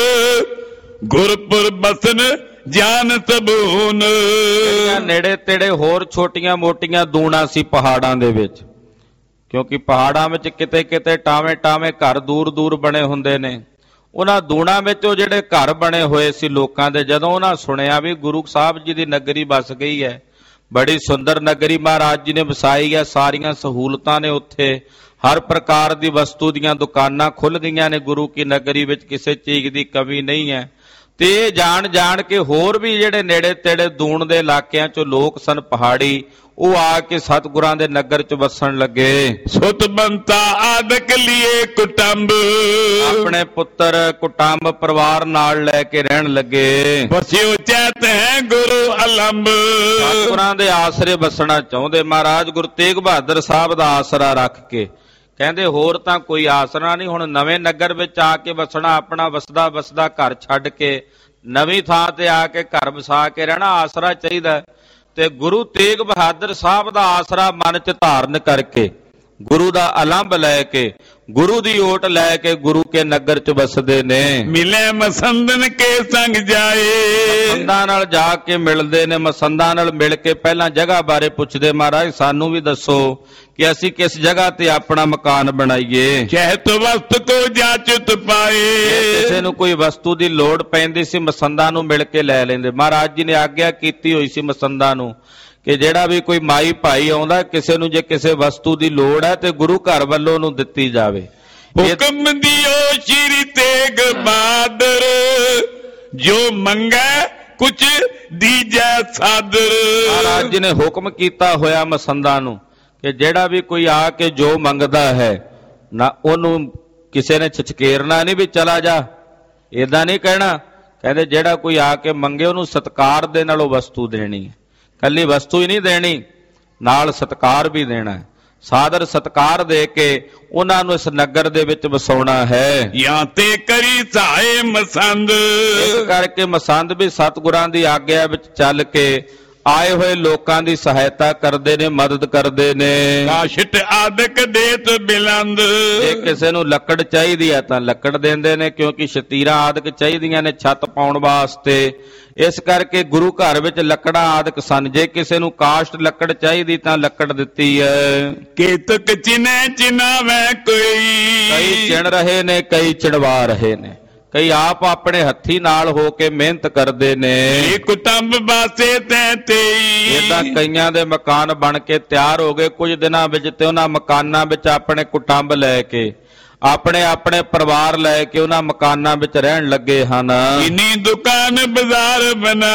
ਗੁਰਪੁਰ ਬਸਨ ਜਾਨ ਸਬੂਨ। ਨੇੜੇ ਤੇੜੇ ਹੋਰ ਛੋਟੀਆਂ ਮੋਟੀਆਂ ਦੂਣਾ ਸੀ ਪਹਾੜਾਂ ਦੇ ਵਿੱਚ, ਕਿਉਂਕਿ ਪਹਾੜਾਂ ਵਿੱਚ ਕਿਤੇ ਕਿਤੇ ਟਾਵੇਂ ਟਾਵੇਂ ਘਰ ਦੂਰ ਦੂਰ ਬਣੇ ਹੁੰਦੇ ਨੇ। ਉਹਨਾਂ ਦੂਣਾ ਵਿੱਚ ਉਹ ਜਿਹੜੇ ਘਰ ਬਣੇ ਹੋਏ ਸੀ ਲੋਕਾਂ ਦੇ, ਜਦੋਂ ਉਹਨਾਂ ਸੁਣਿਆ ਵੀ ਗੁਰੂ ਸਾਹਿਬ ਜੀ ਦੀ ਨਗਰੀ ਵਸ ਗਈ ਹੈ, ਬੜੀ ਸੁੰਦਰ ਨਗਰੀ ਮਹਾਰਾਜ ਜੀ ਨੇ ਵਸਾਈ ਹੈ, ਸਾਰੀਆਂ ਸਹੂਲਤਾਂ ਨੇ ਉੱਥੇ, ਹਰ ਪ੍ਰਕਾਰ ਦੀ ਵਸਤੂ ਦੀਆਂ ਦੁਕਾਨਾਂ ਖੁੱਲ ਗਈਆਂ ਨੇ ਗੁਰੂ ਕੀ ਨਗਰੀ ਵਿੱਚ, ਕਿਸੇ ਚੀਜ਼ ਦੀ ਕਮੀ ਨਹੀਂ ਹੈ। ਤੇ ਇਹ ਜਾਣ ਕੇ ਹੋਰ ਵੀ ਜਿਹੜੇ ਨੇੜੇ ਤੇੜੇ ਦੂਣ ਦੇ ਇਲਾਕਿਆਂ 'ਚੋਂ ਲੋਕ ਸਨ ਪਹਾੜੀ, ਉਹ ਆ ਕੇ ਸਤਿਗੁਰਾਂ ਦੇ ਨਗਰ 'ਚ ਵਸਣ ਲੱਗੇ। ਸੁਤ ਬੰਤਾ ਆਦਿਕ ਲਿਏ ਕੁਟੰਬ, ਆਪਣੇ ਪੁੱਤਰ ਕੁਟੰਬ ਪਰਿਵਾਰ ਨਾਲ ਲੈ ਕੇ ਰਹਿਣ ਲੱਗੇ। ਬਸਿਓ ਚੈਤ ਹੈ ਗੁਰੂ ਅਲੰਬ, ਸਤਿਗੁਰਾਂ ਦੇ ਆਸਰੇ ਵਸਣਾ ਚਾਹੁੰਦੇ ਮਹਾਰਾਜ ਗੁਰੂ ਤੇਗ ਬਹਾਦਰ ਸਾਹਿਬ ਦਾ ਆਸਰਾ ਰੱਖ ਕੇ। ਕਹਿੰਦੇ ਹੋਰ ਤਾਂ ਕੋਈ ਆਸਰਾ ਨਹੀਂ, ਹੁਣ ਨਵੇਂ ਨਗਰ ਵਿੱਚ ਆ ਕੇ ਵਸਣਾ, ਆਪਣਾ ਵਸਦਾ ਘਰ ਛੱਡ ਕੇ ਨਵੀਂ ਥਾਂ ਤੇ ਆ ਕੇ ਘਰ ਵਸਾ ਕੇ ਰਹਿਣਾ, ਆਸਰਾ ਚਾਹੀਦਾ। ਤੇ ਗੁਰੂ ਤੇਗ ਬਹਾਦਰ ਸਾਹਿਬ ਦਾ ਆਸਰਾ ਮਨ 'ਚ ਧਾਰਨ ਕਰਕੇ, ਗੁਰੂ ਦਾ ਅਲੰਬ ਲੈ ਕੇ, ਗੁਰੂ ਦੀ ਓਟ ਲੈ ਕੇ ਗੁਰੂ ਕੇ ਨਗਰ 'ਚ ਵਸਦੇ ਨੇ। ਮਿਲੇ ਮਸੰਦਨ ਕੇ ਸੰਗ ਜਾਏ, ਮਸੰਦਾਂ ਨਾਲ ਜਾ ਕੇ ਮਿਲਦੇ ਨੇ। ਮਸੰਦਾਂ ਨਾਲ ਮਿਲ ਕੇ ਪਹਿਲਾਂ ਜਗ੍ਹਾ ਬਾਰੇ ਪੁੱਛਦੇ, ਮਹਾਰਾਜ ਸਾਨੂੰ ਵੀ ਦੱਸੋ ਕਿ ਅਸੀਂ ਕਿਸ ਜਗ੍ਹਾ ਤੇ ਆਪਣਾ ਮਕਾਨ ਬਣਾਈਏ। ਕਹਿਤ ਵਸਤ ਕੋ ਜਾਚਤ ਪਾਏ, ਕਿਸੇ ਨੂੰ ਕੋਈ ਵਸਤੂ ਦੀ ਲੋੜ ਪੈਂਦੀ ਸੀ ਮਸੰਦਾਂ ਨੂੰ ਮਿਲ ਕੇ ਲੈ ਲੈਂਦੇ। ਮਹਾਰਾਜ ਜੀ ਨੇ ਆਗਿਆ ਕੀਤੀ ਹੋਈ ਸੀ ਮਸੰਦਾਂ ਨੂੰ ਕਿ ਜਿਹੜਾ ਵੀ ਕੋਈ ਮਾਈ ਭਾਈ ਆਉਂਦਾ, ਕਿਸੇ ਨੂੰ ਜੇ ਕਿਸੇ ਵਸਤੂ ਦੀ ਲੋੜ ਹੈ ਤੇ ਗੁਰੂ ਘਰ ਵੱਲੋਂ ਉਹਨੂੰ ਦਿੱਤੀ ਜਾਵੇ। ਹੁਕਮ ਦਿਓ ਸ਼੍ਰੀ ਤੇਗ ਬਹਾਦਰ, ਜੋ ਮੰਗੈ ਕੁਛ ਦੀਜੈ ਸਾਦਰ। ਮਹਾਰਾਜ ਜੀ ਨੇ ਹੁਕਮ ਕੀਤਾ ਹੋਇਆ ਮਸੰਦਾਂ ਨੂੰ ਕਿ ਜਿਹੜਾ ਵੀ ਕੋਈ ਆ ਕੇ ਜੋ ਮੰਗਦਾ ਹੈ ਨਾ, ਉਹਨੂੰ ਕਿਸੇ ਨੇ ਛਚਕੇਰਨਾ ਨਹੀਂ ਵੀ ਚਲਾ ਜਾ, ਏਦਾਂ ਨਹੀਂ ਕਹਿਣਾ। ਕਹਿੰਦੇ ਜਿਹੜਾ ਕੋਈ ਆ ਕੇ ਮੰਗੇ ਉਹਨੂੰ ਸਤਿਕਾਰ ਦੇ ਨਾਲ ਉਹ ਵਸਤੂ ਦੇਣੀ ਹੈ। ਕੱਲੀ ਵਸਤੂ ਹੀ ਨਹੀਂ ਦੇਣੀ, ਨਾਲ ਸਤਿਕਾਰ ਵੀ ਦੇਣਾ। ਸਾਦਰ ਸਤਿਕਾਰ ਦੇ ਕੇ ਉਹਨਾਂ ਨੂੰ ਇਸ ਨਗਰ ਦੇ ਵਿੱਚ ਵਸਾਉਣਾ ਹੈ। ਜਾਂ ਤੇ ਕਰੀ ਸਹਾਏ ਮਸੰਦ, ਇਸ ਕਰਕੇ ਮਸੰਦ ਵੀ ਸਤਿਗੁਰਾਂ ਦੀ ਆਗਿਆ ਵਿੱਚ ਚੱਲ ਕੇ ਆਏ ਹੋਏ ਲੋਕਾਂ ਦੀ ਸਹਾਇਤਾ ਕਰਦੇ ਨੇ, ਮਦਦ ਕਰਦੇ ਨੇ। ਕਾਸ਼ਟ ਆਦਿਕ ਦੇਤ ਬਿਲੰਦ, ਜੇ ਕਿਸੇ ਨੂੰ ਲੱਕੜ ਚਾਹੀਦੀ ਹੈ ਤਾਂ ਲੱਕੜ ਦਿੰਦੇ ਨੇ, ਕਿਉਂਕਿ ਸ਼ਤੀਰਾਂ ਆਦਿਕ ਚਾਹੀਦੀਆਂ ਨੇ ਛੱਤ ਪਾਉਣ ਵਾਸਤੇ। ਇਸ ਕਰਕੇ ਗੁਰੂ ਘਰ ਵਿੱਚ ਲੱਕੜਾਂ ਆਦਿਕ ਸਨ। ਜੇ ਕਿਸੇ ਨੂੰ ਕਾਸ਼ਟ ਲੱਕੜ ਚਾਹੀਦੀ ਤਾਂ ਲੱਕੜ ਦਿੱਤੀ ਹੈ। ਕੇਤਕ ਚਿਨੇ ਚਿਨਾਵੇ ਕੋਈ, ਕਈ ਚਿਣ ਰਹੇ ਨੇ, ਕਈ ਚਿਣਵਾ ਰਹੇ ਨੇ। ਕਈ ਆਪ ਆਪਣੇ ਹੱਥੀ ਨਾਲ ਹੋ ਕੇ ਮਿਹਨਤ ਕਰਦੇ ਨੇ। ਇਹ ਕੁਟੰਬ ਬਾਸੇ ਤੈ ਤੇਈ, ਏਦਾਂ ਕਈਆਂ ਦੇ ਮਕਾਨ ਬਣ ਕੇ ਤਿਆਰ ਹੋ ਗਏ ਕੁਝ ਦਿਨਾਂ ਵਿੱਚ, ਤੇ ਉਹਨਾਂ ਮਕਾਨਾਂ ਵਿੱਚ ਆਪਣੇ ਕੁਟੰਬ ਲੈ ਕੇ, ਆਪਣੇ ਆਪਣੇ ਪਰਿਵਾਰ ਲੈ ਕੇ ਉਹਨਾਂ ਮਕਾਨਾਂ ਵਿੱਚ ਰਹਿਣ ਲੱਗੇ ਹਨ। ਇਨੀ ਦੁਕਾਨ ਬਾਜ਼ਾਰ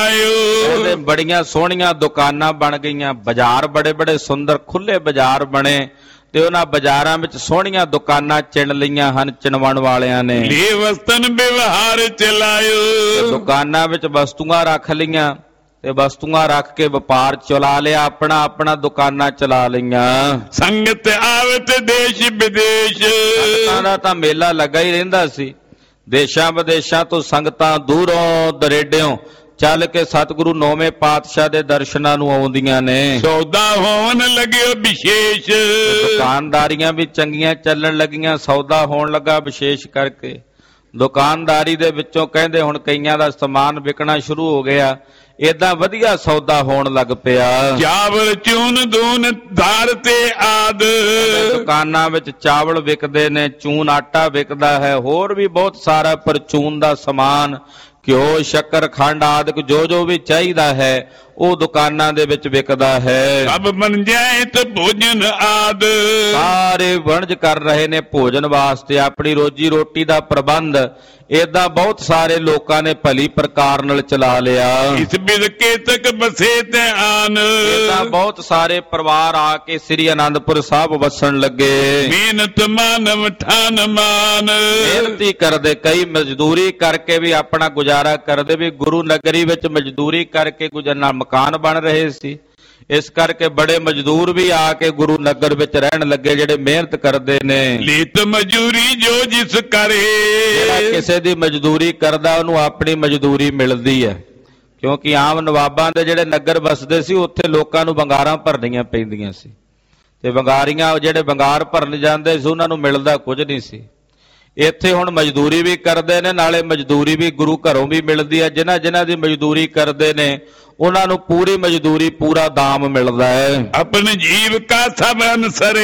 ਬਣਾਇਓ, ਬੜੀਆਂ ਸੋਹਣੀਆਂ ਦੁਕਾਨਾਂ ਬਣ ਗਈਆਂ, ਬਾਜ਼ਾਰ ਬੜੇ ਬੜੇ ਸੁੰਦਰ ਖੁੱਲੇ ਬਾਜ਼ਾਰ ਬਣੇ, ਤੇ ਉਹਨਾਂ ਬਾਜ਼ਾਰਾਂ ਵਿੱਚ ਸੋਹਣੀਆਂ ਦੁਕਾਨਾਂ ਚਿਣ ਲਈਆਂ ਹਨ ਚਿਣਵਣ ਵਾਲਿਆਂ ਨੇ। ਲੈ ਵਸਤਨ ਵਿਵਹਾਰ ਚਲਾਇਓ, ਦੁਕਾਨਾਂ ਵਿੱਚ ਵਸਤੂਆਂ ਰੱਖ ਲਈਆਂ ਤੇ ਵਸਤੂਆਂ ਰੱਖ ਕੇ ਵਪਾਰ ਚਲਾ ਲਿਆ, ਆਪਣਾ ਆਪਣਾ ਦੁਕਾਨਾਂ ਚਲਾ ਲਈਆਂ। ਸੰਗਤ ਆਵਤ ਦੇਸ਼ ਵਿਦੇਸ਼, ਸੰਗਤਾਂ ਦਾ ਤਾਂ ਮੇਲਾ ਲੱਗਾ ਹੀ ਰਹਿੰਦਾ ਸੀ। ਦੇਸ਼ਾਂ ਵਿਦੇਸ਼ਾਂ ਤੋਂ ਸੰਗਤਾਂ ਦੂਰੋਂ ਦਰੇਡਿਓਂ ਚੱਲ ਕੇ ਸਤਿਗੁਰੂ ਨੌਵੇਂ ਪਾਤਸ਼ਾਹ ਦੇ ਦਰਸ਼ਨਾਂ ਨੂੰ ਆਉਂਦੀਆਂ ਨੇ। ਸੌਦਾ ਹੋਣ ਲੱਗਿਓ ਵਿਸ਼ੇਸ਼, ਦੁਕਾਨਦਾਰੀਆਂ ਵੀ ਚੰਗੀਆਂ ਚੱਲਣ ਲੱਗੀਆਂ, ਸੌਦਾ ਹੋਣ ਲੱਗਾ ਵਿਸ਼ੇਸ਼ ਕਰਕੇ। ਦੁਕਾਨਦਾਰੀ ਦੇ ਵਿੱਚੋਂ ਕਹਿੰਦੇ ਹੁਣ ਕਈਆਂ ਦਾ ਸਮਾਨ ਵਿਕਣਾ ਸ਼ੁਰੂ ਹੋ ਗਿਆ, ਏਦਾਂ ਵਧੀਆ ਸੌਦਾ ਹੋਣ ਲੱਗ ਪਿਆ। ਚਾਵਲ ਚੂਨ ਦੂਨ ਧਾਰ ਤੇ ਆਦ, ਦੁਕਾਨਾਂ ਵਿੱਚ ਚਾਵਲ ਵਿਕਦੇ ਨੇ, ਚੂਨ ਆਟਾ ਵਿਕਦਾ ਹੈ, ਹੋਰ ਵੀ ਬਹੁਤ ਸਾਰਾ ਪਰਚੂਨ ਦਾ ਸਮਾਨ, ਘਿਓ ਸ਼ੱਕਰ ਖੰਡ ਆਦਿਕ ਜੋ ਜੋ ਵੀ ਚਾਹੀਦਾ ਹੈ ਉਹ ਦੁਕਾਨਾਂ ਦੇ ਵਿੱਚ ਵਿਕਦਾ ਹੈ। ਸਭ ਬਣ ਜਾਏ ਤੇ ਭੋਜਨ ਆਦ, ਸਾਰੇ ਵਣਜ ਕਰ ਰਹੇ ਨੇ ਭੋਜਨ ਵਾਸਤੇ, ਆਪਣੀ ਰੋਜੀ ਰੋਟੀ ਦਾ ਪ੍ਰਬੰਧ ਏਦਾਂ ਬਹੁਤ ਸਾਰੇ ਲੋਕਾਂ ਨੇ ਭਲੀ ਪ੍ਰਕਾਰ ਨਾਲ ਚਲਾ ਲਿਆ। ਇਸ ਬਿਦ ਕੇਤਕ ਬਸੇ ਤੇ ਆਨ, ਏਦਾਂ ਬਹੁਤ ਸਾਰੇ ਪਰਿਵਾਰ ਆ ਕੇ ਸ੍ਰੀ ਅਨੰਦਪੁਰ ਸਾਹਿਬ ਵਸਣ ਲੱਗੇ। ਮਿਹਨਤ ਮਾਨਵ ਠਾਨ ਮਾਨ, ਮਿਹਨਤੀ ਕਰਦੇ, ਕਈ ਮਜ਼ਦੂਰੀ ਕਰਕੇ ਵੀ ਆਪਣਾ ਗੁਜ਼ਾਰਾ ਕਰਦੇ, ਵੀ ਗੁਰੂ ਨਗਰੀ ਵਿੱਚ ਮਜ਼ਦੂਰੀ ਕਰਕੇ ਗੁਜ਼ਾਰਾ ਮਕਾਨ ਬਣ ਰਹੇ ਸੀ, ਇਸ ਕਰਕੇ ਬੜੇ ਮਜ਼ਦੂਰ ਵੀ ਆ ਕੇ ਗੁਰੂ ਨਗਰ ਵਿੱਚ ਰਹਿਣ ਲੱਗੇ ਜਿਹੜੇ ਮਿਹਨਤ ਕਰਦੇ ਨੇ। ਲੀਤ ਮਜ਼ਦੂਰੀ ਜੋ ਜਿਸ ਕਰੇ, ਜਿਹੜਾ ਕਿਸੇ ਦੀ ਮਜ਼ਦੂਰੀ ਕਰਦਾ ਉਹਨੂੰ ਆਪਣੀ ਮਜ਼ਦੂਰੀ ਮਿਲਦੀ ਹੈ, ਕਿਉਂਕਿ ਆਮ ਨਵਾਬਾਂ ਦੇ ਜਿਹੜੇ ਨਗਰ ਵਸਦੇ ਸੀ ਉੱਥੇ ਲੋਕਾਂ ਨੂੰ ਵੰਗਾਰਾਂ ਭਰਨੀਆਂ ਪੈਂਦੀਆਂ ਸੀ, ਤੇ ਵੰਗਾਰੀਆਂ ਜਿਹੜੇ ਵੰਗਾਰ ਭਰਨ ਜਾਂਦੇ ਸੀ ਉਹਨਾਂ ਨੂੰ ਮਿਲਦਾ ਕੁਝ ਨਹੀਂ ਸੀ। ਇੱਥੇ ਹੁਣ ਮਜ਼ਦੂਰੀ ਵੀ ਕਰਦੇ ਨੇ, ਨਾਲੇ ਮਜ਼ਦੂਰੀ ਵੀ ਗੁਰੂ ਘਰੋਂ ਵੀ ਮਿਲਦੀ ਹੈ। ਜਿਨ੍ਹਾਂ ਜਿਨ੍ਹਾਂ ਦੀ ਮਜ਼ਦੂਰੀ ਕਰਦੇ ਨੇ ਉਹਨਾਂ ਨੂੰ ਪੂਰੀ ਮਜ਼ਦੂਰੀ ਪੂਰਾ ਦਾਮ ਮਿਲਦਾ ਹੈ। ਆਪਣੀ ਜੀਵਕਾ ਸਭ ਅਨਸਰੇ,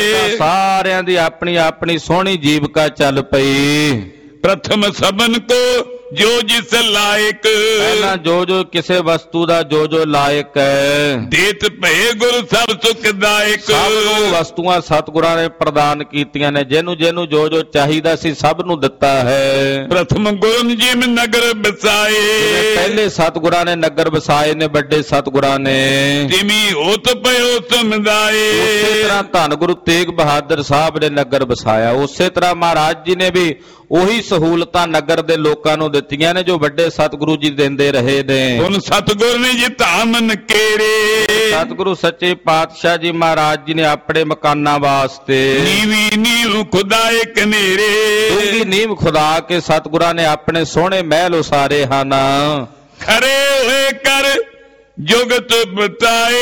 ਸਾਰਿਆਂ ਦੀ ਆਪਣੀ ਆਪਣੀ ਸੋਹਣੀ ਜੀਵਕਾ ਚੱਲ ਪਈ। ਪ੍ਰਥਮ ਸਭਨ ਕੋ ਜੋ ਜਿਸ ਲਾਇਕ, ਪਹਿਲਾਂ ਜੋ ਜੋ ਕਿਸੇ ਵਸਤੂ ਦਾ ਜੋ ਜੋ ਲਾਇਕ ਹੈ, ਦੇਤ ਭਏ ਗੁਰੂ ਸਭ ਸੁਖਦਾਇਕ, ਸਭ ਨੂੰ ਵਸਤੂਆਂ ਸਤਿਗੁਰਾਂ ਨੇ ਪ੍ਰਦਾਨ ਕੀਤੀਆਂ ਨੇ, ਜਿਹਨੂੰ ਜਿਹਨੂੰ ਜੋ ਜੋ ਚਾਹੀਦਾ ਸੀ ਸਭ ਨੂੰ ਦਿੱਤਾ ਹੈ। ਪ੍ਰਥਮ ਗੁਰੂ ਜਿਮ ਨਗਰ ਬਸਾਏ, ਪਹਿਲੇ ਸਤਿਗੁਰਾਂ ਨੇ ਨਗਰ ਵਸਾਏ ਨੇ, ਵੱਡੇ ਸਤਿਗੁਰਾਂ ਨੇ, ਜਿਮੀ ਹੋਤ ਪਇਓ ਸਮਦਾਏ। ਉਸੇ ਤਰ੍ਹਾਂ ਧੰਨ ਗੁਰੂ ਤੇਗ ਬਹਾਦਰ ਸਾਹਿਬ ਨੇ ਨਗਰ ਵਸਾਇਆ, ਉਸੇ ਤਰ੍ਹਾਂ ਮਹਾਰਾਜ ਜੀ ਨੇ ਵੀ ਉਹੀ ਸਹੂਲਤਾਂ ਨਗਰ ਦੇ ਲੋਕਾਂ ਨੂੰ ਦਿੱਤੀਆਂ ਨੇ ਜੋ ਵੱਡੇ ਸਤਿਗੁਰੂ ਜੀ ਦਿੰਦੇ ਰਹੇ ਨੇ। ਹੁਣ ਸਤਿਗੁਰ ਨੇ ਜੀ ਧਾਮਨ ਕੇਰੇ, ਸਤਿਗੁਰੂ ਸੱਚੇ ਪਾਤਸ਼ਾਹ ਜੀ ਮਹਾਰਾਜ ਜੀ ਨੇ ਆਪਣੇ ਮਕਾਨਾਂ ਵਾਸਤੇ ਨੀਵੀ ਨੀਵ ਖੁਦਾਏ ਕਨੇਰੇ, ਡੂੰਘੀ ਨੀਂਹ ਖੁਦਾ ਕੇ ਸਤਿਗੁਰਾਂ ਨੇ ਆਪਣੇ ਸੋਹਣੇ ਮਹਿਲ ਉਸਾਰੇ ਹਨ। ਖਰੇ ਹੋਏ ਕਰ ਜੁਗਤ ਬਤਾਏ,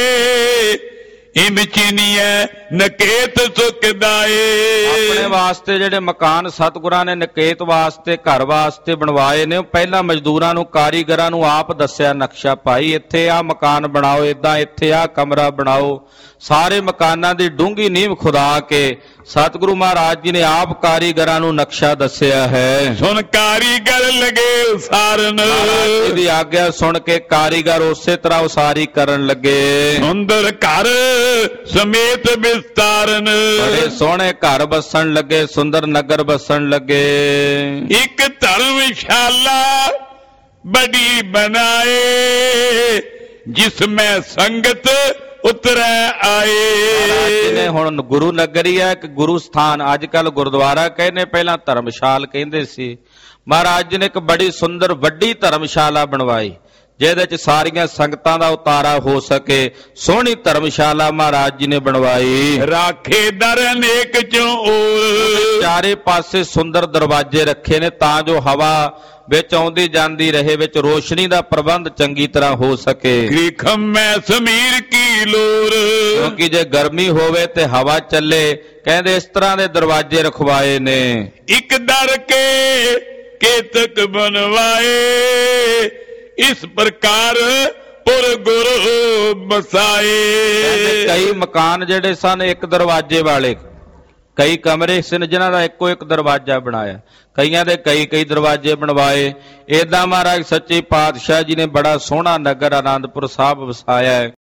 ਇਮ ਚੀਨੀਐ ਨਕੇਤ ਸੁਖਦਾਏ। ਆਪਣੇ ਵਾਸਤੇ ਜਿਹੜੇ ਮਕਾਨ ਸਤਿਗੁਰਾਂ ਨੇ ਨਕੇਤ ਵਾਸਤੇ ਘਰ ਵਾਸਤੇ ਬਣਵਾਏ ਨੇ, ਉਹ ਪਹਿਲਾਂ ਮਜ਼ਦੂਰਾਂ ਨੂੰ ਕਾਰੀਗਰਾਂ ਨੂੰ ਆਪ ਦੱਸਿਆ ਨਕਸ਼ਾ, ਭਾਈ ਇੱਥੇ ਆਹ ਮਕਾਨ ਬਣਾਓ, ਏਦਾਂ ਇੱਥੇ ਆਹ ਕਮਰਾ ਬਣਾਓ। ਸਾਰੇ ਮਕਾਨਾਂ ਦੀ ਡੂੰਘੀ ਨੀਂਹ ਖੁਦਾ ਕੇ ਸਤਿਗੁਰੂ ਮਹਾਰਾਜ ਜੀ ਨੇ ਆਪ ਕਾਰੀਗਰਾਂ ਨੂੰ ਨਕਸ਼ਾ ਦੱਸਿਆ ਹੈ। ਸੁਣ ਕਾਰੀਗਰ ਲਗੇ ਉਸਾਰਨ, ਇਹਦੀ ਆਗਿਆ ਸੁਣ ਕੇ ਕਾਰੀਗਰ ਉਸੇ ਤਰ੍ਹਾਂ ਉਸਾਰੀ ਕਰਨ ਲੱਗੇ। ਸੁੰਦਰ ਘਰ ਸਮੇਤ ਵਿਸਤਾਰਨ, ਬੜੇ ਸੋਹਣੇ ਘਰ ਬਸਣ ਲੱਗੇ, ਸੁੰਦਰ ਨਗਰ ਬਸਣ ਲੱਗੇ। ਇੱਕ ਧਰਮਸ਼ਾਲਾ ਬੜੀ ਬਣਾਏ, ਜਿਸ ਮੈਂ ਸੰਗਤ ਉਤਰੈ ਆਏ। ਨੇ ਹੁਣ ਗੁਰੂ ਨਗਰੀ ਹੈ, ਇੱਕ ਗੁਰੂ ਸਥਾਨ, ਅੱਜ ਕੱਲ ਗੁਰਦੁਆਰਾ ਕਹਿੰਦੇ, ਪਹਿਲਾਂ ਧਰਮਸ਼ਾਲ ਕਹਿੰਦੇ ਸੀ। ਮਹਾਰਾਜ ਜੀ ਨੇ ਇੱਕ ਬੜੀ ਸੁੰਦਰ ਵੱਡੀ ਧਰਮਸ਼ਾਲਾ ਬਣਵਾਈ, ਜਿਹਦੇ ਚ ਸਾਰੀਆਂ ਸੰਗਤਾਂ ਦਾ ਉਤਾਰਾ ਹੋ ਸਕੇ। ਸੋਹਣੀ ਧਰਮਸ਼ਾਲਾ ਮਹਾਰਾਜ ਜੀ ਨੇ ਬਣਵਾਈ। ਰਾਖੇ ਦਰ ਅਨੇਕ ਚੋਂ ਔਰ, ਚਾਰੇ ਪਾਸੇ ਸੁੰਦਰ ਦਰਵਾਜ਼ੇ ਰੱਖੇ ਨੇ ਤਾਂ ਜੋ ਹਵਾ ਵਿੱਚ ਆਉਂਦੀ ਜਾਂਦੀ ਰਹੇ, ਵਿੱਚ ਰੋਸ਼ਨੀ ਦਾ ਪ੍ਰਬੰਧ ਚੰਗੀ ਤਰ੍ਹਾਂ ਹੋ ਸਕੇ। ਗ੍ਰੀਖਮ ਮੈਂ ਸਮੀਰ ਕੀ ਲੋਰ, ਕਿਉਂਕਿ ਜੇ ਗਰਮੀ ਹੋਵੇ ਤੇ ਹਵਾ ਚੱਲੇ, ਕਹਿੰਦੇ ਇਸ ਤਰ੍ਹਾਂ ਦੇ ਦਰਵਾਜ਼ੇ ਰਖਵਾਏ ਨੇ। ਇੱਕ ਦਰ ਕੇ ਕੇਤਕ ਬਣਵਾਏ, ਇਸ ਪ੍ਰਕਾਰ ਪੁਰ ਗੁਰੂ ਬਸਾਏ। ਕਈ ਮਕਾਨ ਜਿਹੜੇ ਸਨ ਇੱਕ ਦਰਵਾਜ਼ੇ ਵਾਲੇ, ਕਈ ਕਮਰੇ ਸਨ ਜਿਨ੍ਹਾਂ ਦਾ ਇੱਕੋ ਇੱਕ ਦਰਵਾਜ਼ਾ ਬਣਾਇਆ, ਕਈਆਂ ਦੇ ਕਈ ਦਰਵਾਜ਼ੇ ਬਣਵਾਏ। ਏਦਾਂ ਮਹਾਰਾਜ ਸੱਚੇ ਪਾਤਸ਼ਾਹ ਜੀ ਨੇ ਬੜਾ ਸੋਹਣਾ ਨਗਰ ਆਨੰਦਪੁਰ ਸਾਹਿਬ ਵਸਾਇਆ ਹੈ।